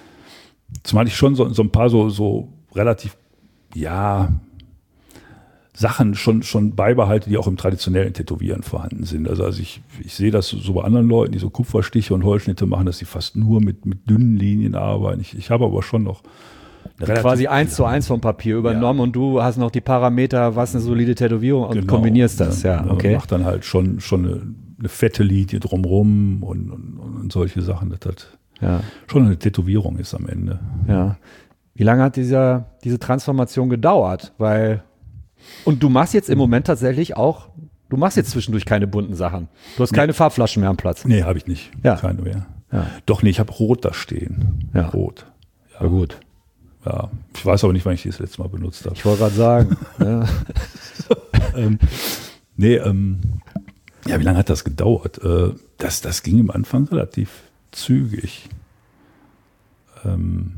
S3: zumal ich schon so, so ein paar so, so relativ, ja, Sachen schon, schon beibehalte, die auch im traditionellen Tätowieren vorhanden sind. Also, also ich, ich sehe das so bei anderen Leuten, die so Kupferstiche und Holzschnitte machen, dass sie fast nur mit, mit dünnen Linien arbeiten. Ich, ich habe aber schon noch
S2: quasi eins zu eins vom Papier übernommen, ja. Und du hast noch die Parameter, was eine solide Tätowierung und genau, kombinierst das, ja, ja okay.
S3: Macht dann halt schon, schon eine, eine fette Linie drumrum und, und, und solche Sachen, dass das ja. schon eine Tätowierung ist am Ende.
S2: Ja. Wie lange hat dieser, diese Transformation gedauert? Weil, und du machst jetzt im Moment tatsächlich auch, du machst jetzt zwischendurch keine bunten Sachen. Du hast keine nee. Farbflaschen mehr am Platz.
S3: Nee, habe ich nicht.
S2: Ja.
S3: Keine mehr.
S2: Ja.
S3: Doch, nee, ich habe Rot da stehen.
S2: Ja.
S3: Rot.
S2: Ja, ja gut.
S3: Ja, ich weiß aber nicht, wann ich die das letzte Mal benutzt habe.
S2: Ich wollte gerade sagen. ja.
S3: ähm, nee, ähm, ja, wie lange hat das gedauert? Äh, das, das ging am Anfang relativ zügig. Ähm,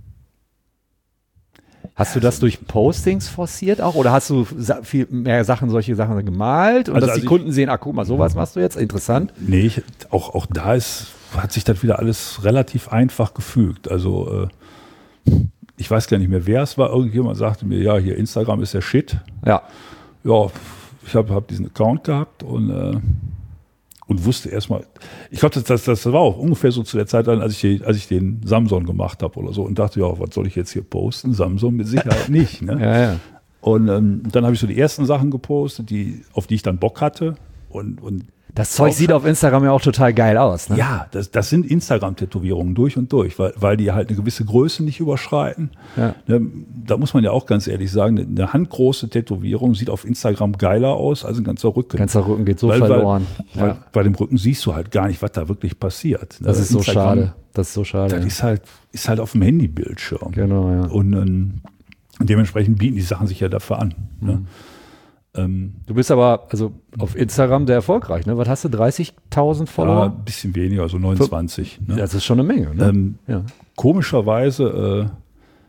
S2: hast du das durch Postings forciert auch oder hast du viel mehr Sachen, solche Sachen gemalt und
S3: also,
S2: dass
S3: also
S2: die Kunden ich, sehen, ach guck mal, sowas machst du jetzt, interessant?
S3: Nee, ich, auch, auch da ist, hat sich das wieder alles relativ einfach gefügt. Also äh, ich weiß gar nicht mehr, wer es war. Irgendjemand sagte mir, ja, hier Instagram ist der Shit.
S2: Ja.
S3: Ja, ich habe hab diesen Account gehabt und, äh, und wusste erstmal, ich glaube, das, das, das war auch ungefähr so zu der Zeit, als ich, die, als ich den Samson gemacht habe oder so und dachte, ja, was soll ich jetzt hier posten? Samson mit Sicherheit nicht. Ne?
S2: Ja, ja.
S3: Und ähm, dann habe ich so die ersten Sachen gepostet, die, auf die ich dann Bock hatte. Und, und
S2: das Zeug sieht auf Instagram ja auch total geil aus. Ne?
S3: Ja, das, das sind Instagram-Tätowierungen durch und durch, weil, weil die halt eine gewisse Größe nicht überschreiten.
S2: Ja.
S3: Ne, da muss man ja auch ganz ehrlich sagen, eine handgroße Tätowierung sieht auf Instagram geiler aus als ein ganzer Rücken.
S2: Ganzer Rücken geht so
S3: weil,
S2: verloren.
S3: Weil,
S2: ja.
S3: weil bei dem Rücken siehst du halt gar nicht, was da wirklich passiert.
S2: Das ist Instagram, so schade. Das ist so schade.
S3: Das
S2: ja.
S3: ist halt, ist halt auf dem Handybildschirm.
S2: Genau, ja.
S3: Und ähm, dementsprechend bieten die Sachen sich ja dafür an. Mhm. Ne?
S2: Ähm, du bist aber also auf Instagram sehr erfolgreich, ne? Was hast du, dreißigtausend Follower?
S3: Ja, ein bisschen weniger, so neunundzwanzig.
S2: Ne? Das ist schon eine Menge. Ne?
S3: Ähm,
S2: ja.
S3: Komischerweise, äh,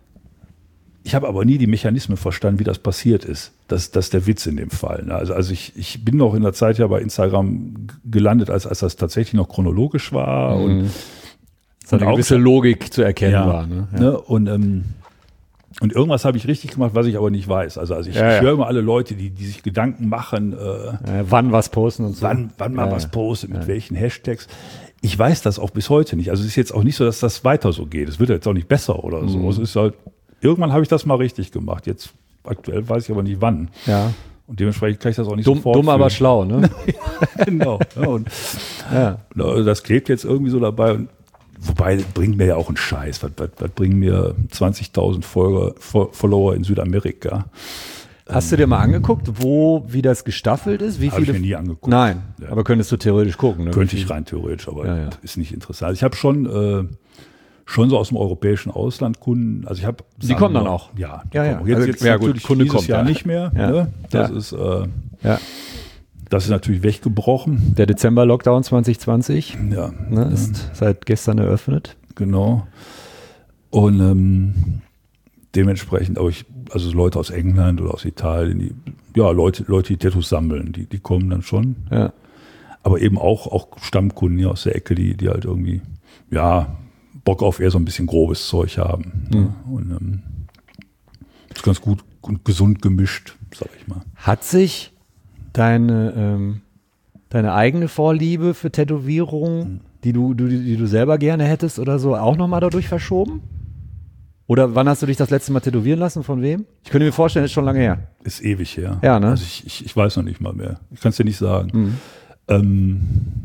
S3: ich habe aber nie die Mechanismen verstanden, wie das passiert ist. Das, das ist der Witz in dem Fall. Ne? Also, also ich, ich bin noch in der Zeit ja bei Instagram gelandet, als, als das tatsächlich noch chronologisch war. Mhm. Und,
S2: dass eine gewisse Logik zu erkennen
S3: ja,
S2: war. Ne? Ja.
S3: Ne? Und ähm, Und irgendwas habe ich richtig gemacht, was ich aber nicht weiß. Also, also ich,
S2: ja, ja.
S3: ich höre immer alle Leute, die, die sich Gedanken machen, äh,
S2: ja, wann was posten und so.
S3: Wann, wann man
S2: ja,
S3: was postet, mit
S2: ja.
S3: welchen Hashtags. Ich weiß das auch bis heute nicht. Also es ist jetzt auch nicht so, dass das weiter so geht. Es wird jetzt auch nicht besser oder so.
S2: Mhm.
S3: Es ist halt, irgendwann habe ich das mal richtig gemacht. Jetzt aktuell weiß ich aber nicht wann.
S2: Ja.
S3: Und dementsprechend kann ich das auch nicht
S2: dumm,
S3: sofort
S2: Dumm, aber schlau, ne?
S3: Genau. Ja, und
S2: ja.
S3: das klebt jetzt irgendwie so dabei. Und wobei, bringt mir ja auch einen Scheiß. Was, was, was bringen mir zwanzigtausend Folger, Follower in Südamerika?
S2: Hast du dir mal angeguckt, wo, wie das gestaffelt ist? Wie
S3: Habe
S2: viele?
S3: ich mir nie angeguckt.
S2: Nein,
S3: ja.
S2: aber könntest du theoretisch gucken. Ne?
S3: Könnte ich rein theoretisch, aber
S2: ja, ja.
S3: ist nicht interessant. Ich habe schon, äh, schon so aus dem europäischen Ausland Kunden. Also ich habe.
S2: Die kommen dann auch?
S3: Ja,
S2: ja, ja.
S3: Jetzt,
S2: also,
S3: jetzt
S2: ja,
S3: natürlich
S2: gut, Kunde
S3: dieses
S2: kommt,
S3: Jahr
S2: ja.
S3: nicht mehr.
S2: Ja.
S3: Ne? Das
S2: ja.
S3: ist äh,
S2: ja.
S3: Das ist natürlich weggebrochen.
S2: Der Dezember-Lockdown zwanzig zwanzig
S3: ja.
S2: ne, ist ja. seit gestern eröffnet.
S3: Genau. Und ähm, dementsprechend auch ich, also Leute aus England oder aus Italien, die, ja, Leute, Leute, die Tattoos sammeln, die, die kommen dann schon.
S2: Ja.
S3: Aber eben auch, auch Stammkunden hier aus der Ecke, die, die halt irgendwie, ja, Bock auf eher so ein bisschen grobes Zeug haben.
S2: Mhm.
S3: Ne? Und ähm, ist ganz gut und gesund gemischt, sag ich mal.
S2: Hat sich deine, ähm, deine eigene Vorliebe für Tätowierungen, mhm. die, du, du, die du selber gerne hättest oder so, auch nochmal dadurch verschoben? Oder wann hast du dich das letzte Mal tätowieren lassen? Von wem? Ich könnte mir vorstellen, ist schon lange her.
S3: Ist ewig her.
S2: Ja, ne?
S3: Also ich, ich, ich weiß noch nicht mal mehr. Ich kann es dir nicht sagen.
S2: Mhm.
S3: Ähm,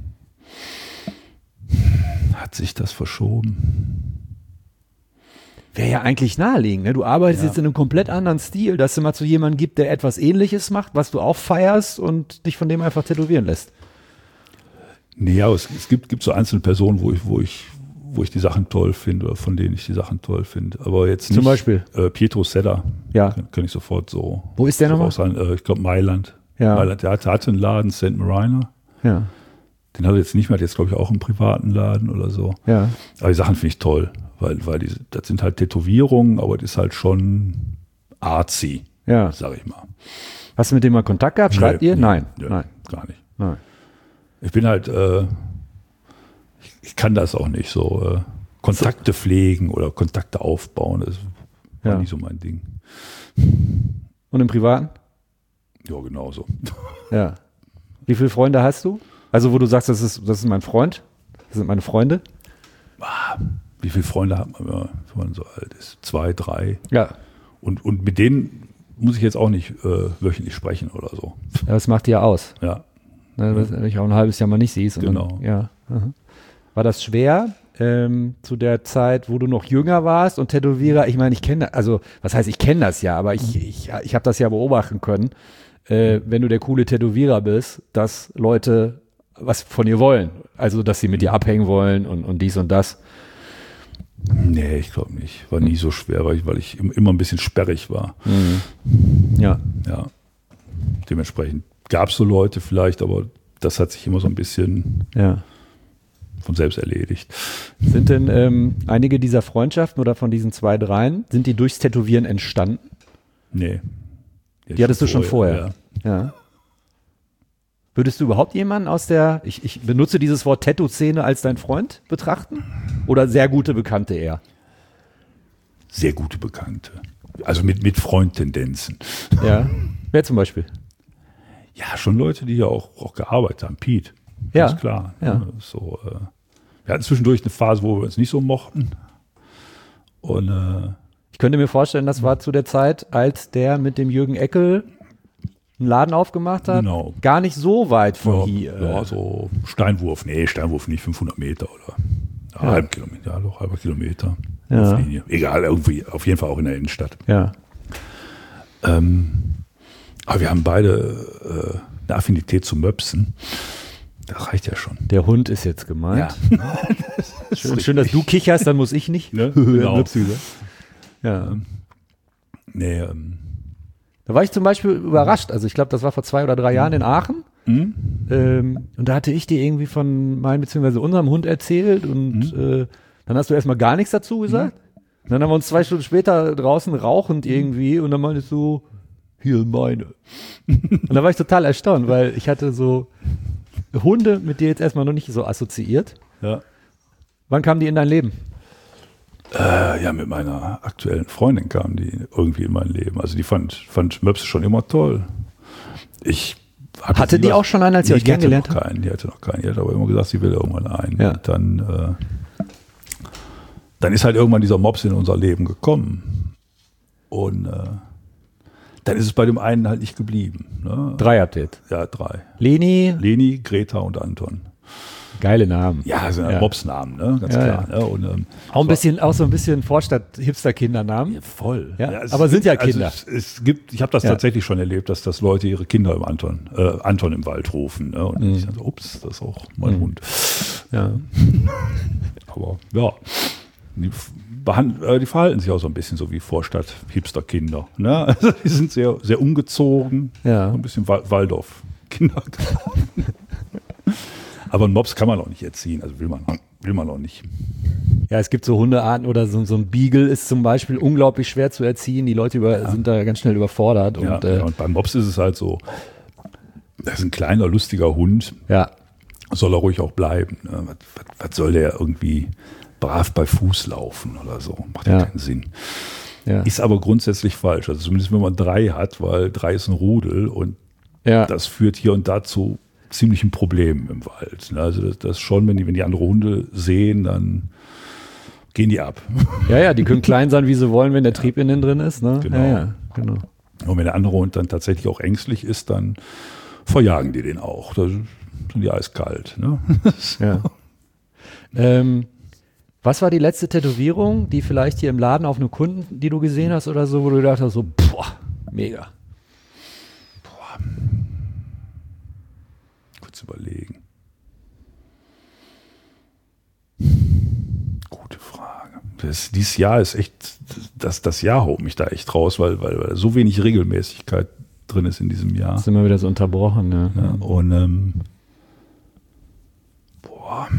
S3: hat sich das verschoben?
S2: Wäre ja eigentlich naheliegend. Ne? Du arbeitest ja. jetzt in einem komplett anderen Stil, dass es mal zu jemandem gibt, der etwas Ähnliches macht, was du auch feierst und dich von dem einfach tätowieren lässt.
S3: Nee, ja, es, es gibt, gibt so einzelne Personen, wo ich, wo ich, wo ich die Sachen toll finde oder von denen ich die Sachen toll finde. Aber jetzt nicht.
S2: Zum Beispiel?
S3: Äh, Pietro Sedda.
S2: Ja.
S3: Kann, kann ich sofort so.
S2: Wo ist der nochmal?
S3: Äh, ich glaube Mailand.
S2: Ja.
S3: Mailand. Der hatte, hatte einen Laden, Saint Marina.
S2: Ja.
S3: Den hat er jetzt nicht mehr, hat jetzt glaube ich auch einen privaten Laden oder so.
S2: Ja.
S3: Aber die Sachen finde ich toll, weil, weil die, das sind halt Tätowierungen, aber das ist halt schon artsy,
S2: ja.
S3: sag ich mal.
S2: Hast du mit dem mal Kontakt gehabt? Schreibt
S3: Nö,
S2: ihr?
S3: nee,
S2: Nein.
S3: nö,
S2: Nein.
S3: Gar nicht.
S2: Nein.
S3: Ich bin halt, äh, ich, ich kann das auch nicht so, äh, Kontakte so. pflegen oder Kontakte aufbauen, das war
S2: ja.
S3: nie so mein Ding.
S2: Und im Privaten?
S3: Ja, genauso.
S2: Ja. Wie viele Freunde hast du? Also wo du sagst, das ist, das ist mein Freund, das sind meine Freunde?
S3: Wie viele Freunde hat man, wenn man so alt ist? Zwei, drei.
S2: Ja.
S3: Und, und mit denen muss ich jetzt auch nicht äh, wöchentlich sprechen oder so.
S2: Ja, das macht dir ja aus.
S3: Ja.
S2: Ne, dass du dich auch ein halbes Jahr mal nicht siehst. Und
S3: Genau.
S2: Dann, ja. Aha. War das schwer ähm, zu der Zeit, wo du noch jünger warst und Tätowierer? Ich meine, ich kenne, also was heißt, ich kenne das ja, aber ich, ich, ich habe das ja beobachten können, äh, wenn du der coole Tätowierer bist, dass Leute was von dir wollen. Also, dass sie mit dir abhängen wollen und, und dies und das.
S3: Nee, ich glaube nicht. War nie so schwer, weil ich, weil ich immer ein bisschen sperrig war.
S2: Mhm. Ja.
S3: Ja. Dementsprechend gab es so Leute vielleicht, aber das hat sich immer so ein bisschen
S2: Ja.
S3: von selbst erledigt.
S2: Sind denn ähm, einige dieser Freundschaften oder von diesen zwei, dreien, sind die durchs Tätowieren entstanden?
S3: Nee.
S2: Die hattest du schon vorher?
S3: Ja.
S2: Ja. Würdest du überhaupt jemanden aus der, ich, ich benutze dieses Wort Tattoo-Szene als dein Freund betrachten? Oder sehr gute Bekannte eher?
S3: Sehr gute Bekannte. Also mit, mit Freundtendenzen.
S2: Ja. Wer zum Beispiel?
S3: Ja, schon Leute, die ja auch, auch gearbeitet haben. Pete.
S2: Ja.
S3: Ist klar.
S2: Ja.
S3: Ne? So, äh, wir hatten zwischendurch eine Phase, wo wir uns nicht so mochten. Und äh,
S2: Ich könnte mir vorstellen, das war zu der Zeit, als der mit dem Jürgen Eckel einen Laden aufgemacht hat.
S3: Genau.
S2: Gar nicht so weit von
S3: ja,
S2: hier.
S3: ja, so Steinwurf. Nee, Steinwurf nicht, fünfhundert Meter oder ja,
S2: Ja.
S3: halben Kilometer. Ja, doch, halber Kilometer.
S2: Ja.
S3: Auf Linie. Egal, irgendwie, auf jeden Fall auch in der Innenstadt.
S2: Ja.
S3: Ähm, aber wir haben beide äh, eine Affinität zu Möpsen. Das reicht ja schon.
S2: Der Hund ist jetzt gemeint. Schön, schön, dass du kicherst, dann muss ich nicht.
S3: Ne? Genau.
S2: Ja.
S3: Nee, ähm,
S2: Da war ich zum Beispiel überrascht. Also ich glaube, das war vor zwei oder drei Jahren in Aachen.
S3: hm?
S2: Ähm, und da hatte ich dir irgendwie von meinem bzw. unserem Hund erzählt und äh, dann hast du erstmal gar nichts dazu gesagt. Und dann haben wir uns zwei Stunden später draußen rauchend irgendwie und dann meintest du, hier meine. Und da war ich total erstaunt, weil ich hatte so Hunde mit dir jetzt erstmal noch nicht so assoziiert.
S3: Ja.
S2: Wann kamen die in dein Leben?
S3: Äh, ja, mit meiner aktuellen Freundin kam die irgendwie in mein Leben. Also die fand, fand Möpse schon immer toll. Ich hatte,
S2: Hatte
S3: sie
S2: die
S3: was-
S2: auch schon einen, als ihr
S3: Nee,
S2: euch
S3: die hatte
S2: kennengelernt
S3: noch
S2: habt?
S3: keinen, Die hatte noch keinen. Die hat aber immer gesagt, sie will irgendwann einen.
S2: Ja.
S3: Und dann, äh, dann ist halt irgendwann dieser Mops in unser Leben gekommen. Und äh, dann ist es bei dem einen halt nicht geblieben. Ne?
S2: Drei habt ihr jetzt.
S3: Ja, drei.
S2: Leni,
S3: Leni, Greta und Anton.
S2: geile Namen.
S3: Ja, das sind
S2: Ja.
S3: Mopsnamen, ne? Ganz
S2: Ja,
S3: klar. Ne? Und, ähm,
S2: Auch ein bisschen, auch so ein bisschen Vorstadt-Hipster-Kindernamen.
S3: voll.
S2: Ja,
S3: es
S2: aber sind ja
S3: also
S2: Kinder.
S3: es, es gibt, ich habe das
S2: Ja.
S3: tatsächlich schon erlebt, dass das Leute ihre Kinder im Anton, äh, Anton im Wald rufen. Ne? Und ich dachte, ups, das ist auch mein
S2: Mhm.
S3: Hund.
S2: Ja.
S3: Aber ja, die, behand- äh, die verhalten sich auch so ein bisschen so wie Vorstadt-Hipster-Kinder. Ne? Also die sind sehr, sehr ungezogen,
S2: Ja.
S3: so ein bisschen Wa- Waldorf-Kinder. Aber einen Mops kann man auch nicht erziehen, also will man, will man auch nicht.
S2: Ja, es gibt so Hundearten oder so, so ein Beagle ist zum Beispiel unglaublich schwer zu erziehen. Die Leute über, sind da ganz schnell überfordert.
S3: Ja,
S2: Und, äh,
S3: ja, und beim Mops ist es halt so, das ist ein kleiner, lustiger Hund,
S2: ja.
S3: soll er ruhig auch bleiben. Ne? Was, was, was soll der irgendwie brav bei Fuß laufen oder so? Macht ja
S2: Ja.
S3: keinen Sinn.
S2: Ja.
S3: Ist aber grundsätzlich falsch. Also zumindest wenn man drei hat, weil drei ist ein Rudel und
S2: Ja.
S3: das führt hier und da zu ziemlichen Problemen im Wald. Ne? Also das, das schon, wenn die, wenn die andere Hunde sehen, dann gehen die ab.
S2: ja, ja, die können klein sein, wie sie wollen, wenn der Trieb innen drin ist. Ne?
S3: Genau.
S2: Ja, ja, genau.
S3: Und wenn der andere Hund dann tatsächlich auch ängstlich ist, dann verjagen die den auch. Da sind die eiskalt. Ne?
S2: Ja. Ähm, was war die letzte Tätowierung, die vielleicht hier im Laden auf einem Kunden, die du gesehen hast oder so, wo du gedacht hast, so, boah, mega.
S3: Kurz überlegen. Gute Frage. Das, dieses Jahr ist echt, das, das Jahr haut mich da echt raus, weil, weil, weil so wenig Regelmäßigkeit drin ist in diesem Jahr.
S2: Ist immer wieder so unterbrochen. Ne?
S3: Ja, und ähm, boah.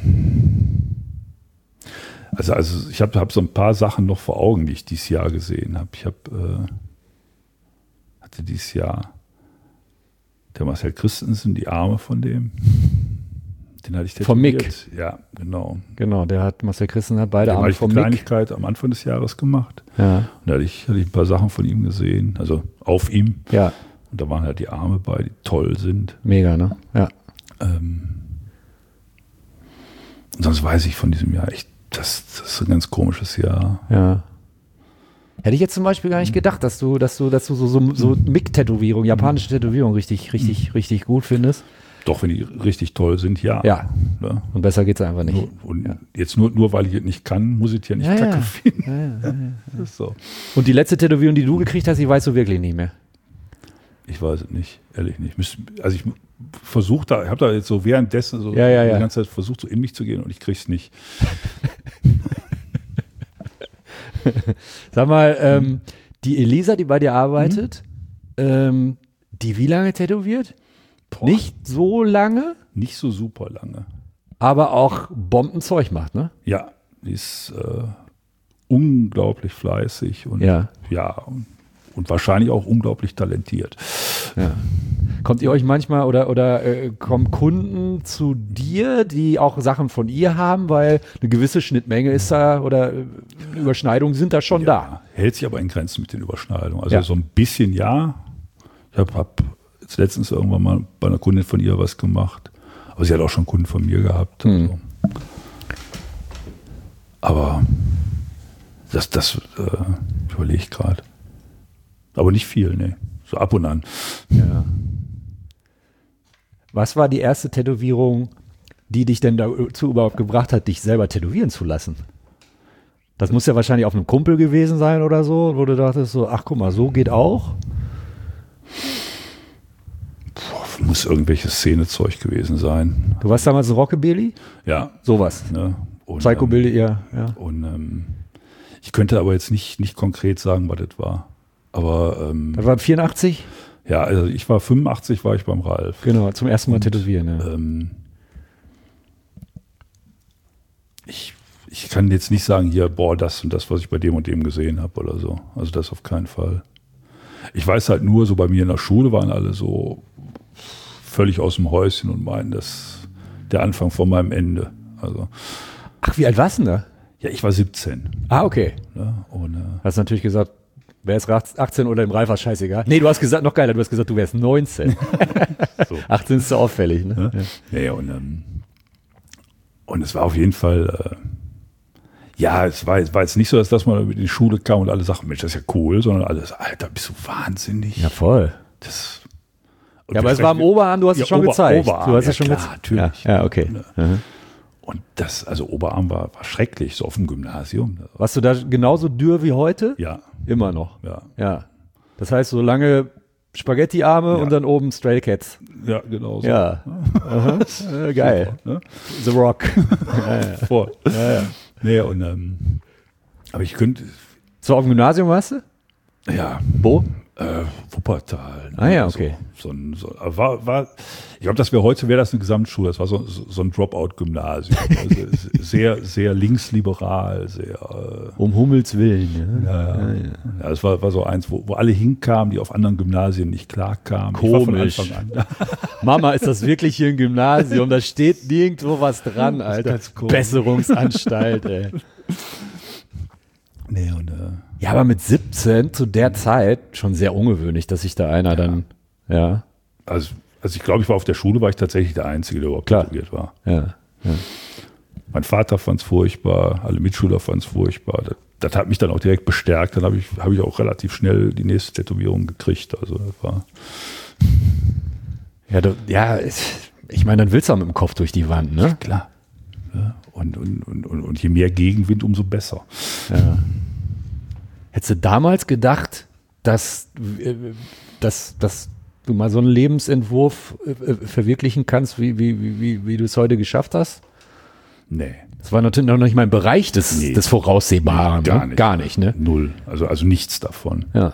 S3: Also, also ich habe hab so ein paar Sachen noch vor Augen, die ich dieses Jahr gesehen habe. Ich habe äh, hatte dieses Jahr der Marcel Christensen, die Arme von dem. Den hatte ich tätowiert.
S2: Vom Mick.
S3: Ja, genau.
S2: Genau, der hat, Marcel Christen hat beide
S3: Da
S2: Arme
S3: habe ich
S2: vom
S3: eine
S2: Mick.
S3: Kleinigkeit am Anfang des Jahres gemacht.
S2: Ja,
S3: Und da hatte ich, hatte ich ein paar Sachen von ihm gesehen, also auf ihm.
S2: ja.
S3: Und da waren halt die Arme bei, die toll sind.
S2: Mega, ne? Ja.
S3: Ähm, und sonst weiß ich von diesem Jahr echt, das, das ist ein ganz komisches Jahr.
S2: Ja. Hätte ich jetzt zum Beispiel gar nicht gedacht, dass du, dass du, dass du so, so, so Mick-Tätowierung, japanische Tätowierung richtig, richtig, richtig gut findest.
S3: Doch, wenn die richtig toll sind, ja.
S2: Ja.
S3: ja.
S2: Und besser geht's einfach nicht.
S3: Nur, und
S2: ja.
S3: jetzt nur, nur weil ich es nicht kann, muss ich es ja nicht
S2: ja,
S3: kacke
S2: ja.
S3: finden.
S2: Ja, ja, ja, ja.
S3: Das ist so.
S2: Und die letzte Tätowierung, die du gekriegt hast, die weißt du wirklich nicht mehr.
S3: Ich weiß es nicht, ehrlich nicht. Also ich versuche da, ich habe da jetzt so währenddessen so
S2: ja, ja, ja.
S3: die ganze Zeit versucht, so in mich zu gehen und ich kriege es nicht.
S2: Sag mal, ähm, die Elisa, die bei dir arbeitet, mhm. ähm, die wie lange tätowiert? Boah. Nicht so lange?
S3: Nicht so super lange.
S2: Aber auch Bombenzeug macht, ne?
S3: Ja, die ist äh, unglaublich fleißig und
S2: ja,
S3: ja und, und wahrscheinlich auch unglaublich talentiert.
S2: Ja. Kommt ihr euch manchmal oder, oder äh, kommen Kunden zu dir, die auch Sachen von ihr haben, weil eine gewisse Schnittmenge ist da oder äh, Überschneidungen sind da schon
S3: ja,
S2: da?
S3: Hält sich aber in Grenzen mit den Überschneidungen. Also
S2: ja.
S3: so ein bisschen ja. Ich habe hab jetzt letztens irgendwann mal bei einer Kundin von ihr was gemacht. Aber sie hat auch schon Kunden von mir gehabt.
S2: Hm.
S3: Also. Aber das, das äh, überlege ich gerade. Aber nicht viel, ne. So ab und an.
S2: Ja. Was war die erste Tätowierung, die dich denn dazu überhaupt gebracht hat, dich selber tätowieren zu lassen? Das muss ja wahrscheinlich auf einem Kumpel gewesen sein oder so, wo du dachtest so, ach guck mal, so geht auch.
S3: Boah, muss irgendwelches Szenezeug gewesen sein.
S2: Du warst damals ein Rockabilly?
S3: Ja.
S2: Sowas.
S3: Ne? Und,
S2: Psychobilly, ähm, ja. ja.
S3: Und ähm, ich könnte aber jetzt nicht, nicht konkret sagen, was das war. Aber ähm,
S2: das war vierundachtzig?
S3: Ja, also ich war fünfundachtzig, war ich beim Ralf.
S2: Genau, zum ersten Mal und, tätowieren. Ja.
S3: Ähm, ich, ich kann jetzt nicht sagen, hier, boah, das und das, was ich bei dem und dem gesehen habe oder so. Also das auf keinen Fall. Ich weiß halt nur, so bei mir in der Schule waren alle so völlig aus dem Häuschen und meinen, das der Anfang von meinem Ende. Also,
S2: ach, wie alt warst du denn da?
S3: Ja, ich war siebzehn.
S2: Ah, okay.
S3: Ja, und, äh,
S2: hast natürlich gesagt, wer ist achtzehn oder im Ralf war scheißegal. Nee, du hast gesagt, noch geiler, du hast gesagt, du wärst neunzehn. So. achtzehn ist so auffällig, ne?
S3: Ja, ja und, ähm, und es war auf jeden Fall, äh, ja, es war, es war jetzt nicht so, dass, dass man in die Schule kam und alle sagten, Mensch, das ist ja cool, sondern alles, Alter, bist du wahnsinnig.
S2: Ja, voll.
S3: Das,
S2: ja, aber es war im Oberarm, du hast
S3: ja,
S2: es schon
S3: Ober,
S2: gezeigt.
S3: Oberarm,
S2: du hast
S3: ja,
S2: es schon
S3: klar,
S2: gezeigt.
S3: natürlich.
S2: Ja, ja okay.
S3: Und, und das, also Oberarm war, war schrecklich, so auf dem Gymnasium.
S2: Warst du da genauso dürr wie heute?
S3: Ja.
S2: Immer noch?
S3: Ja.
S2: Ja. Das heißt, so lange Spaghetti-Arme
S3: ja.
S2: und dann oben Stray Cats.
S3: Ja, genau so.
S2: Ja. äh, geil.
S3: Super, ne?
S2: The Rock. ja, ja.
S3: Voll.
S2: Ja, ja.
S3: Nee, und, ähm, aber ich könnte.
S2: So, auf dem Gymnasium warst du?
S3: Ja.
S2: Wo?
S3: Äh, Wuppertal. Ne?
S2: Ah ja, okay.
S3: So, so ein, so, war, war, ich glaube, das wäre heute, wäre das eine Gesamtschule. Das war so, so, so ein Dropout-Gymnasium. Also sehr, sehr linksliberal, sehr. Äh,
S2: um Hummels Willen. Ja,
S3: ja, ja.
S2: ja, ja.
S3: ja es war, war so eins, wo, wo alle hinkamen, die auf anderen Gymnasien nicht klarkamen.
S2: Komisch.
S3: Ich war von Anfang an.
S2: Mama, ist das wirklich hier ein Gymnasium? Da steht nirgendwo was dran, Alter. Besserungsanstalt, ey.
S3: Nee, und, äh,
S2: ja, aber mit siebzehn zu der Zeit schon sehr ungewöhnlich, dass sich da einer ja. dann, ja.
S3: Also, also ich glaube, ich war auf der Schule, war ich tatsächlich der Einzige, der überhaupt tätowiert war.
S2: Ja, ja.
S3: Mein Vater fand es furchtbar, alle Mitschüler fanden es furchtbar. Das, das hat mich dann auch direkt bestärkt. Dann habe ich, hab ich auch relativ schnell die nächste Tätowierung gekriegt. Also das war.
S2: Ja, du, ja, ich meine, dann willst du auch mit dem Kopf durch die Wand, ne?
S3: Klar. Ja, und, und, und, und je mehr Gegenwind, umso besser.
S2: Ja. Hättest du damals gedacht, dass, dass, dass du mal so einen Lebensentwurf verwirklichen kannst, wie, wie, wie, wie du es heute geschafft hast?
S3: Nee.
S2: Das war natürlich noch nicht mal im Bereich des, nee. des Voraussehbaren.
S3: Nee, gar
S2: ne?
S3: nicht.
S2: Gar nicht, ne?
S3: Null. Also, also nichts davon.
S2: Ja.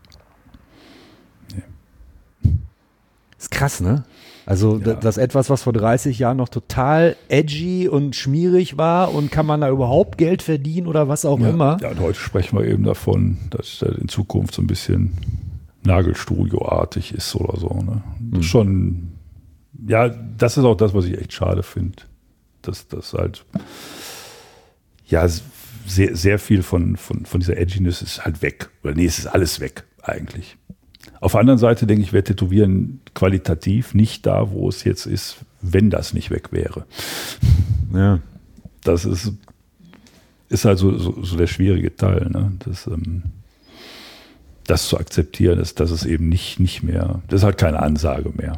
S3: Nee.
S2: Ist krass, ne? Also
S3: ja.
S2: das etwas, was vor dreißig Jahren noch total edgy und schmierig war und kann man da überhaupt Geld verdienen oder was auch
S3: ja.
S2: immer.
S3: Ja, und heute sprechen wir eben davon, dass das in Zukunft so ein bisschen Nagelstudio-artig ist oder so. Ne?
S2: Mhm.
S3: Schon, ja, das ist auch das, was ich echt schade finde. Dass das halt, ja, sehr, sehr viel von, von, von dieser Edginess ist halt weg. Oder nee, es ist alles weg eigentlich. Auf der anderen Seite denke ich, wäre Tätowieren qualitativ nicht da, wo es jetzt ist, wenn das nicht weg wäre.
S2: Ja.
S3: Das ist, ist halt so, so, so der schwierige Teil, ne? Das, ähm, das zu akzeptieren, ist, dass es eben nicht, nicht mehr, das ist halt keine Ansage mehr.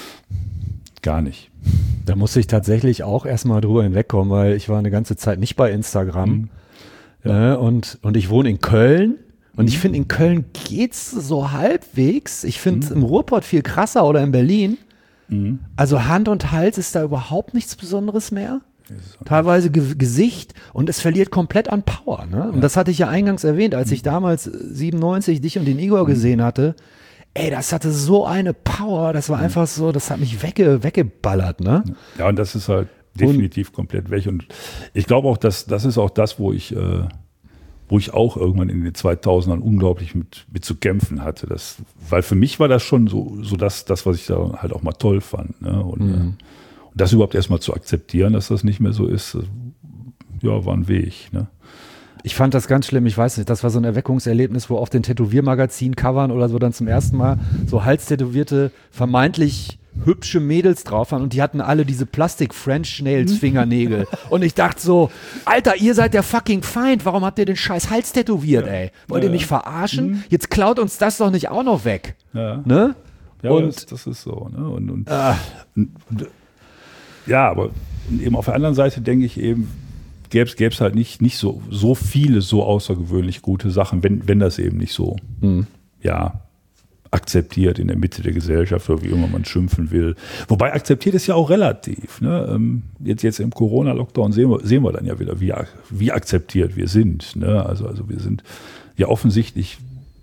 S3: Gar nicht.
S2: Da musste ich tatsächlich auch erstmal drüber hinwegkommen, weil ich war eine ganze Zeit nicht bei Instagram.
S3: Mhm.
S2: Ja. Äh, und, und ich wohne in Köln. Und
S3: Mhm.
S2: ich finde, in Köln geht's so halbwegs. Ich finde es
S3: Mhm.
S2: im Ruhrpott viel krasser oder in Berlin.
S3: Mhm.
S2: Also Hand und Hals ist da überhaupt nichts Besonderes mehr.
S3: Ist-
S2: Teilweise Ge Gesicht und es verliert komplett an Power. Ne? Und das hatte ich ja eingangs erwähnt, als ich damals äh, siebenundneunzig dich und den Igor gesehen hatte. Ey, das hatte so eine Power, das war einfach so, das hat mich wegge weggeballert. Ne?
S3: Ja, und das ist halt definitiv komplett weg. Und ich glaube auch, dass das ist auch das, wo ich, äh, wo ich auch irgendwann in den zweitausendern unglaublich mit, mit zu kämpfen hatte. Das, weil für mich war das schon so, so das, das, was ich da halt auch mal toll fand. Ne? Und,
S2: Mhm.
S3: äh, und das überhaupt erstmal zu akzeptieren, dass das nicht mehr so ist, äh, ja, war ein Weg. Ne?
S2: Ich fand das ganz schlimm, ich weiß nicht, das war so ein Erweckungserlebnis, wo auf den Tätowiermagazin-Covern oder so dann zum ersten Mal so halstätowierte, vermeintlich hübsche Mädels drauf waren und die hatten alle diese Plastik-French-Nails-Fingernägel. Und ich dachte so, Alter, ihr seid der fucking Feind, warum habt ihr den scheiß Hals tätowiert,
S3: Ja.
S2: ey? Wollt
S3: Ja,
S2: ihr mich
S3: ja.
S2: verarschen?
S3: Mhm.
S2: Jetzt klaut uns das doch nicht auch noch weg.
S3: Ja.
S2: Ne?
S3: Ja,
S2: Und-
S3: das, das ist so. Ne? Und, und,
S2: Ah.
S3: und, und ja, aber eben auf der anderen Seite denke ich eben, gäbe es halt nicht, nicht so, so viele so außergewöhnlich gute Sachen, wenn, wenn das eben nicht so
S2: Mhm.
S3: ja, akzeptiert in der Mitte der Gesellschaft oder wie immer man schimpfen will. Wobei akzeptiert ist ja auch relativ. Ne? Ähm, Jetzt, jetzt im Corona-Lockdown sehen wir, sehen wir dann ja wieder, wie, wie akzeptiert wir sind. Ne? Also, also wir sind ja offensichtlich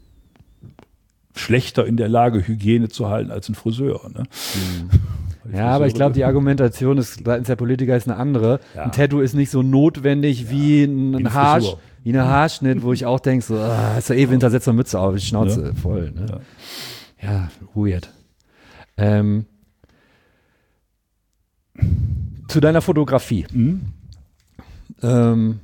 S3: schlechter in der Lage, Hygiene zu halten als ein Friseur. Ne?
S2: Ja, aber ich glaube, die Argumentation ist, seitens der Politiker ist eine andere.
S3: Ja.
S2: Ein Tattoo ist nicht so notwendig wie ein,
S3: Wie eine
S2: Haar,
S3: Frisur.
S2: wie eine Haarschnitt, wo ich auch denke, so, ah, ist ja eh Winter, setz mal Mütze auf, die Schnauze
S3: Ja.
S2: voll. Ne?
S3: Ja.
S2: Ja, weird. Ähm, zu deiner Fotografie.
S3: Mhm.
S2: Ähm,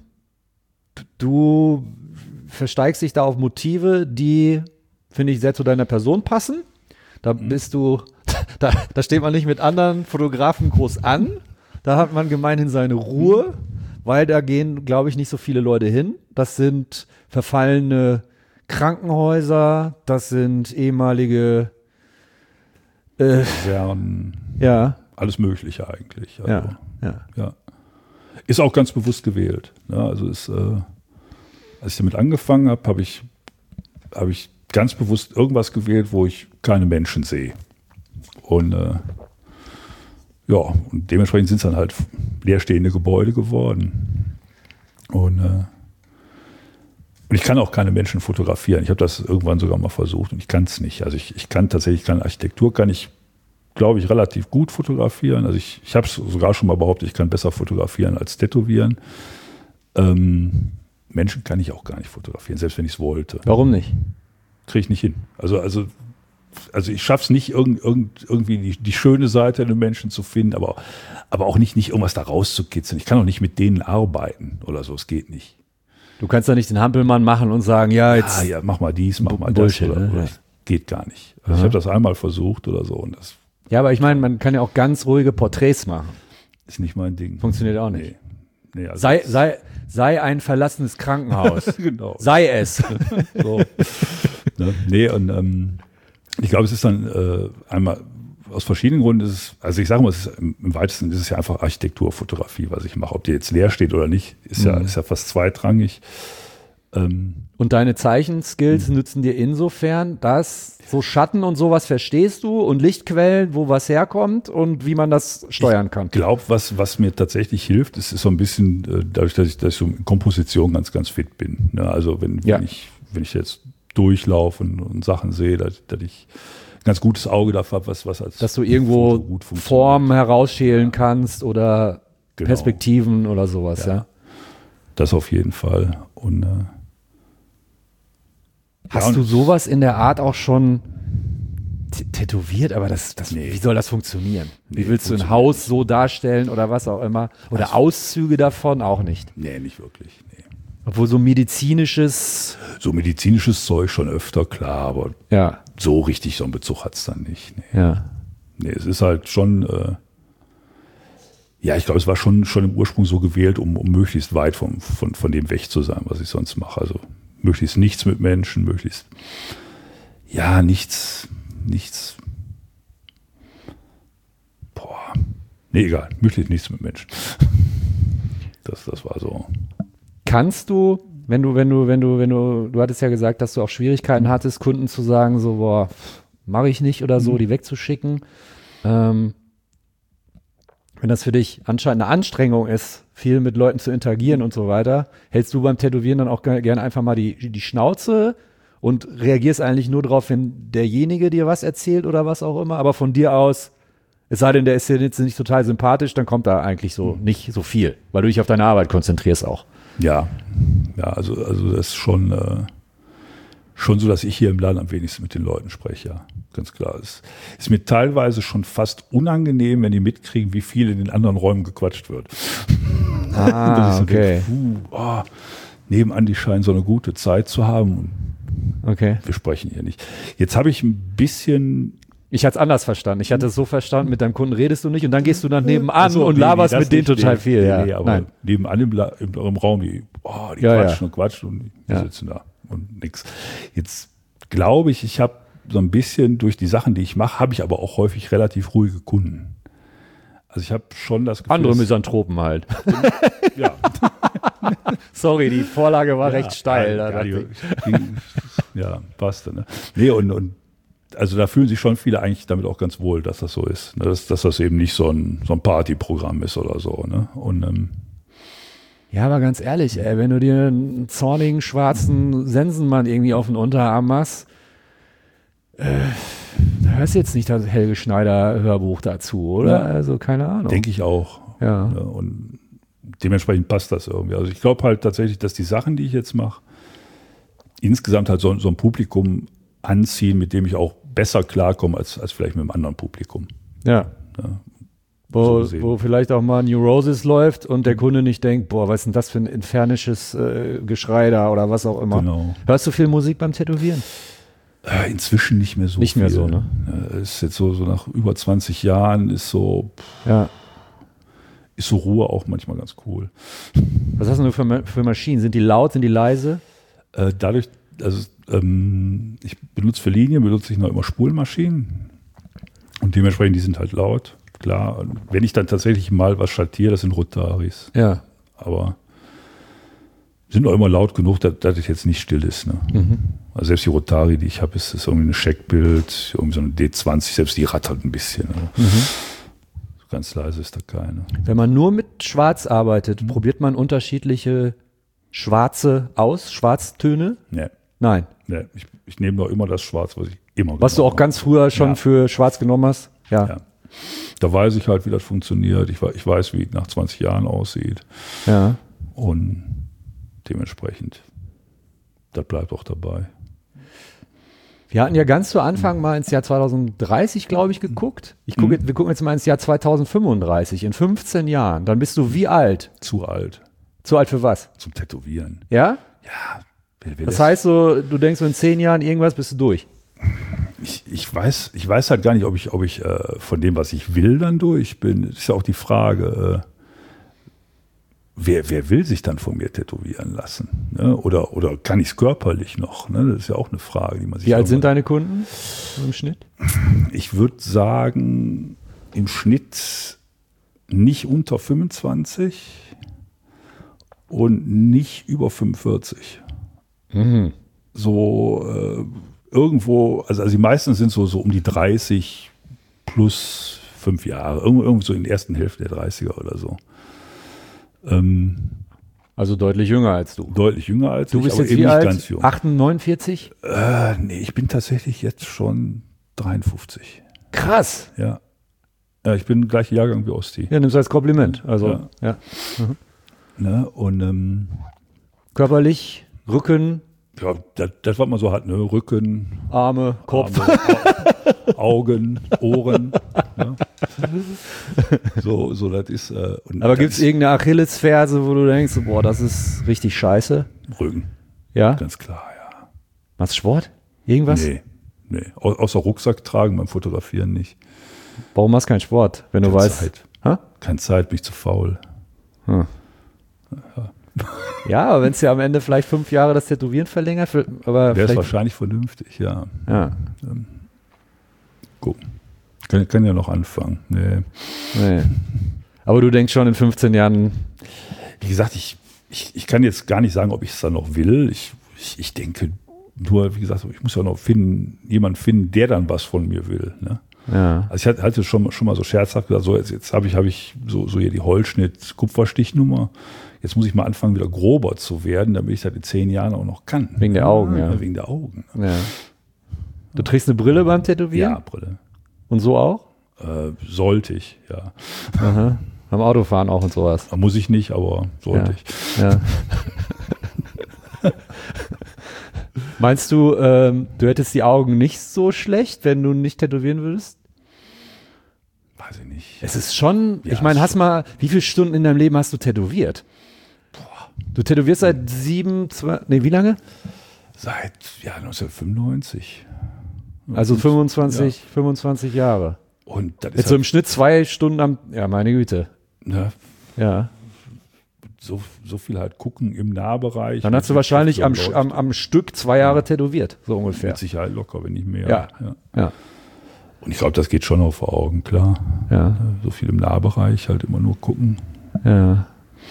S2: du versteigst dich da auf Motive, die, finde ich, sehr zu deiner Person passen. Da bist du, da, da steht man nicht mit anderen Fotografen groß an. Da hat man gemeinhin seine Ruhe, weil da gehen, glaube ich, nicht so viele Leute hin. Das sind verfallene Krankenhäuser, das sind ehemalige, äh,
S3: Kasernen,
S2: ja,
S3: alles Mögliche eigentlich. Also,
S2: ja, ja.
S3: ja. Ist auch ganz bewusst gewählt. Ne? Also ist, äh, als ich damit angefangen habe, habe ich, hab ich ganz bewusst irgendwas gewählt, wo ich keine Menschen sehe. Und äh, ja, und dementsprechend sind es dann halt leerstehende Gebäude geworden. Und, äh, und ich kann auch keine Menschen fotografieren. Ich habe das irgendwann sogar mal versucht und ich kann es nicht. Also ich, ich kann tatsächlich keine Architektur, kann ich, glaube ich, relativ gut fotografieren. Also ich, ich habe es sogar schon mal behauptet, ich kann besser fotografieren als tätowieren. Ähm, Menschen kann ich auch gar nicht fotografieren, selbst wenn ich es wollte.
S2: Warum nicht?
S3: Kriege ich nicht hin. Also, also, also ich schaffe es nicht, irgend, irgend, irgendwie die, die schöne Seite in den Menschen zu finden, aber, aber auch nicht, nicht irgendwas da rauszukitzeln. Ich kann auch nicht mit denen arbeiten oder so, es geht nicht.
S2: Du kannst da nicht den Hampelmann machen und sagen, ja, jetzt.
S3: Ah, ja, mach mal dies, mach mal
S2: Bullshit,
S3: das. Oder,
S2: ne?
S3: oder,
S2: Ja.
S3: geht gar nicht. Also
S2: Aha.
S3: ich habe das einmal versucht oder so und das
S2: Ja, aber ich meine, man kann ja auch ganz ruhige Porträts machen.
S3: ist nicht mein Ding.
S2: Funktioniert auch nicht.
S3: Nee. Nee, also
S2: Sei,
S3: das-
S2: sei, sei ein verlassenes Krankenhaus.
S3: genau.
S2: Sei es.
S3: So. Ne? Nee, und ähm, ich glaube, es ist dann äh, einmal aus verschiedenen Gründen, ist es, also ich sage mal, es ist, im, im weitesten ist es ja einfach Architekturfotografie, was ich mache. Ob die jetzt leer steht oder nicht, ist, ja,
S2: Mhm.
S3: ist ja fast zweitrangig. Ähm,
S2: Und deine Zeichenskills nützen dir insofern, dass so Schatten und sowas verstehst du und Lichtquellen, wo was herkommt und wie man das steuern kann.
S3: Ich glaube, was, was mir tatsächlich hilft, ist, ist so ein bisschen äh, dadurch, dass ich, dass ich so in Komposition ganz, ganz fit bin. Ne? Also wenn,
S2: Ja.
S3: wenn, ich, wenn ich jetzt durchlaufe und, und Sachen sehe, dass, dass ich ein ganz gutes Auge dafür habe, was, was als
S2: Dass du
S3: Foto
S2: irgendwo
S3: gut funktioniert.
S2: Formen herausschälen kannst oder
S3: Genau.
S2: Perspektiven oder sowas, ja.
S3: Ja. Das auf jeden Fall. Und äh,
S2: Hast
S3: Ja, und-
S2: du sowas in der Art auch schon t- tätowiert? Aber das, das,
S3: Nee.
S2: wie soll das funktionieren? Wie
S3: Nee,
S2: willst du ein
S3: funktioniert
S2: Haus so darstellen oder was auch immer? Oder
S3: Also-
S2: Auszüge davon? Auch nicht.
S3: nee, nicht wirklich. Nee.
S2: Obwohl so medizinisches,
S3: So medizinisches Zeug schon öfter, klar, aber
S2: ja.
S3: so richtig so einen Bezug hat es dann nicht. Nee.
S2: Ja.
S3: Nee, es ist halt schon, äh, ja, ich glaube, es war schon, schon im Ursprung so gewählt, um, um möglichst weit vom, von, von dem weg zu sein, was ich sonst mache. Also möglichst nichts mit Menschen, möglichst, ja, nichts, nichts, boah, nee, egal, möglichst nichts mit Menschen. Das, das war so.
S2: Kannst du, wenn du, wenn du, wenn du, wenn du, du hattest ja gesagt, dass du auch Schwierigkeiten hattest, Kunden zu sagen, so, boah, mache ich nicht oder so,
S3: Mhm.
S2: die wegzuschicken. Ähm, wenn das für dich anscheinend eine Anstrengung ist, viel mit Leuten zu interagieren und so weiter, hältst du beim Tätowieren dann auch ge- gerne einfach mal die, die Schnauze und reagierst eigentlich nur drauf, wenn derjenige dir was erzählt oder was auch immer, aber von dir aus, es sei denn, der ist dir jetzt nicht total sympathisch, dann kommt da eigentlich so nicht so viel, weil du dich auf deine Arbeit konzentrierst auch.
S3: Ja, ja, also, also das ist schon, äh, schon so, dass ich hier im Laden am wenigsten mit den Leuten spreche, ja, ganz klar. Es ist mir teilweise schon fast unangenehm, wenn die mitkriegen, wie viel in den anderen Räumen gequatscht wird.
S2: Ah,
S3: Dass ich so
S2: okay.
S3: denke, puh, oh, nebenan, die scheinen so eine gute Zeit zu haben und
S2: Okay.
S3: wir sprechen hier nicht. Jetzt habe ich ein bisschen...
S2: Ich hatte es anders verstanden. Ich hatte es so verstanden, mit deinem Kunden redest du nicht und dann gehst du dann nebenan
S3: Ach so,
S2: und
S3: nee,
S2: laberst
S3: nee, das
S2: mit denen
S3: nicht,
S2: total
S3: nee,
S2: viel.
S3: nee,
S2: Ja.
S3: nee, aber
S2: Nein.
S3: nebenan im, La- im, im Raum, die, oh, die
S2: Ja,
S3: quatschen
S2: ja.
S3: und quatschen und die
S2: Ja.
S3: sitzen da und nix. Jetzt glaube ich, ich habe so ein bisschen durch die Sachen, die ich mache, habe ich aber auch häufig relativ ruhige Kunden. Also ich habe schon das Gefühl,
S2: Andere
S3: dass-
S2: Misanthropen halt.
S3: ja,
S2: Sorry, die Vorlage war
S3: ja,
S2: recht steil.
S3: Ja,
S2: da
S3: ja,
S2: dachte
S3: die, die, ja passte. Ne? Nee, und, und also da fühlen sich schon viele eigentlich damit auch ganz wohl, dass das so ist. Ne? Dass, dass das eben nicht so ein, so ein Partyprogramm ist oder so. Ne? Und ähm,
S2: Ja, aber ganz ehrlich, ey, wenn du dir einen zornigen, schwarzen Sensenmann irgendwie auf den Unterarm machst, äh, da hörst du jetzt nicht das Helge Schneider Hörbuch dazu, oder?
S3: Ja.
S2: Also keine Ahnung.
S3: denke ich auch.
S2: Ja.
S3: Ne? Und dementsprechend passt das irgendwie. Also ich glaube halt tatsächlich, dass die Sachen, die ich jetzt mache, insgesamt halt so, so ein Publikum anziehen, mit dem ich auch besser klarkomme als, als vielleicht mit einem anderen Publikum.
S2: Ja.
S3: Ja.
S2: Wo,
S3: So gesehen.
S2: wo vielleicht auch mal New Roses läuft und der Kunde nicht denkt, boah, was ist denn das für ein infernisches äh, Geschrei da oder was auch immer.
S3: Genau.
S2: Hörst du viel Musik beim Tätowieren?
S3: Äh, Inzwischen nicht mehr so
S2: Nicht
S3: viel.
S2: mehr so, ne?
S3: Ja, ist jetzt so, so nach über zwanzig Jahren ist so,
S2: Ja.
S3: ist so Ruhe auch manchmal ganz cool.
S2: Was hast du für, Ma- für Maschinen? Sind die laut, sind die leise?
S3: Äh, dadurch, also ähm, ich benutze für Linien, benutze ich noch immer Spulmaschinen und dementsprechend, die sind halt laut, klar. Und wenn ich dann tatsächlich mal was schaltiere, das sind Rotaris,
S2: Ja.
S3: aber sind auch immer laut genug, dass, dass es jetzt nicht still ist. Ne?
S2: Mhm.
S3: Also selbst die Rotari, die ich habe, ist, ist irgendwie eine Scheckbild, irgendwie so eine D zwanzig, selbst die rattert ein bisschen. Ne?
S2: Mhm.
S3: Ganz leise ist da keine.
S2: Wenn man nur mit Schwarz arbeitet, probiert man unterschiedliche Schwarze aus, Schwarztöne?
S3: Nee,
S2: Nein.
S3: nee. Ich, ich nehme doch immer das Schwarz, was ich immer
S2: Was du
S3: genommen
S2: auch ganz früher schon
S3: Ja.
S2: für Schwarz genommen hast? Ja.
S3: Ja. Da weiß ich halt, wie das funktioniert. Ich, wei- ich weiß, wie es nach zwanzig Jahren aussieht.
S2: Ja.
S3: Und dementsprechend, das bleibt auch dabei.
S2: Wir hatten ja ganz zu Anfang mal ins Jahr zweitausenddreißig, glaube ich, geguckt. Ich gucke, wir gucken jetzt mal ins Jahr zweitausendfünfunddreißig, in fünfzehn Jahren. Dann bist du wie alt?
S3: Zu alt
S2: Zu alt für was?
S3: zum Tätowieren.
S2: Ja?
S3: Ja, wer, wer
S2: Das heißt so, du denkst so in zehn Jahren irgendwas bist du durch.
S3: ich, ich, weiß, ich weiß halt gar nicht, ob ich, ob ich äh, von dem, was ich will, dann durch bin. Das ist ja auch die Frage, äh, wer, wer will sich dann von mir tätowieren lassen? Ne? Oder, oder kann ich es körperlich noch? Ne? Das ist ja auch eine Frage, die man sich
S2: Wie alt sind
S3: irgendwann-
S2: deine Kunden so im Schnitt?
S3: Ich würde sagen, im Schnitt nicht unter fünfundzwanzig und nicht über fünfundvierzig. So äh, irgendwo, also, also die meisten sind so, so um die dreißig plus fünf Jahre, irgendwo, irgendwo so in der ersten Hälfte der dreißiger oder so. Ähm,
S2: Also deutlich jünger als du.
S3: deutlich jünger als
S2: Du
S3: ich,
S2: bist
S3: aber
S2: jetzt
S3: eben
S2: wie
S3: nicht
S2: alt?
S3: ganz jung.
S2: achtundneunzig?
S3: Äh, nee, ich bin tatsächlich jetzt schon dreiundfünfzig.
S2: Krass.
S3: Ja. Ja, ich bin gleicher Jahrgang wie Osti.
S2: Ja, nimmst du als Kompliment. Also,
S3: Ja.
S2: ja.
S3: Ne? Und ähm,
S2: Körperlich, Rücken,
S3: ja, das, das, was man so hat, ne? Rücken,
S2: Arme, Kopf.
S3: Arme, Au- Augen, Ohren. Ne? So, so, das ist. Äh, und
S2: Aber
S3: das
S2: gibt es
S3: ist
S2: irgendeine Achillesferse, wo du denkst, boah, das ist richtig scheiße?
S3: Rücken,
S2: Ja?
S3: ganz klar, ja.
S2: Machst du Sport? Irgendwas?
S3: Nee, nee. Au außer Rucksack tragen beim Fotografieren nicht.
S2: Warum machst du keinen Sport, wenn du
S3: Keine
S2: weißt?
S3: Zeit.
S2: Ha?
S3: Keine Zeit, bin ich zu faul.
S2: Hm. Ja, aber wenn es ja am Ende vielleicht fünf Jahre das Tätowieren verlängert, aber
S3: Wäre es
S2: vielleicht,
S3: wahrscheinlich vernünftig, ja.
S2: ja,
S3: Ähm, gucken. Kann, kann ja noch anfangen. Nee.
S2: nee. Aber du denkst schon in fünfzehn Jahren,
S3: Wie gesagt, ich, ich, ich kann jetzt gar nicht sagen, ob ich es dann noch will. Ich, ich, ich denke nur, wie gesagt, ich muss ja noch finden, jemanden finden, der dann was von mir will. Ne?
S2: ja,
S3: Also ich hatte, hatte schon, schon mal so scherzhaft gesagt, so jetzt, jetzt habe ich, hab ich so, so hier die Holzschnitt-Kupferstichnummer. Jetzt muss ich mal anfangen, wieder grober zu werden, damit ich das in zehn Jahren auch noch kann.
S2: Wegen der Augen, ja.
S3: Wegen der Augen.
S2: ja. Du trägst eine Brille beim Tätowieren?
S3: Ja, Brille.
S2: Und so auch?
S3: Äh, sollte ich, ja.
S2: Aha. Beim Autofahren auch und sowas.
S3: Muss ich nicht, aber sollte
S2: Ja.
S3: ich.
S2: Ja. Meinst du, ähm, du hättest die Augen nicht so schlecht, wenn du nicht tätowieren würdest?
S3: Weiß ich nicht.
S2: Es ist schon,
S3: Ja,
S2: ich meine,
S3: ist
S2: hast mal, wie viele Stunden in deinem Leben hast du tätowiert? Du tätowierst seit sieben, zwei, nee, wie lange?
S3: Seit ja, neunzehnhundertfünfundneunzig.
S2: Also
S3: Und-
S2: fünfundzwanzig, fünfundzwanzig Jahre.
S3: Ja. Und das ist
S2: Jetzt so im
S3: halt,
S2: Schnitt zwei Stunden am, ja, meine Güte.
S3: ne,
S2: Ja.
S3: so, so viel halt gucken im Nahbereich.
S2: Dann hast du
S3: Mit
S2: wahrscheinlich am,
S3: Luft
S2: Sch- am, am Stück zwei Jahre tätowiert, so ungefähr.
S3: Mit Sicherheit locker, wenn nicht mehr.
S2: Ja. Ja.
S3: Und ich glaube, das geht schon auf Augen, klar.
S2: Ja.
S3: So viel im Nahbereich, halt immer nur gucken.
S2: Ja.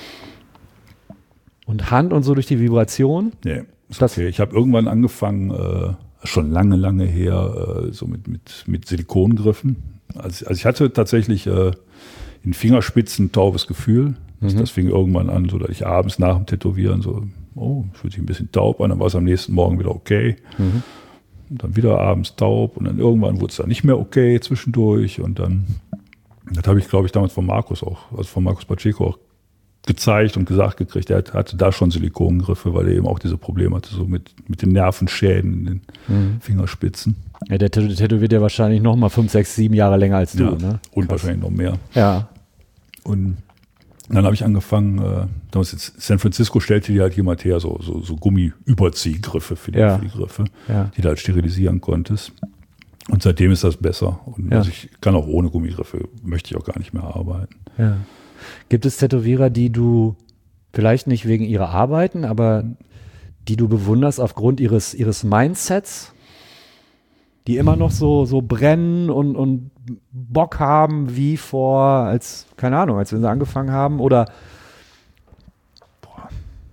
S2: Und Hand und so durch die Vibration?
S3: Nee, ist
S2: Das-
S3: okay. Ich habe irgendwann angefangen, äh, schon lange, lange her, äh, so mit, mit, mit Silikongriffen. Also, also ich hatte tatsächlich äh, in Fingerspitzen ein taubes Gefühl. Das,
S2: Mhm.
S3: das fing irgendwann an, so dass ich abends nach dem Tätowieren so, oh, fühlt sich ein bisschen taub an, dann war es am nächsten Morgen wieder okay.
S2: Mhm.
S3: Und dann wieder abends taub und dann irgendwann wurde es dann nicht mehr okay zwischendurch. Und dann, das habe ich, glaube ich, damals von Markus auch, also von Markus Pacheco auch gezeigt und gesagt gekriegt, er hatte da schon Silikongriffe, weil er eben auch diese Probleme hatte, so mit, mit den Nervenschäden in den
S2: Mhm.
S3: Fingerspitzen.
S2: Ja, der Tätow- tätowiert ja wahrscheinlich noch mal fünf, sechs, sieben Jahre länger als du,
S3: Ja,
S2: ne?
S3: und wahrscheinlich noch mehr.
S2: Ja.
S3: Und dann habe ich angefangen, äh, damals in San Francisco stellte die halt jemand her, so, so, so Gummi-Überziehgriffe für die,
S2: Ja.
S3: für die Griffe,
S2: Ja.
S3: die du halt sterilisieren konntest. Und seitdem ist das besser. Und
S2: Ja.
S3: also ich kann auch ohne Gummigriffe, möchte ich auch gar nicht mehr arbeiten.
S2: Ja. Gibt es Tätowierer, die du vielleicht nicht wegen ihrer Arbeiten, aber die du bewunderst aufgrund ihres, ihres Mindsets, die immer noch so, so brennen und, und Bock haben wie vor, als, keine Ahnung, als wir sie angefangen haben oder
S3: Boah.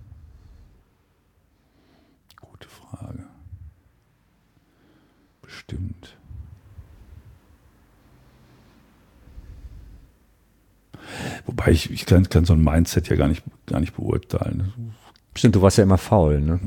S3: Gute Frage. Bestimmt. Wobei ich, ich kann, kann so ein Mindset ja gar nicht, gar nicht beurteilen.
S2: stimmt, du warst ja immer faul, ne?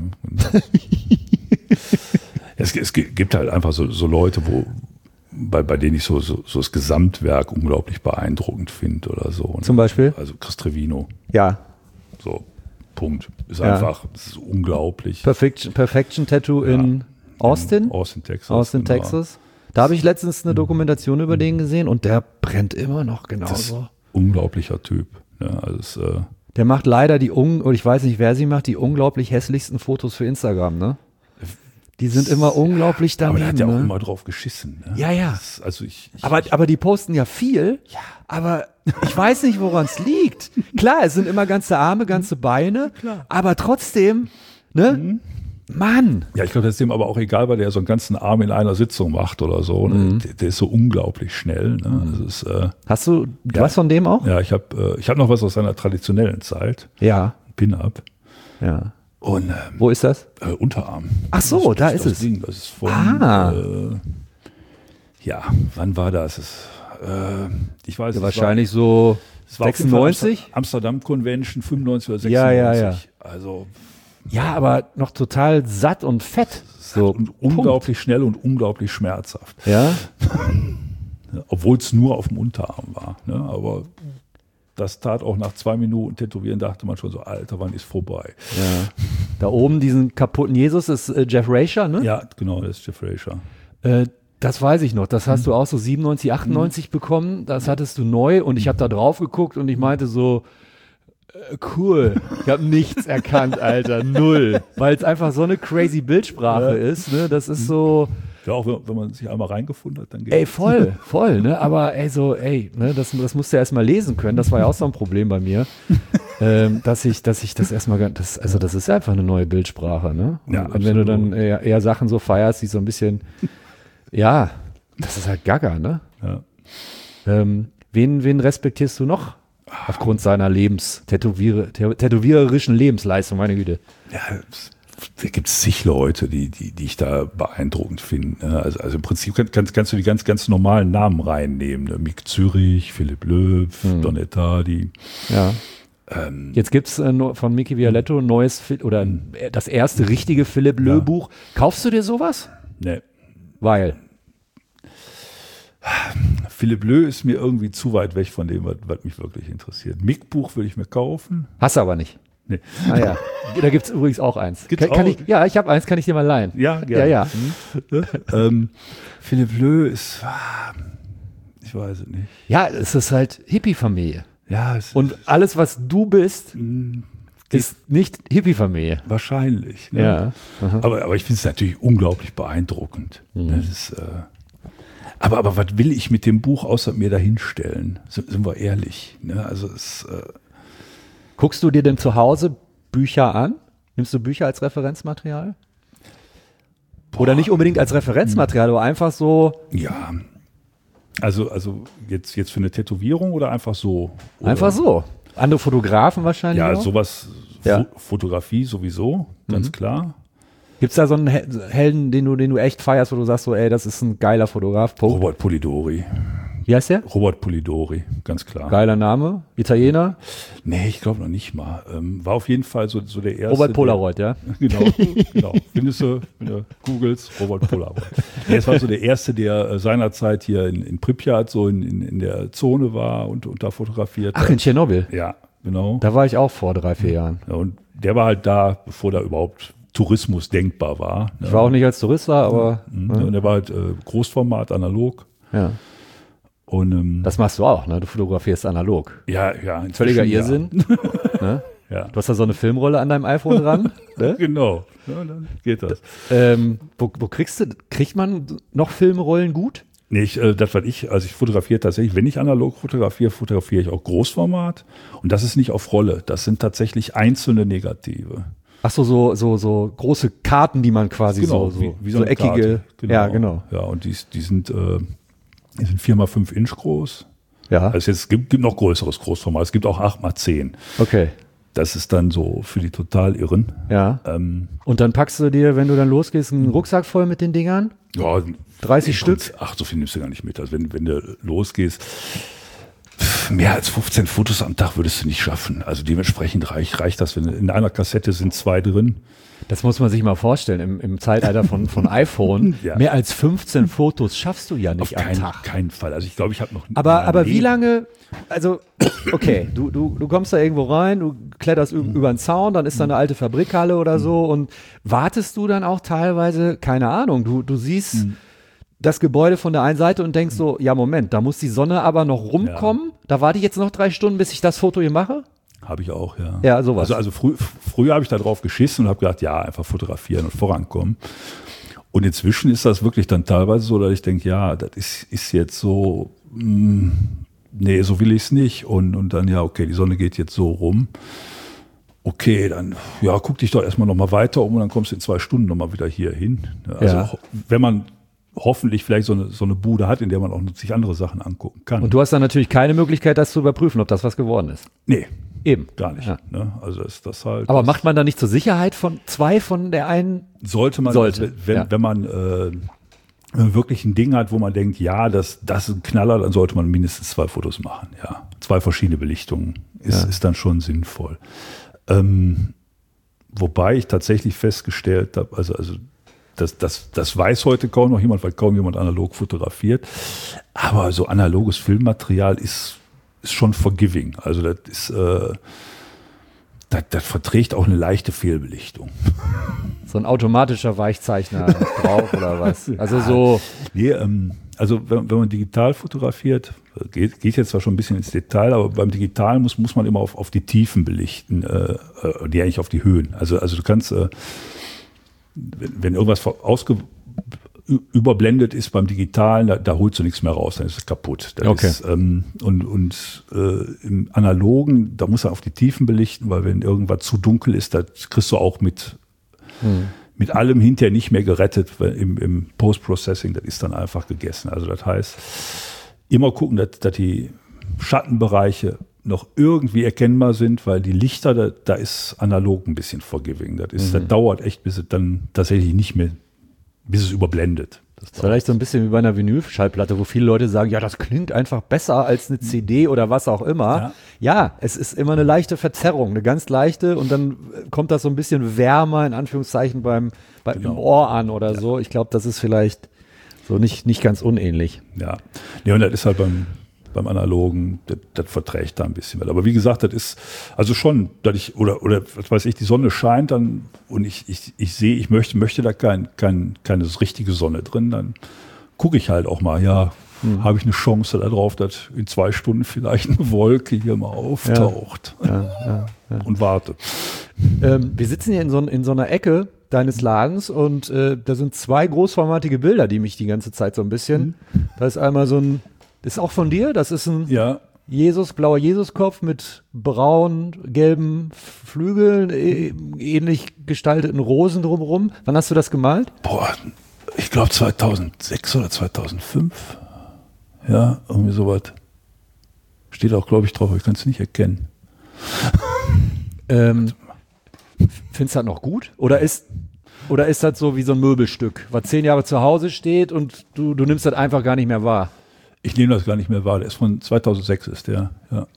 S3: Es, es gibt halt einfach so, so Leute, wo, bei, bei denen ich so, so, so das Gesamtwerk unglaublich beeindruckend finde oder so. Ne?
S2: Zum Beispiel?
S3: Also Chris Trevino,
S2: Ja.
S3: so, Punkt. Ist
S2: Ja.
S3: einfach, das ist unglaublich.
S2: Perfection, Perfection Tattoo in Austin?
S3: In Austin, Texas.
S2: Austin,
S3: genau.
S2: Texas. Da habe ich letztens eine Dokumentation über den gesehen und der brennt immer noch
S3: Das ist
S2: genauso.
S3: ein unglaublicher Typ. Ne? Also es, äh,
S2: Der macht leider die, un oder ich weiß nicht, wer sie macht, die unglaublich hässlichsten Fotos für Instagram, ne? Die sind immer unglaublich
S3: aber
S2: daneben,
S3: der hat ja auch
S2: ne?
S3: immer drauf geschissen. Ne?
S2: Ja, ja.
S3: Das, also ich, ich,
S2: Aber, aber die posten ja viel,
S3: ja.
S2: aber ich weiß nicht, woran es liegt. Klar, es sind immer ganze Arme, ganze Beine, aber trotzdem, ne?
S3: Mhm.
S2: Mann!
S3: Ja, ich glaube, das ist dem aber auch egal, weil der so einen ganzen Arm in einer Sitzung macht oder so. Ne?
S2: Mhm.
S3: Der, der ist so unglaublich schnell. Ne? Also es, äh,
S2: Hast du
S3: Ja.
S2: was von dem auch?
S3: ja, ich habe äh, ich hab noch was aus seiner traditionellen Zeit.
S2: Ja.
S3: Pin-Up.
S2: Ja.
S3: Und ähm,
S2: Wo ist das?
S3: äh, Unterarm.
S2: Ach so,
S3: das,
S2: da
S3: das,
S2: ist
S3: das
S2: es.
S3: Ding, das ist von,
S2: Ah.
S3: äh, ja, wann war das? Es, äh, ich weiß
S2: Ja,
S3: es
S2: wahrscheinlich so
S3: war, es war auf jeden Fall
S2: sechsundneunzig?
S3: Amsterdam Convention fünfundneunzig oder
S2: Ja,
S3: sechsundneunzig.
S2: ja, ja.
S3: Also
S2: Ja, aber noch total satt und fett. So,
S3: und unglaublich schnell und unglaublich schmerzhaft.
S2: Ja,
S3: Obwohl es nur auf dem Unterarm war. Ne? Aber das tat auch nach zwei Minuten Tätowieren, dachte man schon so, Alter, wann ist vorbei?
S2: ja. Da oben diesen kaputten Jesus ist äh, Jeff Rasher, ne?
S3: Ja, genau, das ist Jeff Rasher.
S2: Äh, das weiß ich noch. Das hast du auch so siebenundneunzig, achtundneunzig bekommen. Das hattest du neu und ich habe da drauf geguckt und ich meinte so, äh, cool. Ich habe nichts erkannt, Alter. Null. Weil es einfach so eine crazy Bildsprache ist. Ne? Das ist so,
S3: Ja, auch wenn, wenn man sich einmal reingefunden hat, dann geht
S2: Ey, voll, voll, ne? Aber ey, so, ey, ne, das, das musst du ja erstmal lesen können. Das war ja auch so ein Problem bei mir. ähm, dass ich, dass ich das erstmal, das, also das ist einfach eine neue Bildsprache, ne? Und,
S3: Ja,
S2: und wenn du
S3: absolut.
S2: dann eher, eher Sachen so feierst, die so ein bisschen, ja, das ist halt Gaga, ne?
S3: Ja.
S2: Ähm, wen, wen respektierst du noch? Aufgrund seiner Lebens, tätowiere, tätowiererischen Lebensleistung, meine Güte.
S3: Ja, es- da gibt es zig Leute, die, die, die ich da beeindruckend finde. ne? Also, also im Prinzip kann, kannst, kannst du die ganz, ganz normalen Namen reinnehmen. Ne? Mick Zürich, Philipp Löw,
S2: Hm.
S3: Donetta, die.
S2: Ja.
S3: Ähm,
S2: Jetzt gibt es äh, no- von Mickey Violetto ein neues, Fi- oder ein- äh, das erste richtige Philipp
S3: Ja.
S2: Löw-Buch. Kaufst du dir sowas?
S3: ne.
S2: Weil.
S3: Philipp Löw ist mir irgendwie zu weit weg von dem, was, was mich wirklich interessiert. Mick-Buch würde ich mir kaufen.
S2: Hast du aber nicht.
S3: Nee.
S2: Ah ja. Da gibt es übrigens auch eins.
S3: Gibt's
S2: kann, kann
S3: auch?
S2: ich, ja, ich habe eins, kann ich dir mal leihen.
S3: Ja,
S2: Ja,
S3: gerne.
S2: ja.
S3: ähm, Philipp Löw ist, ah, ich weiß es nicht.
S2: Ja, es ist halt Hippie-Familie.
S3: Ja, es
S2: Und alles, was du bist,
S3: mh,
S2: ist nicht Hippie-Familie.
S3: wahrscheinlich. Ne?
S2: Ja. Aha.
S3: Aber, aber ich finde es natürlich unglaublich beeindruckend. Ne, das ist, äh, aber, aber was will ich mit dem Buch außer mir dahinstellen? Sind, sind wir ehrlich. Ne? Also es, äh,
S2: Guckst du dir denn zu Hause Bücher an? Nimmst du Bücher als Referenzmaterial? Oder nicht unbedingt als Referenzmaterial, aber einfach so,
S3: ja, also, also jetzt, jetzt für eine Tätowierung oder einfach so? Oder?
S2: einfach so. Andere Fotografen wahrscheinlich
S3: Ja,
S2: auch.
S3: sowas,
S2: Ja.
S3: Fo- Fotografie sowieso, ganz klar.
S2: Gibt es da so einen Hel- Helden, den du, den du echt feierst, wo du sagst so, ey, das ist ein geiler Fotograf? Punkt.
S3: Robert Polidori.
S2: Wie heißt der?
S3: Robert Polidori, ganz klar.
S2: Geiler Name. Italiener.
S3: Nee, ich glaube noch nicht mal. Ähm, war auf jeden Fall so, so der erste.
S2: Robert Polaroid, ja.
S3: Der, genau, genau. Findest du, wenn du googelst, Robert Polaroid. Er war so der erste, der äh, seinerzeit hier in, in Pripyat so in, in, in der Zone war und, und da fotografiert
S2: Ach, in
S3: hat.
S2: Tschernobyl.
S3: Ja, genau.
S2: Da war ich auch vor drei, vier Jahren.
S3: Ja, und der war halt da, bevor da überhaupt Tourismus denkbar war.
S2: Ich war auch nicht als Tourist da, aber
S3: Mhm. Und der war halt äh, Großformat, analog.
S2: ja.
S3: Und ähm,
S2: Das machst du auch, ne? Du fotografierst analog.
S3: ja, ja. inzwischen
S2: Völliger
S3: ja.
S2: Irrsinn. ne?
S3: Ja,
S2: Du hast da so eine Filmrolle an deinem iPhone dran. Ne?
S3: genau. Ja, dann geht das.
S2: ähm, wo, wo kriegst du, kriegt man noch Filmrollen gut?
S3: Nee, ich, äh, das, was ich, also ich fotografiere tatsächlich, wenn ich analog fotografiere, fotografiere ich auch Großformat. Und das ist nicht auf Rolle. Das sind tatsächlich einzelne Negative.
S2: Ach so, so, so, so große Karten, die man quasi so, so,
S3: wie, wie
S2: so
S3: eine
S2: eckige.
S3: Karte.
S2: Ja, genau.
S3: Ja, und die, die sind, äh, die sind vier mal fünf Inch groß.
S2: Ja,
S3: Also jetzt, es gibt, gibt noch größeres Großformat. Es gibt auch acht mal zehn.
S2: okay.
S3: Das ist dann so für die total Irren.
S2: Ja.
S3: Ähm,
S2: Und dann packst du dir, wenn du dann losgehst, einen Rucksack voll mit den Dingern?
S3: ja,
S2: dreißig
S3: im
S2: Stück?
S3: Prinzip- Ach, so viel nimmst du gar nicht mit. Also wenn, wenn du losgehst, pff, mehr als fünfzehn Fotos am Tag würdest du nicht schaffen. Also dementsprechend reicht, reicht das. Wenn in einer Kassette sind zwei drin.
S2: Das muss man sich mal vorstellen, im, im Zeitalter von, von iPhone.
S3: Ja.
S2: Mehr als fünfzehn Fotos schaffst du ja nicht
S3: Auf
S2: am
S3: keinen,
S2: Tag.
S3: keinen Fall. Also ich glaube, ich habe noch in
S2: Aber,
S3: meinem
S2: aber wie
S3: Leben-
S2: lange, also, okay, du, du, du kommst da irgendwo rein, du kletterst ü- über den Zaun, dann ist da eine alte Fabrikhalle oder so und wartest du dann auch teilweise, keine Ahnung, du, du siehst das Gebäude von der einen Seite und denkst so, ja Moment, da muss die Sonne aber noch rumkommen, da warte ich jetzt noch drei Stunden, bis ich das Foto hier mache?
S3: Habe ich auch, ja.
S2: Ja, sowas.
S3: Also, also frü früher habe ich da drauf geschissen und habe gedacht, ja, einfach fotografieren und vorankommen. Und inzwischen ist das wirklich dann teilweise so, dass ich denke, ja, das ist, ist jetzt so, mh, nee, so will ich es nicht. Und, und dann, ja, okay, die Sonne geht jetzt so rum. Okay, dann, ja, guck dich doch erstmal nochmal weiter um und dann kommst du in zwei Stunden nochmal wieder hier hin. Also,
S2: Ja.
S3: ho- wenn man hoffentlich vielleicht so eine, so eine Bude hat, in der man auch sich andere Sachen angucken kann.
S2: Und du hast dann natürlich keine Möglichkeit, das zu überprüfen, ob das was geworden ist.
S3: nee,
S2: Eben.
S3: gar nicht.
S2: Ja.
S3: Ne? Also ist das halt.
S2: Aber
S3: das
S2: macht man da nicht zur Sicherheit von zwei von der einen?
S3: sollte man,
S2: Sollte,
S3: wenn,
S2: ja.
S3: wenn man äh, wenn man wirklich ein Ding hat, wo man denkt, ja, das, das ist ein Knaller, dann sollte man mindestens zwei Fotos machen. Ja, zwei verschiedene Belichtungen ist,
S2: Ja.
S3: ist dann schon sinnvoll. Ähm, wobei ich tatsächlich festgestellt habe, also, also das, das, das weiß heute kaum noch jemand, weil kaum jemand analog fotografiert. Aber so analoges Filmmaterial ist, ist schon forgiving. Also das ist, äh, das, das verträgt auch eine leichte Fehlbelichtung.
S2: So ein automatischer Weichzeichner drauf oder was? Also so,
S3: Nee, ähm, also wenn, wenn man digital fotografiert, geht, geht jetzt zwar schon ein bisschen ins Detail, aber beim Digitalen muss, muss man immer auf, auf die Tiefen belichten, äh, äh, die eigentlich auf die Höhen. Also, also du kannst, äh, wenn, wenn irgendwas ausge, ü- überblendet ist beim Digitalen, da, da holst du nichts mehr raus, dann ist es kaputt. Das
S2: Okay.
S3: ist, ähm, und und äh, im Analogen, da muss er auf die Tiefen belichten, weil wenn irgendwas zu dunkel ist, da kriegst du auch mit,
S2: Hm.
S3: mit allem hinterher nicht mehr gerettet, weil im, im Post-Processing, das ist dann einfach gegessen. Also das heißt, immer gucken, dass, dass die Schattenbereiche noch irgendwie erkennbar sind, weil die Lichter, da, da ist analog ein bisschen forgiving. Das, ist,
S2: Mhm.
S3: das dauert echt, bis es dann tatsächlich nicht mehr, bis es überblendet. Das
S2: Das ist vielleicht so ein bisschen wie bei einer Vinylschallplatte, wo viele Leute sagen, ja, das klingt einfach besser als eine C D oder was auch immer.
S3: Ja.
S2: Ja, es ist immer eine leichte Verzerrung, eine ganz leichte und dann kommt das so ein bisschen wärmer in Anführungszeichen beim, beim
S3: Genau.
S2: im Ohr an oder so. Ich glaube, das ist vielleicht so nicht, nicht ganz unähnlich.
S3: Ja, nee, und das ist halt beim, beim Analogen, das, das verträgt da ein bisschen was. Aber wie gesagt, das ist also schon, dass ich, oder, oder was weiß ich, die Sonne scheint dann und ich, ich, ich sehe, ich möchte, möchte da kein, kein, keine richtige Sonne drin, dann gucke ich halt auch mal, ja,
S2: Hm.
S3: habe ich eine Chance darauf, dass in zwei Stunden vielleicht eine Wolke hier mal auftaucht
S2: Ja, ja, ja.
S3: und warte.
S2: Ähm, wir sitzen hier in so, in so einer Ecke deines Ladens und äh, da sind zwei großformatige Bilder, die mich die ganze Zeit so ein bisschen, da ist einmal so ein, das ist auch von dir, das ist ein
S3: Ja,
S2: Jesus, blauer Jesuskopf mit braun-gelben Flügeln, äh, ähnlich gestalteten Rosen drumherum. Wann hast du das gemalt?
S3: boah, ich glaube zweitausendsechs oder zweitausendfünf. Ja, irgendwie sowas. Steht auch, glaube ich, drauf, aber ich kann es nicht erkennen.
S2: Ähm, findest du das noch gut? Oder ist, oder ist das so wie so ein Möbelstück, was zehn Jahre zu Hause steht und du, du nimmst das einfach gar nicht mehr wahr?
S3: Ich nehme das gar nicht mehr wahr. Der ist von zweitausendsechs ist der, ja.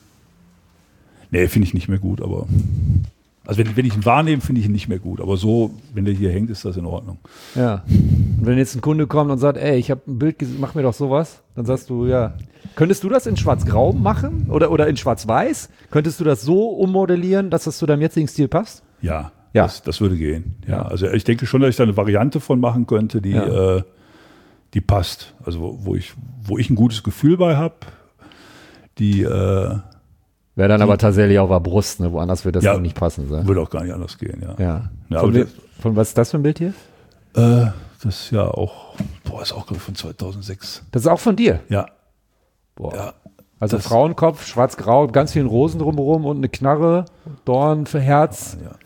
S3: Nee, finde ich nicht mehr gut, aber also wenn, wenn ich ihn wahrnehme, finde ich ihn nicht mehr gut. Aber so, wenn der hier hängt, ist das in Ordnung.
S2: Ja. Und wenn jetzt ein Kunde kommt und sagt, ey, ich habe ein Bild gesehen, mach mir doch sowas, dann sagst du, ja. Könntest du das in Schwarz-Grau machen oder, oder in Schwarz-Weiß? Könntest du das so ummodellieren, dass das zu deinem jetzigen Stil passt?
S3: Ja,
S2: Ja.
S3: Das, das würde gehen. Ja,
S2: Ja.
S3: also ich denke schon, dass ich da eine Variante von machen könnte, die,
S2: Ja.
S3: äh, die passt. Also wo, wo ich, wo ich ein gutes Gefühl bei habe. Die äh,
S2: Wäre dann aber tatsächlich auf der Brust, ne? Woanders würde das
S3: Ja.
S2: dann nicht passen. So.
S3: würde auch gar nicht anders gehen. Ja.
S2: Ja.
S3: Ja,
S2: von,
S3: aber
S2: we-
S3: das-
S2: von was ist das für ein Bild hier?
S3: Äh, das ist ja auch, boah, ist auch glaube ich von zweitausendsechs.
S2: Das ist auch von dir.
S3: Ja,
S2: Boah.
S3: ja.
S2: Also
S3: das-
S2: Frauenkopf, schwarz-grau, ganz vielen Rosen drumherum und eine Knarre, Dorn für Herz.
S3: Ja.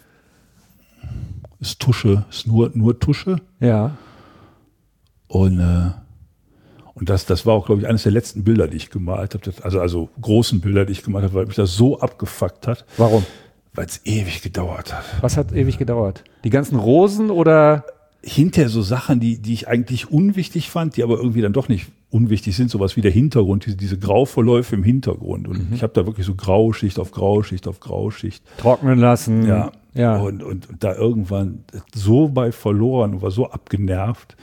S3: Ist Tusche, ist nur, nur Tusche.
S2: Ja.
S3: Und, äh, und das, das war auch, glaube ich, eines der letzten Bilder, die ich gemalt habe. Das- Also, also großen Bilder, die ich gemalt habe, weil mich das so abgefuckt hat,
S2: Warum?
S3: weil es ewig gedauert hat.
S2: Was hat ewig gedauert? Die ganzen Rosen oder?
S3: Hinterher so Sachen, die, die ich eigentlich unwichtig fand, die aber irgendwie dann doch nicht unwichtig sind, sowas wie der Hintergrund, diese, diese Grauverläufe im Hintergrund. Und ich habe da wirklich so Grauschicht auf Grauschicht auf Grauschicht.
S2: Trocknen lassen.
S3: Ja.
S2: Ja.
S3: Und, und, und da irgendwann so bei verloren und war so abgenervt,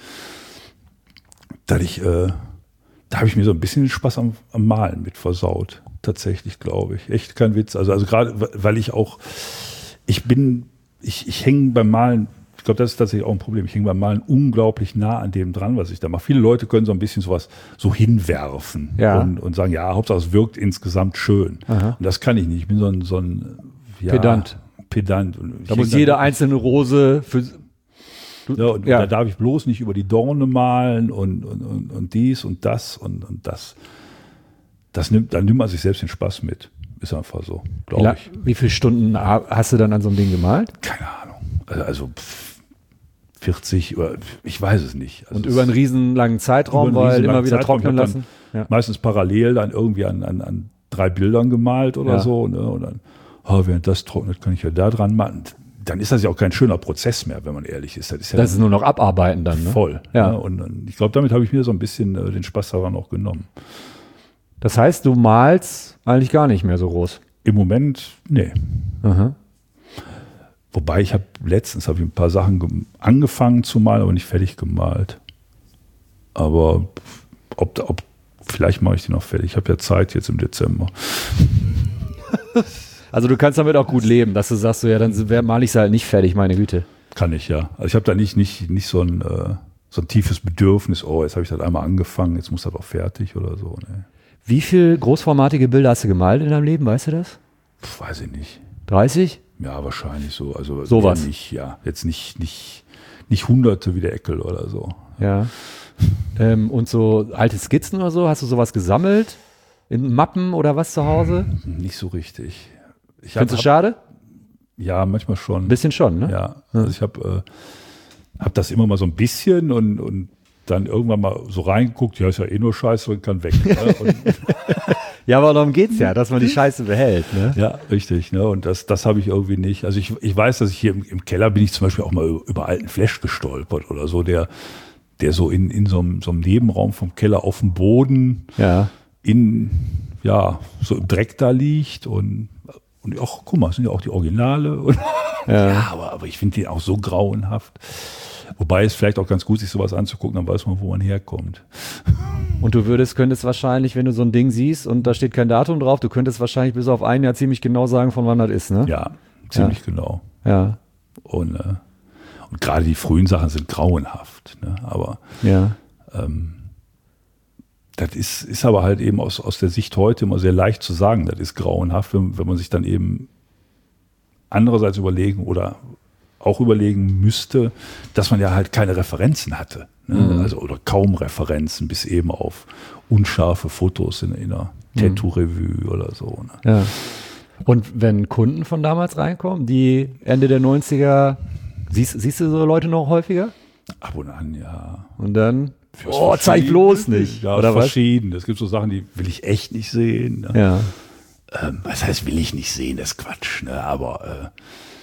S3: dass ich, äh, da habe ich mir so ein bisschen den Spaß am, am Malen mit versaut. Tatsächlich, glaube ich. Echt kein Witz. Also, also gerade, weil ich auch, ich bin, ich, ich hänge beim Malen, ich glaube, das ist tatsächlich auch ein Problem. Ich hänge beim Malen unglaublich nah an dem dran, was ich da mache. Viele Leute können so ein bisschen sowas so hinwerfen
S2: Ja.
S3: und, und sagen, ja, Hauptsache es wirkt insgesamt schön.
S2: Aha.
S3: Und das kann ich nicht. Ich bin so ein, so ein ja,
S2: Pedant.
S3: Pedant. Und ich
S2: Da
S3: häng
S2: muss
S3: dann
S2: jede
S3: wirklich-
S2: einzelne Rose für. Du,
S3: ja, und
S2: ja.
S3: da darf ich bloß nicht über die Dorne malen und, und, und, und dies und das und, und das. Das nimmt, dann nimmt man sich selbst den Spaß mit. Ist einfach so,
S2: wie,
S3: glaube
S2: la-
S3: ich.
S2: wie viele Stunden ha- hast du dann an so einem Ding gemalt?
S3: Keine Ahnung. Also, also pff, vierzig oder ich weiß es nicht. Also
S2: Und
S3: es
S2: über einen
S3: ist
S2: riesenlangen Zeitraum,
S3: über einen
S2: weil
S3: riesenlangen
S2: immer wieder
S3: Zeitraum.
S2: trocknen
S3: Ich hab
S2: lassen. Ja.
S3: meistens parallel dann irgendwie an, an, an drei Bildern gemalt oder
S2: Ja.
S3: so. Ne? Und dann, oh, während das trocknet, kann ich ja da dran machen. Dann ist das ja auch kein schöner Prozess mehr, wenn man ehrlich ist. Das ist ja
S2: Das ist nur noch abarbeiten dann, ne?
S3: voll.
S2: Ja.
S3: Ne? Und, und ich glaube, damit habe ich mir so ein bisschen äh, den Spaß daran auch genommen.
S2: Das heißt, du malst eigentlich gar nicht mehr so groß.
S3: Im Moment, nee.
S2: Aha.
S3: Wobei ich habe letztens habe ich ein paar Sachen gem- angefangen zu malen, aber nicht fertig gemalt. Aber ob, da- ob vielleicht mache ich die noch fertig. Ich habe ja Zeit jetzt im Dezember.
S2: Also du kannst damit auch gut leben, dass du sagst, so, ja, dann wär- mal ich sie halt nicht fertig, meine Güte.
S3: Kann ich ja. Also ich habe da nicht, nicht, nicht so, ein, äh, so ein tiefes Bedürfnis, oh, jetzt habe ich das einmal angefangen, jetzt muss das auch fertig oder so. Ne?
S2: Wie viel großformatige Bilder hast du gemalt in deinem Leben, weißt du das?
S3: Puh, weiß ich nicht.
S2: dreißig?
S3: Ja, wahrscheinlich so. Also
S2: Sowas.
S3: eher nicht, ja. Jetzt nicht, nicht, nicht Hunderte wie der Eckel oder so.
S2: Ja. ähm, und so alte Skizzen oder so, hast du sowas gesammelt? In Mappen oder was zu Hause?
S3: Nicht so richtig. Ich
S2: Findest du
S3: hab-
S2: schade?
S3: Ja, manchmal schon.
S2: Ein bisschen schon, ne?
S3: Ja, also ich habe äh, hab das immer mal so ein bisschen und, und dann irgendwann mal so reingeguckt, ja, ist ja eh nur Scheiße und kann weg. Ne? Und,
S2: Ja, aber darum geht's ja, dass man die Scheiße behält, ne?
S3: ja, richtig. Ne? Und das, das habe ich irgendwie nicht. Also ich, ich weiß, dass ich hier im, im Keller bin ich zum Beispiel auch mal über, über alten Flash gestolpert oder so, der, der so in, in so, einem, so einem Nebenraum vom Keller auf dem Boden
S2: Ja.
S3: in, ja, so im Dreck da liegt und, und auch, guck mal, das sind ja auch die Originale. Und
S2: Ja.
S3: ja, aber, aber ich finde die auch so grauenhaft. Wobei es vielleicht auch ganz gut ist, sich sowas anzugucken, dann weiß man, wo man herkommt.
S2: Und du würdest, könntest wahrscheinlich, wenn du so ein Ding siehst und da steht kein Datum drauf, du könntest wahrscheinlich bis auf ein Jahr ziemlich genau sagen, von wann das ist, ne?
S3: Ja, ziemlich genau.
S2: Ja.
S3: Und, äh, und gerade die frühen Sachen sind grauenhaft. Ne? Aber
S2: Ja.
S3: ähm, das ist, ist aber halt eben aus, aus der Sicht heute immer sehr leicht zu sagen, das ist grauenhaft, wenn, wenn man sich dann eben andererseits überlegen oder auch überlegen müsste, dass man ja halt keine Referenzen hatte. Ne?
S2: Mhm.
S3: Also oder kaum Referenzen, bis eben auf unscharfe Fotos in, in einer Tattoo-Revue oder so. Ne?
S2: Ja. Und wenn Kunden von damals reinkommen, die Ende der neunziger, siehst, siehst du so Leute noch häufiger?
S3: Ab und an, ja.
S2: Und dann,
S3: Fürs
S2: oh, zeig
S3: Verschiedene.
S2: bloß nicht.
S3: Ja,
S2: oder was?
S3: verschieden. Es gibt so Sachen, die will ich echt nicht sehen. Ne?
S2: Ja.
S3: Ähm, was heißt, will ich nicht sehen, das ist Quatsch. Ne? Aber äh,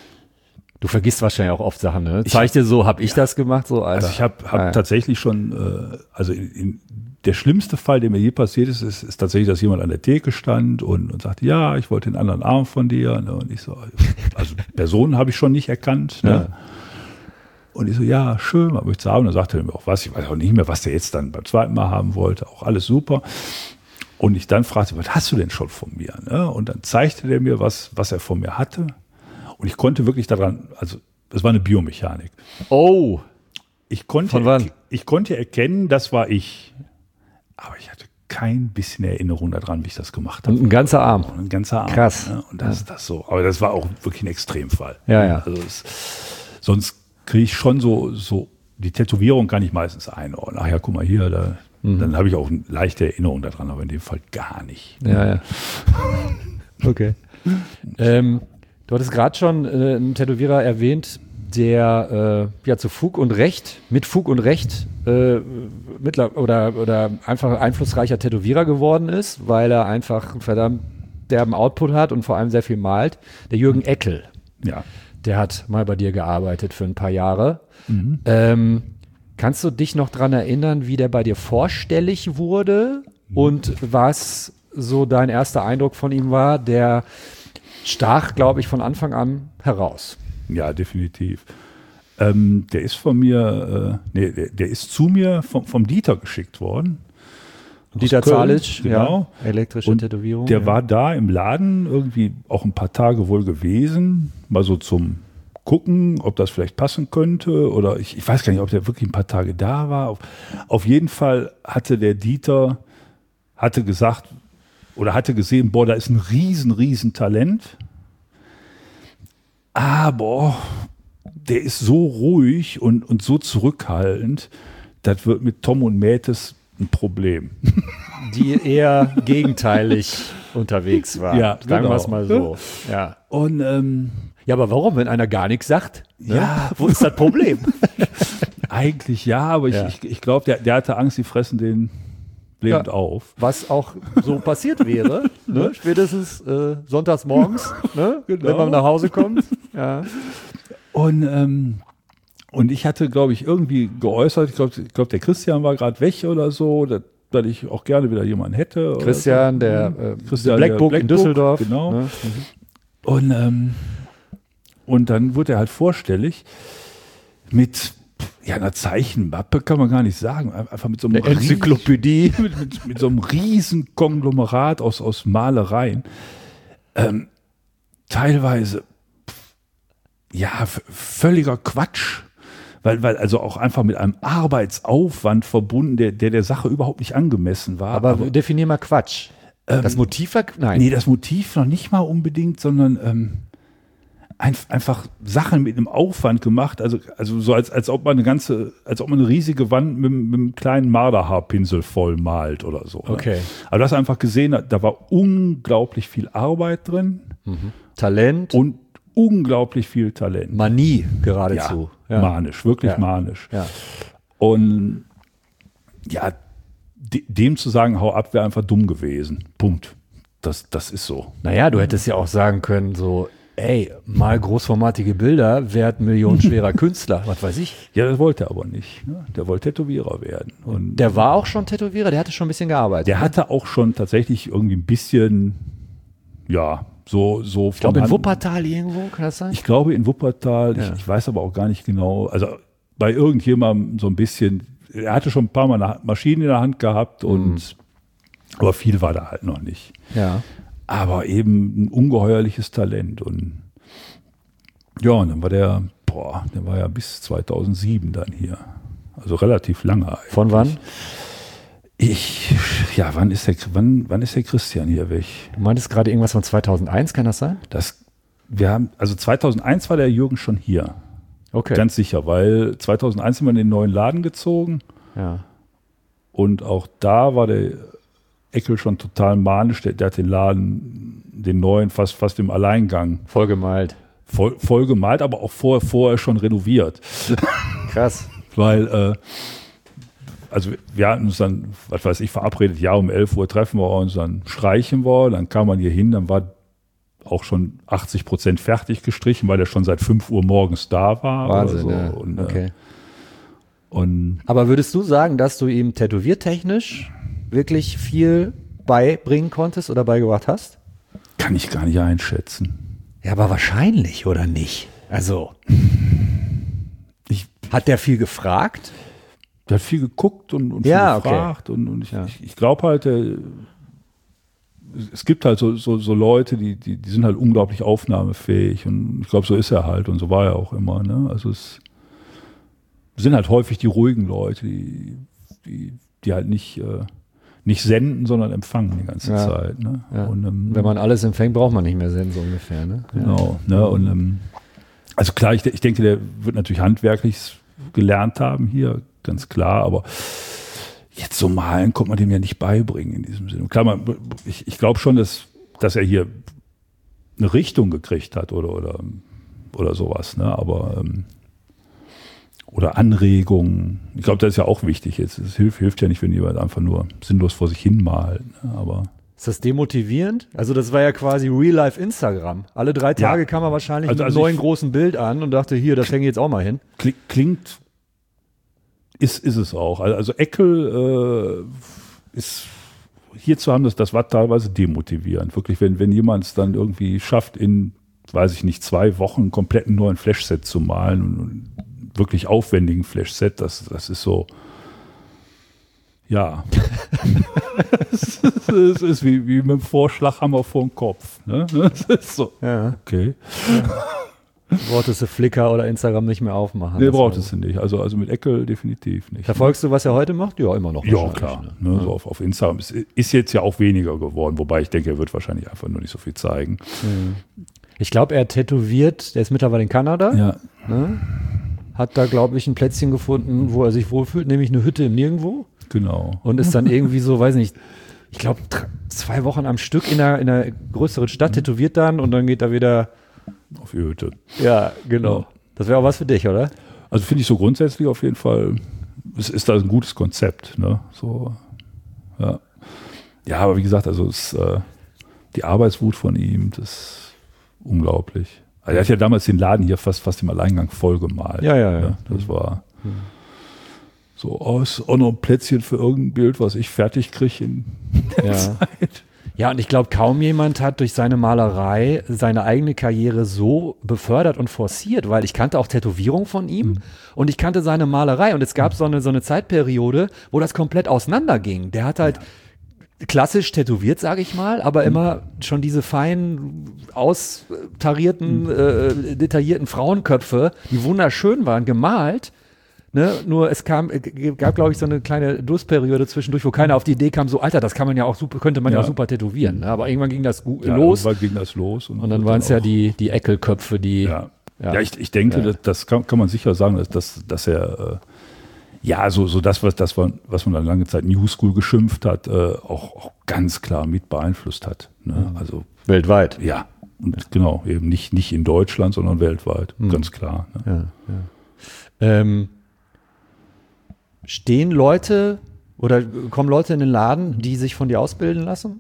S2: Du vergisst wahrscheinlich auch oft Sachen, ne? Zeig dir so, hab ich das gemacht, so, Alter.
S3: also ich habe hab
S2: Ja.
S3: tatsächlich schon, äh, also in, in, der schlimmste Fall, der mir je passiert ist, ist, ist tatsächlich, dass jemand an der Theke stand und, und sagte, ja, ich wollte den anderen Arm von dir. Ne? Und ich so, also Personen habe ich schon nicht erkannt. Ne?
S2: Ja.
S3: Und ich so, ja, schön, was möchtest du haben? Und dann sagte er mir auch was, ich weiß auch nicht mehr, was der jetzt dann beim zweiten Mal haben wollte, auch alles super. Und ich dann fragte, was hast du denn schon von mir? Ne? Und dann zeigte der mir, was, was er von mir hatte. Und ich konnte wirklich daran, also es war eine Biomechanik.
S2: Oh,
S3: Ich konnte,
S2: Von wann?
S3: erke- ich konnte erkennen, das war ich. Aber ich hatte kein bisschen Erinnerung daran, wie ich das gemacht habe.
S2: und ein ganzer Arm.
S3: Und ein ganzer Arm.
S2: Krass.
S3: Ne? Und das, das so. Aber das war auch wirklich ein Extremfall.
S2: Ja, ja.
S3: Also es, sonst kriege ich schon so, so, die Tätowierung kann ich meistens einordnen. Ach ja, guck mal hier, da,
S2: Mhm.
S3: dann habe ich auch eine leichte Erinnerung daran, aber in dem Fall gar nicht.
S2: Ja, ja. Okay. ähm, du hattest gerade schon äh, einen Tätowierer erwähnt, der äh, ja zu Fug und Recht, mit Fug und Recht äh, mittler oder, oder einfach einflussreicher Tätowierer geworden ist, weil er einfach einen verdammt derben Output hat und vor allem sehr viel malt. Der Jürgen Eckel,
S3: Ja.
S2: der hat mal bei dir gearbeitet für ein paar Jahre. Ähm, kannst du dich noch dran erinnern, wie der bei dir vorstellig wurde und was so dein erster Eindruck von ihm war? Der stach, glaube ich, von Anfang an heraus.
S3: Ja, definitiv. Ähm, der ist von mir, äh, nee, der, der ist zu mir vom, vom Dieter geschickt worden. Aus
S2: Dieter
S3: Köln,
S2: Zalic,
S3: genau.
S2: ja, elektrische
S3: Und
S2: Tätowierung.
S3: Der
S2: ja.
S3: war da im Laden irgendwie auch ein paar Tage wohl gewesen, mal so zum Gucken, ob das vielleicht passen könnte oder ich, ich weiß gar nicht, ob der wirklich ein paar Tage da war. Auf, auf jeden Fall hatte der Dieter, hatte gesagt oder hatte gesehen, boah, da ist ein riesen, riesen Talent. Aber der ist so ruhig und, und so zurückhaltend, das wird mit Tom und Mätes ein Problem.
S2: Die eher gegenteilig unterwegs war.
S3: Ja,
S2: sagen
S3: genau.
S2: wir es mal so. Ja.
S3: Und ähm,
S2: ja, aber warum, wenn einer gar nichts sagt? Ne?
S3: Ja.
S2: Wo ist das Problem?
S3: eigentlich ja, aber ich,
S2: Ja.
S3: ich, ich glaube, der, der hatte Angst, die fressen den lebend
S2: Ja.
S3: auf.
S2: Was auch so passiert wäre, ne? Spätestens äh, sonntags morgens, ne?
S3: Genau.
S2: Wenn man nach Hause kommt. Ja.
S3: Und, ähm, und ich hatte, glaube ich, irgendwie geäußert, ich glaube, ich glaub, der Christian war gerade weg oder so, dass, dass ich auch gerne wieder jemanden hätte. oder
S2: Christian,
S3: so.
S2: der, äh,
S3: Christian,
S2: Black
S3: der
S2: Book
S3: Black
S2: in
S3: Book,
S2: Düsseldorf.
S3: genau.
S2: Ne?
S3: Und, ähm, und dann wurde er halt vorstellig mit ja, einer Zeichenmappe, kann man gar nicht sagen, einfach mit so einem
S2: Eine Enzyklopädie.
S3: riesen- mit, mit, mit so einem riesen Konglomerat aus, aus Malereien. Ähm, teilweise pff, ja, v- völliger Quatsch. Weil, weil also auch einfach mit einem Arbeitsaufwand verbunden, der der, der Sache überhaupt nicht angemessen war.
S2: Aber, definier mal Quatsch. das Motiv war, nein.
S3: Nee, das Motiv noch nicht mal unbedingt, sondern ähm, ein, einfach Sachen mit einem Aufwand gemacht, also, also so als, als ob man eine ganze, als ob man eine riesige Wand mit, mit einem kleinen Marderhaarpinsel voll malt oder so.
S2: Okay.
S3: Ne? Aber du hast einfach gesehen, da war unglaublich viel Arbeit drin.
S2: Mhm. Talent.
S3: Und unglaublich viel Talent.
S2: Manie geradezu.
S3: Ja, ja. Manisch, wirklich
S2: ja.
S3: manisch.
S2: Ja.
S3: Und ja, de, dem zu sagen, hau ab, wäre einfach dumm gewesen. Punkt. Das, das ist so.
S2: Naja, du hättest ja auch sagen können, so, ey, mal großformatige Bilder, werd millionenschwerer Künstler, was weiß ich.
S3: Ja, das wollte er aber nicht. Ne? Der wollte Tätowierer werden. Und
S2: der war auch schon Tätowierer, der hatte schon ein bisschen gearbeitet.
S3: Der hatte auch schon tatsächlich irgendwie ein bisschen, ja, so, so
S2: ich glaube in Wuppertal irgendwo, kann das sein?
S3: Ich glaube in Wuppertal,
S2: ja.
S3: ich, ich weiß aber auch gar nicht genau, also bei irgendjemandem so ein bisschen, er hatte schon ein paar Mal eine Maschine in der Hand gehabt und mhm. aber viel war da halt noch nicht.
S2: Ja.
S3: Aber eben ein ungeheuerliches Talent und ja, und dann war der, boah, der war ja bis zweitausendsieben dann hier. Also relativ lange eigentlich.
S2: Von wann?
S3: Ich, ja, wann ist der, wann, wann ist der Christian hier weg?
S2: Du meintest gerade irgendwas von zweitausendeins, kann das sein?
S3: Das, wir haben, also zweitausendeins war der Jürgen schon hier.
S2: Okay.
S3: Ganz sicher, weil zweitausendeins sind wir in den neuen Laden gezogen. Ja. Und auch da war der Eckel schon total manisch. Der, der hat den Laden, den neuen, fast, fast im Alleingang.
S2: Voll gemalt.
S3: Voll, voll gemalt, aber auch vor, vorher schon renoviert.
S2: Krass.
S3: Weil, äh, also wir hatten uns dann, was weiß ich, verabredet, ja, um elf Uhr treffen wir uns, dann streichen wir, dann kam man hier hin, dann war auch schon achtzig Prozent fertig gestrichen, weil er schon seit fünf Uhr morgens da war.
S2: Wahnsinn,
S3: oder so.
S2: Ja.
S3: Und,
S2: okay.
S3: Und
S2: aber würdest du sagen, dass du ihm tätowiertechnisch wirklich viel beibringen konntest oder beigebracht hast?
S3: Kann ich gar nicht einschätzen.
S2: Ja, aber wahrscheinlich, oder nicht? Also,
S3: ich,
S2: hat der viel gefragt?
S3: Der hat viel geguckt und, und viel
S2: ja,
S3: gefragt.
S2: Okay.
S3: Und, und ich,
S2: ja.
S3: ich, ich glaube halt, der, es gibt halt so, so, so Leute, die, die, die sind halt unglaublich aufnahmefähig. Und ich glaube, so ist er halt. Und so war er auch immer. Ne? Also es sind halt häufig die ruhigen Leute, die, die, die halt nicht, äh, nicht senden, sondern empfangen die ganze
S2: ja.
S3: Zeit. Ne?
S2: Ja.
S3: Und, ähm,
S2: wenn man alles empfängt, braucht man nicht mehr senden, so ungefähr. Ne?
S3: Genau. Ja. Ne? Und, ähm, also klar, ich, ich denke, der wird natürlich handwerklich gelernt haben hier, ganz klar, aber jetzt so malen konnte man dem ja nicht beibringen in diesem Sinne. Und klar, man, ich, ich glaube schon, dass, dass er hier eine Richtung gekriegt hat oder, oder, oder sowas, ne? Aber ähm, oder Anregungen. Ich glaube, das ist ja auch wichtig jetzt. Es hilft, hilft ja nicht, wenn jemand einfach nur sinnlos vor sich hin malt. Ne? Aber
S2: ist das demotivierend? Also das war ja quasi Real-Life Instagram. Alle drei Tage ja. kam er wahrscheinlich also, mit einem also neuen großen Bild an und dachte, hier, das hänge ich jetzt auch mal hin.
S3: Klingt, ist, ist es auch. Also Eckel äh, ist, hier zu haben, das, das war teilweise demotivierend. Wirklich, wenn, wenn jemand es dann irgendwie schafft, in, weiß ich nicht, zwei Wochen einen kompletten neuen Flashset zu malen und, und wirklich aufwendigen Flashset, das, das ist so, ja. Es ist, es ist wie, wie mit dem Vorschlaghammer vor dem Kopf. Ne? Das ist so.
S2: Ja.
S3: Okay.
S2: Ja. Wolltest du Flickr oder Instagram nicht mehr aufmachen?
S3: Nee, brauchtest du nicht. Also, also mit Eckel definitiv nicht.
S2: Verfolgst du, was er heute macht? Ja, immer noch.
S3: Ja, klar. Ne? Ne? So auf, auf Instagram. Es ist jetzt ja auch weniger geworden, wobei ich denke, er wird wahrscheinlich einfach nur nicht so viel zeigen.
S2: Ich glaube, er tätowiert, der ist mittlerweile in Kanada.
S3: Ja.
S2: Ne? Hat da, glaube ich, ein Plätzchen gefunden, wo er sich wohlfühlt, nämlich eine Hütte im Nirgendwo.
S3: Genau.
S2: Und ist dann irgendwie so, weiß nicht, ich glaube, zwei Wochen am Stück in einer, in einer größeren Stadt, tätowiert dann und dann geht er wieder
S3: auf die Hütte.
S2: Ja, genau. Ja. Das wäre auch was für dich, oder?
S3: Also finde ich so grundsätzlich auf jeden Fall, es ist da ein gutes Konzept. Ne? So, ja. ja, aber wie gesagt, also es, äh, die Arbeitswut von ihm, das ist unglaublich. Also er hat ja damals den Laden hier fast, fast im Alleingang voll gemalt.
S2: Ja, ja, ja.
S3: Ne? Das war mhm. so, oh, ist auch noch ein Plätzchen für irgendein Bild, was ich fertig kriege in der
S2: ja.
S3: Zeit.
S2: Ja, und ich glaube, kaum jemand hat durch seine Malerei seine eigene Karriere so befördert und forciert, weil ich kannte auch Tätowierung von ihm mhm. und ich kannte seine Malerei und es gab so eine, so eine Zeitperiode, wo das komplett auseinanderging. Der hat halt ja. klassisch tätowiert, sage ich mal, aber mhm. immer schon diese fein austarierten, mhm. äh, detaillierten Frauenköpfe, die wunderschön waren, gemalt. Ne? Nur es kam, äh, gab, glaube ich, so eine kleine Durstperiode zwischendurch, wo keiner auf die Idee kam, so, Alter, das kann man ja auch super, könnte man ja,
S3: Ja.
S2: auch super tätowieren. Ne? Aber irgendwann ging das gu-
S3: Ja,
S2: los.
S3: irgendwann ging das los. Und,
S2: Und dann
S3: wird
S2: waren es ja
S3: auch-
S2: die, die Eckelköpfe, die.
S3: Ja,
S2: Ja.
S3: ja. ich, ich denke,
S2: Ja.
S3: das, das kann, kann man sicher sagen, dass, dass, dass er, äh, ja, so, so das, was, das, war, was man dann lange Zeit New School geschimpft hat, äh, auch, auch ganz klar mit beeinflusst hat. Ne? Also,
S2: Weltweit.
S3: ja, und genau, eben nicht, nicht in Deutschland, sondern weltweit,
S2: Mhm.
S3: ganz klar. Ne?
S2: Ja, ja. Ähm, stehen Leute oder kommen Leute in den Laden, die sich von dir ausbilden lassen?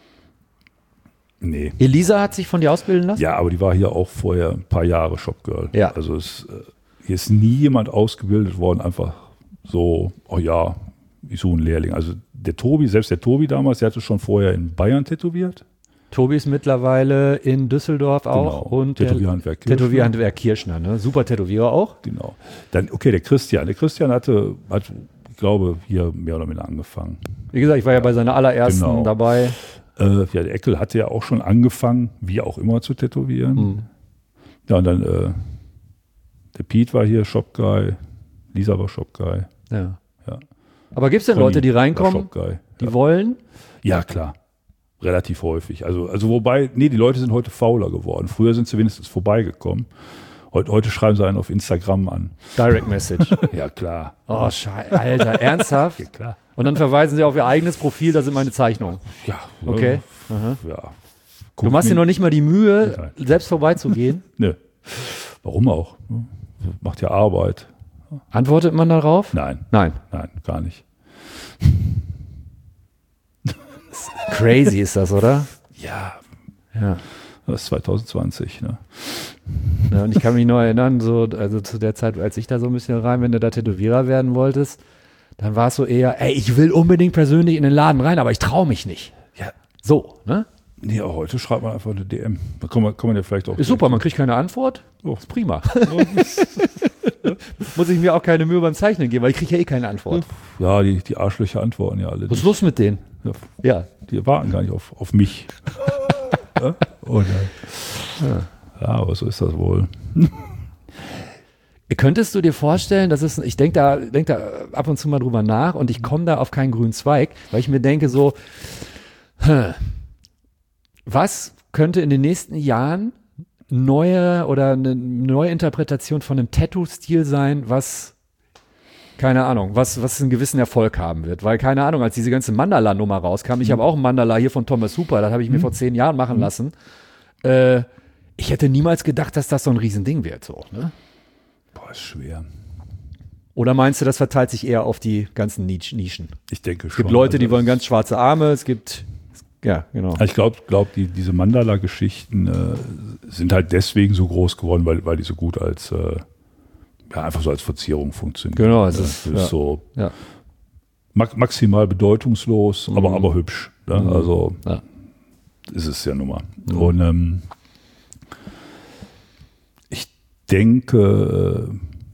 S3: Nee.
S2: Elisa hat sich von dir ausbilden lassen?
S3: Ja, aber die war hier auch vorher ein paar Jahre Shopgirl.
S2: Ja.
S3: Also es, äh, hier ist nie jemand ausgebildet worden, einfach so, oh ja, ich suche einen Lehrling. Also der Tobi, selbst der Tobi damals, der hatte schon vorher in Bayern tätowiert.
S2: Tobi ist mittlerweile in Düsseldorf auch
S3: Genau.
S2: und der
S3: Tätowierhandwerk Kirchner.
S2: Tätowierhandwerk Kirchner, ne? Super Tätowierer auch.
S3: Genau. Dann, okay, der Christian. Der Christian hatte, hat, ich glaube, hier mehr oder minder angefangen.
S2: Wie gesagt, ich war ja, bei seiner allerersten
S3: Genau.
S2: dabei.
S3: Äh, ja, der Eckel hatte ja auch schon angefangen, wie auch immer, zu tätowieren.
S2: Mhm.
S3: Ja, und dann äh, der Pete war hier Shopguy, Lisa war Shopguy.
S2: Ja.
S3: Ja.
S2: Aber gibt es denn
S3: Conny
S2: Leute, die
S3: war
S2: reinkommen,
S3: Shopguy.
S2: die
S3: Ja.
S2: wollen?
S3: Ja, klar. Relativ häufig. Also, also wobei, nee, die Leute sind heute fauler geworden. Früher sind sie wenigstens vorbeigekommen. Heute, heute schreiben sie einen auf Instagram an.
S2: Direct Message.
S3: Ja, klar.
S2: Oh, Scheiße, Alter, ernsthaft?
S3: Ja, klar.
S2: Und dann verweisen sie auf ihr eigenes Profil, da sind meine Zeichnungen.
S3: Ja,
S2: Okay.
S3: äh,
S2: Aha.
S3: ja.
S2: Du machst dir noch nicht mal die Mühe,
S3: Nein.
S2: selbst vorbeizugehen.
S3: Nö. Warum auch? Macht ja Arbeit.
S2: Antwortet man darauf?
S3: Nein,
S2: Nein.
S3: nein, gar nicht.
S2: Crazy ist das, oder?
S3: Ja,
S2: Ja.
S3: das ist zwanzig zwanzig. Ne?
S2: Ja, und ich kann mich noch erinnern, so, also zu der Zeit, als ich da so ein bisschen rein, wenn du da Tätowierer werden wolltest, dann war es so eher, ey, ich will unbedingt persönlich in den Laden rein, aber ich traue mich nicht.
S3: Ja,
S2: So, ne?
S3: nee, aber heute schreibt man einfach eine D M. Da kann man, kann man ja vielleicht auch.
S2: Ist super, man kriegt keine Antwort.
S3: Oh.
S2: Ist prima. Muss ich mir auch keine Mühe beim Zeichnen geben, weil ich kriege ja eh keine Antwort.
S3: Ja, die, die Arschlöcher antworten ja alle.
S2: Was ist los mit denen?
S3: Ja,
S2: Ja.
S3: die warten gar nicht auf, auf mich. Ja? Oh nein. Ja, aber so ist das wohl.
S2: Könntest du dir vorstellen, das ist, ich denke da, denk da ab und zu mal drüber nach und ich komme da auf keinen grünen Zweig, weil ich mir denke so, hm, was könnte in den nächsten Jahren neue oder eine neue Interpretation von einem Tattoo-Stil sein, was, keine Ahnung, was, was einen gewissen Erfolg haben wird. Weil, keine Ahnung, als diese ganze Mandala-Nummer rauskam, ich habe auch ein Mandala hier von Thomas Hooper, das habe ich mir vor zehn Jahren machen lassen. Äh, ich hätte niemals gedacht, dass das so ein Riesending wird. So, ne?
S3: Boah, ist schwer.
S2: Oder meinst du, das verteilt sich eher auf die ganzen Nischen?
S3: Ich denke schon.
S2: Es gibt Leute, die
S3: Also
S2: wollen
S3: das-
S2: ganz schwarze Arme, es gibt, ja, genau.
S3: Ich glaube, glaub, die, diese Mandala-Geschichten äh, sind halt deswegen so groß geworden, weil, weil die so gut als, äh, ja, einfach so als Verzierung funktionieren.
S2: Genau, es
S3: Ja,
S2: ist-
S3: das
S2: ja.
S3: so
S2: Ja.
S3: ma maximal bedeutungslos, aber, aber hübsch. Ne?
S2: Mhm.
S3: Also
S2: Ja.
S3: ist es ja nun mal. Und ähm, ich denke,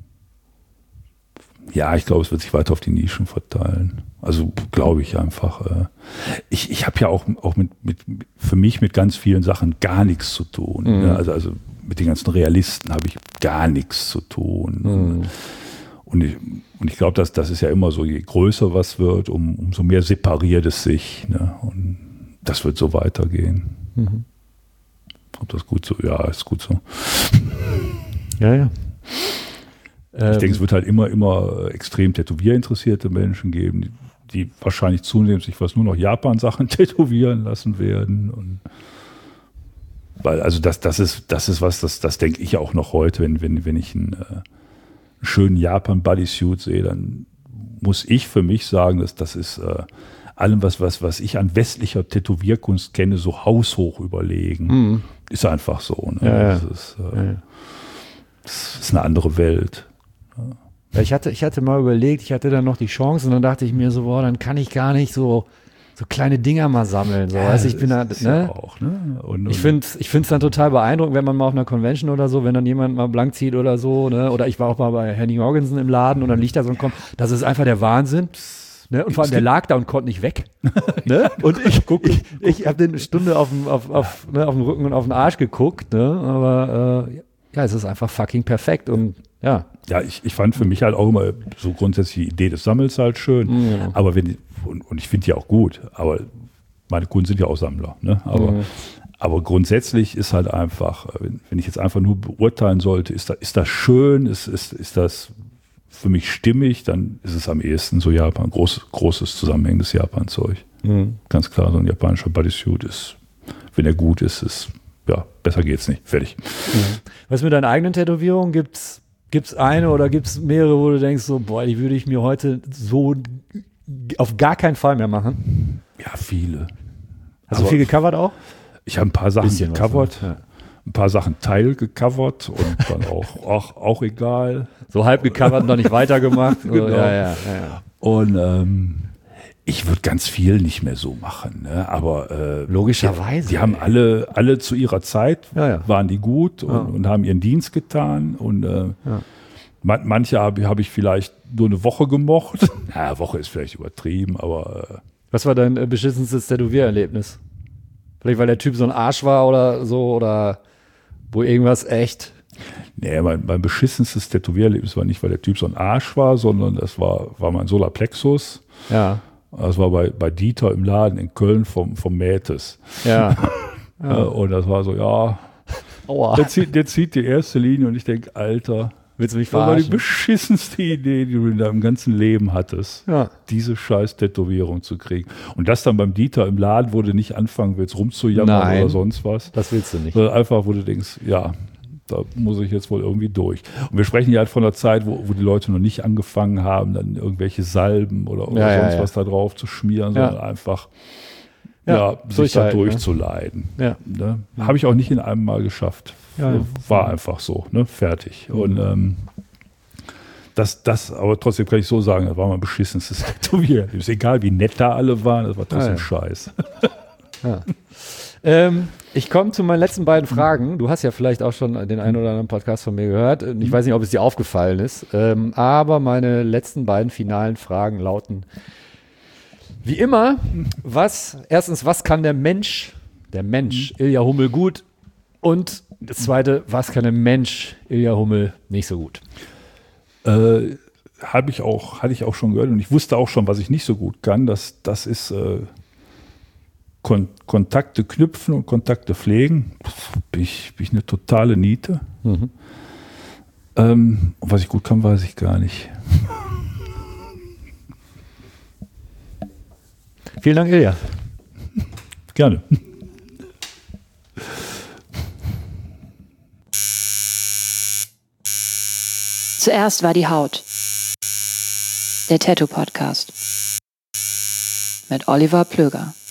S3: äh, ja, ich glaube, es wird sich weiter auf die Nischen verteilen. Also glaube ich einfach. Äh, ich ich habe ja auch, auch mit, mit, für mich mit ganz vielen Sachen gar nichts zu tun.
S2: Mhm.
S3: Ne? Also, also mit den ganzen Realisten habe ich gar nichts zu tun.
S2: Mhm.
S3: Und ich, und ich glaube, dass das ist ja immer so, je größer was wird, um, umso mehr separiert es sich. Ne? Und das wird so weitergehen.
S2: Mhm.
S3: Ob das gut so? Ja, ist gut so.
S2: Ja, ja.
S3: Ich denke, es wird halt immer, immer extrem tätowierinteressierte Menschen geben, die, die wahrscheinlich zunehmend sich was nur noch Japan-Sachen tätowieren lassen werden. Und weil, also das, das ist, das ist was, das, das denke ich auch noch heute, wenn, wenn, wenn ich einen, äh, einen schönen Japan-Bodysuit sehe, dann muss ich für mich sagen, dass das ist äh, allem, was, was, was ich an westlicher Tätowierkunst kenne, so haushoch überlegen.
S2: Mhm.
S3: Ist einfach so. Ne?
S2: Ja, ja.
S3: Das, ist, äh,
S2: Ja, ja.
S3: das ist eine andere Welt.
S2: Ja, ich hatte, ich hatte mal überlegt, ich hatte dann noch die Chance und dann dachte ich mir so, boah, dann kann ich gar nicht so, so kleine Dinger mal sammeln. So. Also ich bin da,
S3: das ist
S2: ne?
S3: ja auch, ne? Und,
S2: Ich finde es ich find's dann total beeindruckend, wenn man mal auf einer Convention oder so, wenn dann jemand mal blank zieht oder so, ne? Oder ich war auch mal bei Henning Jorgensen im Laden und dann liegt da so ein Kom, das ist einfach der Wahnsinn. Ne? Und vor allem, der lag da und konnte nicht weg. Ne? Und ich, ich, ich habe den eine Stunde auf dem, auf, auf, ne, auf dem Rücken und auf den Arsch geguckt, ne? Aber äh, ja, es ist einfach fucking perfekt und ja.
S3: Ja, ich, ich fand für mich halt auch immer so grundsätzlich die Idee des Sammels halt schön.
S2: Ja.
S3: Aber wenn, und, und ich finde die auch gut, aber meine Kunden sind ja auch Sammler. Ne? Aber,
S2: Mhm.
S3: aber grundsätzlich ist halt einfach, wenn, wenn ich jetzt einfach nur beurteilen sollte, ist, da, ist das schön, ist, ist, ist das für mich stimmig, dann ist es am ehesten so Japan, groß, großes zusammenhängendes Japan-Zeug.
S2: Mhm.
S3: Ganz klar, so ein japanischer Bodysuit ist, wenn er gut ist, ist, ja, besser geht's nicht. Fertig.
S2: Was mit deinen eigenen Tätowierungen? Gibt's, gibt's eine oder gibt's mehrere, wo du denkst, so, boah, die würde ich mir heute so auf gar keinen Fall mehr machen?
S3: Ja, viele.
S2: Hast du
S3: Aber
S2: viel gecovert auch?
S3: Ich habe ein paar Sachen
S2: Bisschen was,
S3: gecovert,
S2: ja.
S3: ein paar Sachen Teil gecovert und dann auch, auch, auch egal.
S2: So halb gecovert und noch nicht weitergemacht. So,
S3: Genau.
S2: ja, ja, ja, ja.
S3: Und ähm, ich würde ganz viel nicht mehr so machen, ne? Aber äh,
S2: Logischerweise.
S3: Die, die haben alle, alle zu ihrer Zeit,
S2: Ja, ja.
S3: waren die gut und,
S2: Ja.
S3: und haben ihren Dienst getan. Und äh,
S2: Ja.
S3: man, manche habe hab ich vielleicht nur eine Woche gemocht. Ja, Woche ist vielleicht übertrieben, aber äh,
S2: Was war dein äh, beschissenstes Tätowiererlebnis? Vielleicht, weil der Typ so ein Arsch war oder so, oder wo irgendwas echt.
S3: nee, mein, mein beschissenstes Tätowiererlebnis war nicht, weil der Typ so ein Arsch war, sondern das war, war mein Solarplexus.
S2: Ja.
S3: Das war bei, bei Dieter im Laden in Köln vom, vom Mätes.
S2: Ja.
S3: Äh, Und das war so, ja,
S2: Aua.
S3: der zieht, der zieht die erste Linie und ich denke, Alter,
S2: Willst du mich
S3: das war die
S2: verarschen?
S3: beschissenste Idee, die du in deinem ganzen Leben hattest,
S2: Ja.
S3: diese scheiß Tätowierung zu kriegen. Und das dann beim Dieter im Laden, wo du nicht anfangen willst, rumzujammern
S2: Nein.
S3: oder sonst was.
S2: Das willst du nicht.
S3: Sondern einfach, wo du denkst, ja, da muss ich jetzt wohl irgendwie durch. Und wir sprechen ja halt von einer Zeit, wo, wo die Leute noch nicht angefangen haben, dann irgendwelche Salben oder, oder
S2: Ja, ja,
S3: sonst
S2: ja.
S3: was da drauf zu schmieren,
S2: Ja.
S3: sondern einfach
S2: Ja,
S3: ja, sich da
S2: durchhalten, ne?
S3: durchzuleiden.
S2: Ja.
S3: Ne? Habe ich auch nicht in einem Mal geschafft.
S2: Ja, ja.
S3: War einfach so, ne? Fertig. Und ähm, das, das, aber trotzdem kann ich so sagen, das war mein beschissenstes Tätowier. Ist egal, wie nett da alle waren, das war trotzdem
S2: Ah, ja.
S3: Scheiß.
S2: Ja. Ähm, ich komme zu meinen letzten beiden Fragen. Du hast ja vielleicht auch schon den einen oder anderen Podcast von mir gehört. Ich weiß nicht, ob es dir aufgefallen ist. Ähm, aber meine letzten beiden finalen Fragen lauten: Wie immer, was, erstens, was kann der Mensch, der Mensch, Ilja Hummel gut? Und das zweite, was kann der Mensch, Ilja Hummel, nicht so gut?
S3: Äh, habe ich auch, hatte ich auch schon gehört und ich wusste auch schon, was ich nicht so gut kann. Das, das ist äh, Kon Kontakte knüpfen und Kontakte pflegen. Bin ich, bin ich eine totale Niete.
S2: Mhm.
S3: Ähm, und was ich gut kann, weiß ich gar nicht.
S2: Vielen Dank, Ilja.
S3: Gerne.
S1: Zuerst war die Haut. Der Tattoo Podcast. Mit Oliver Plöger.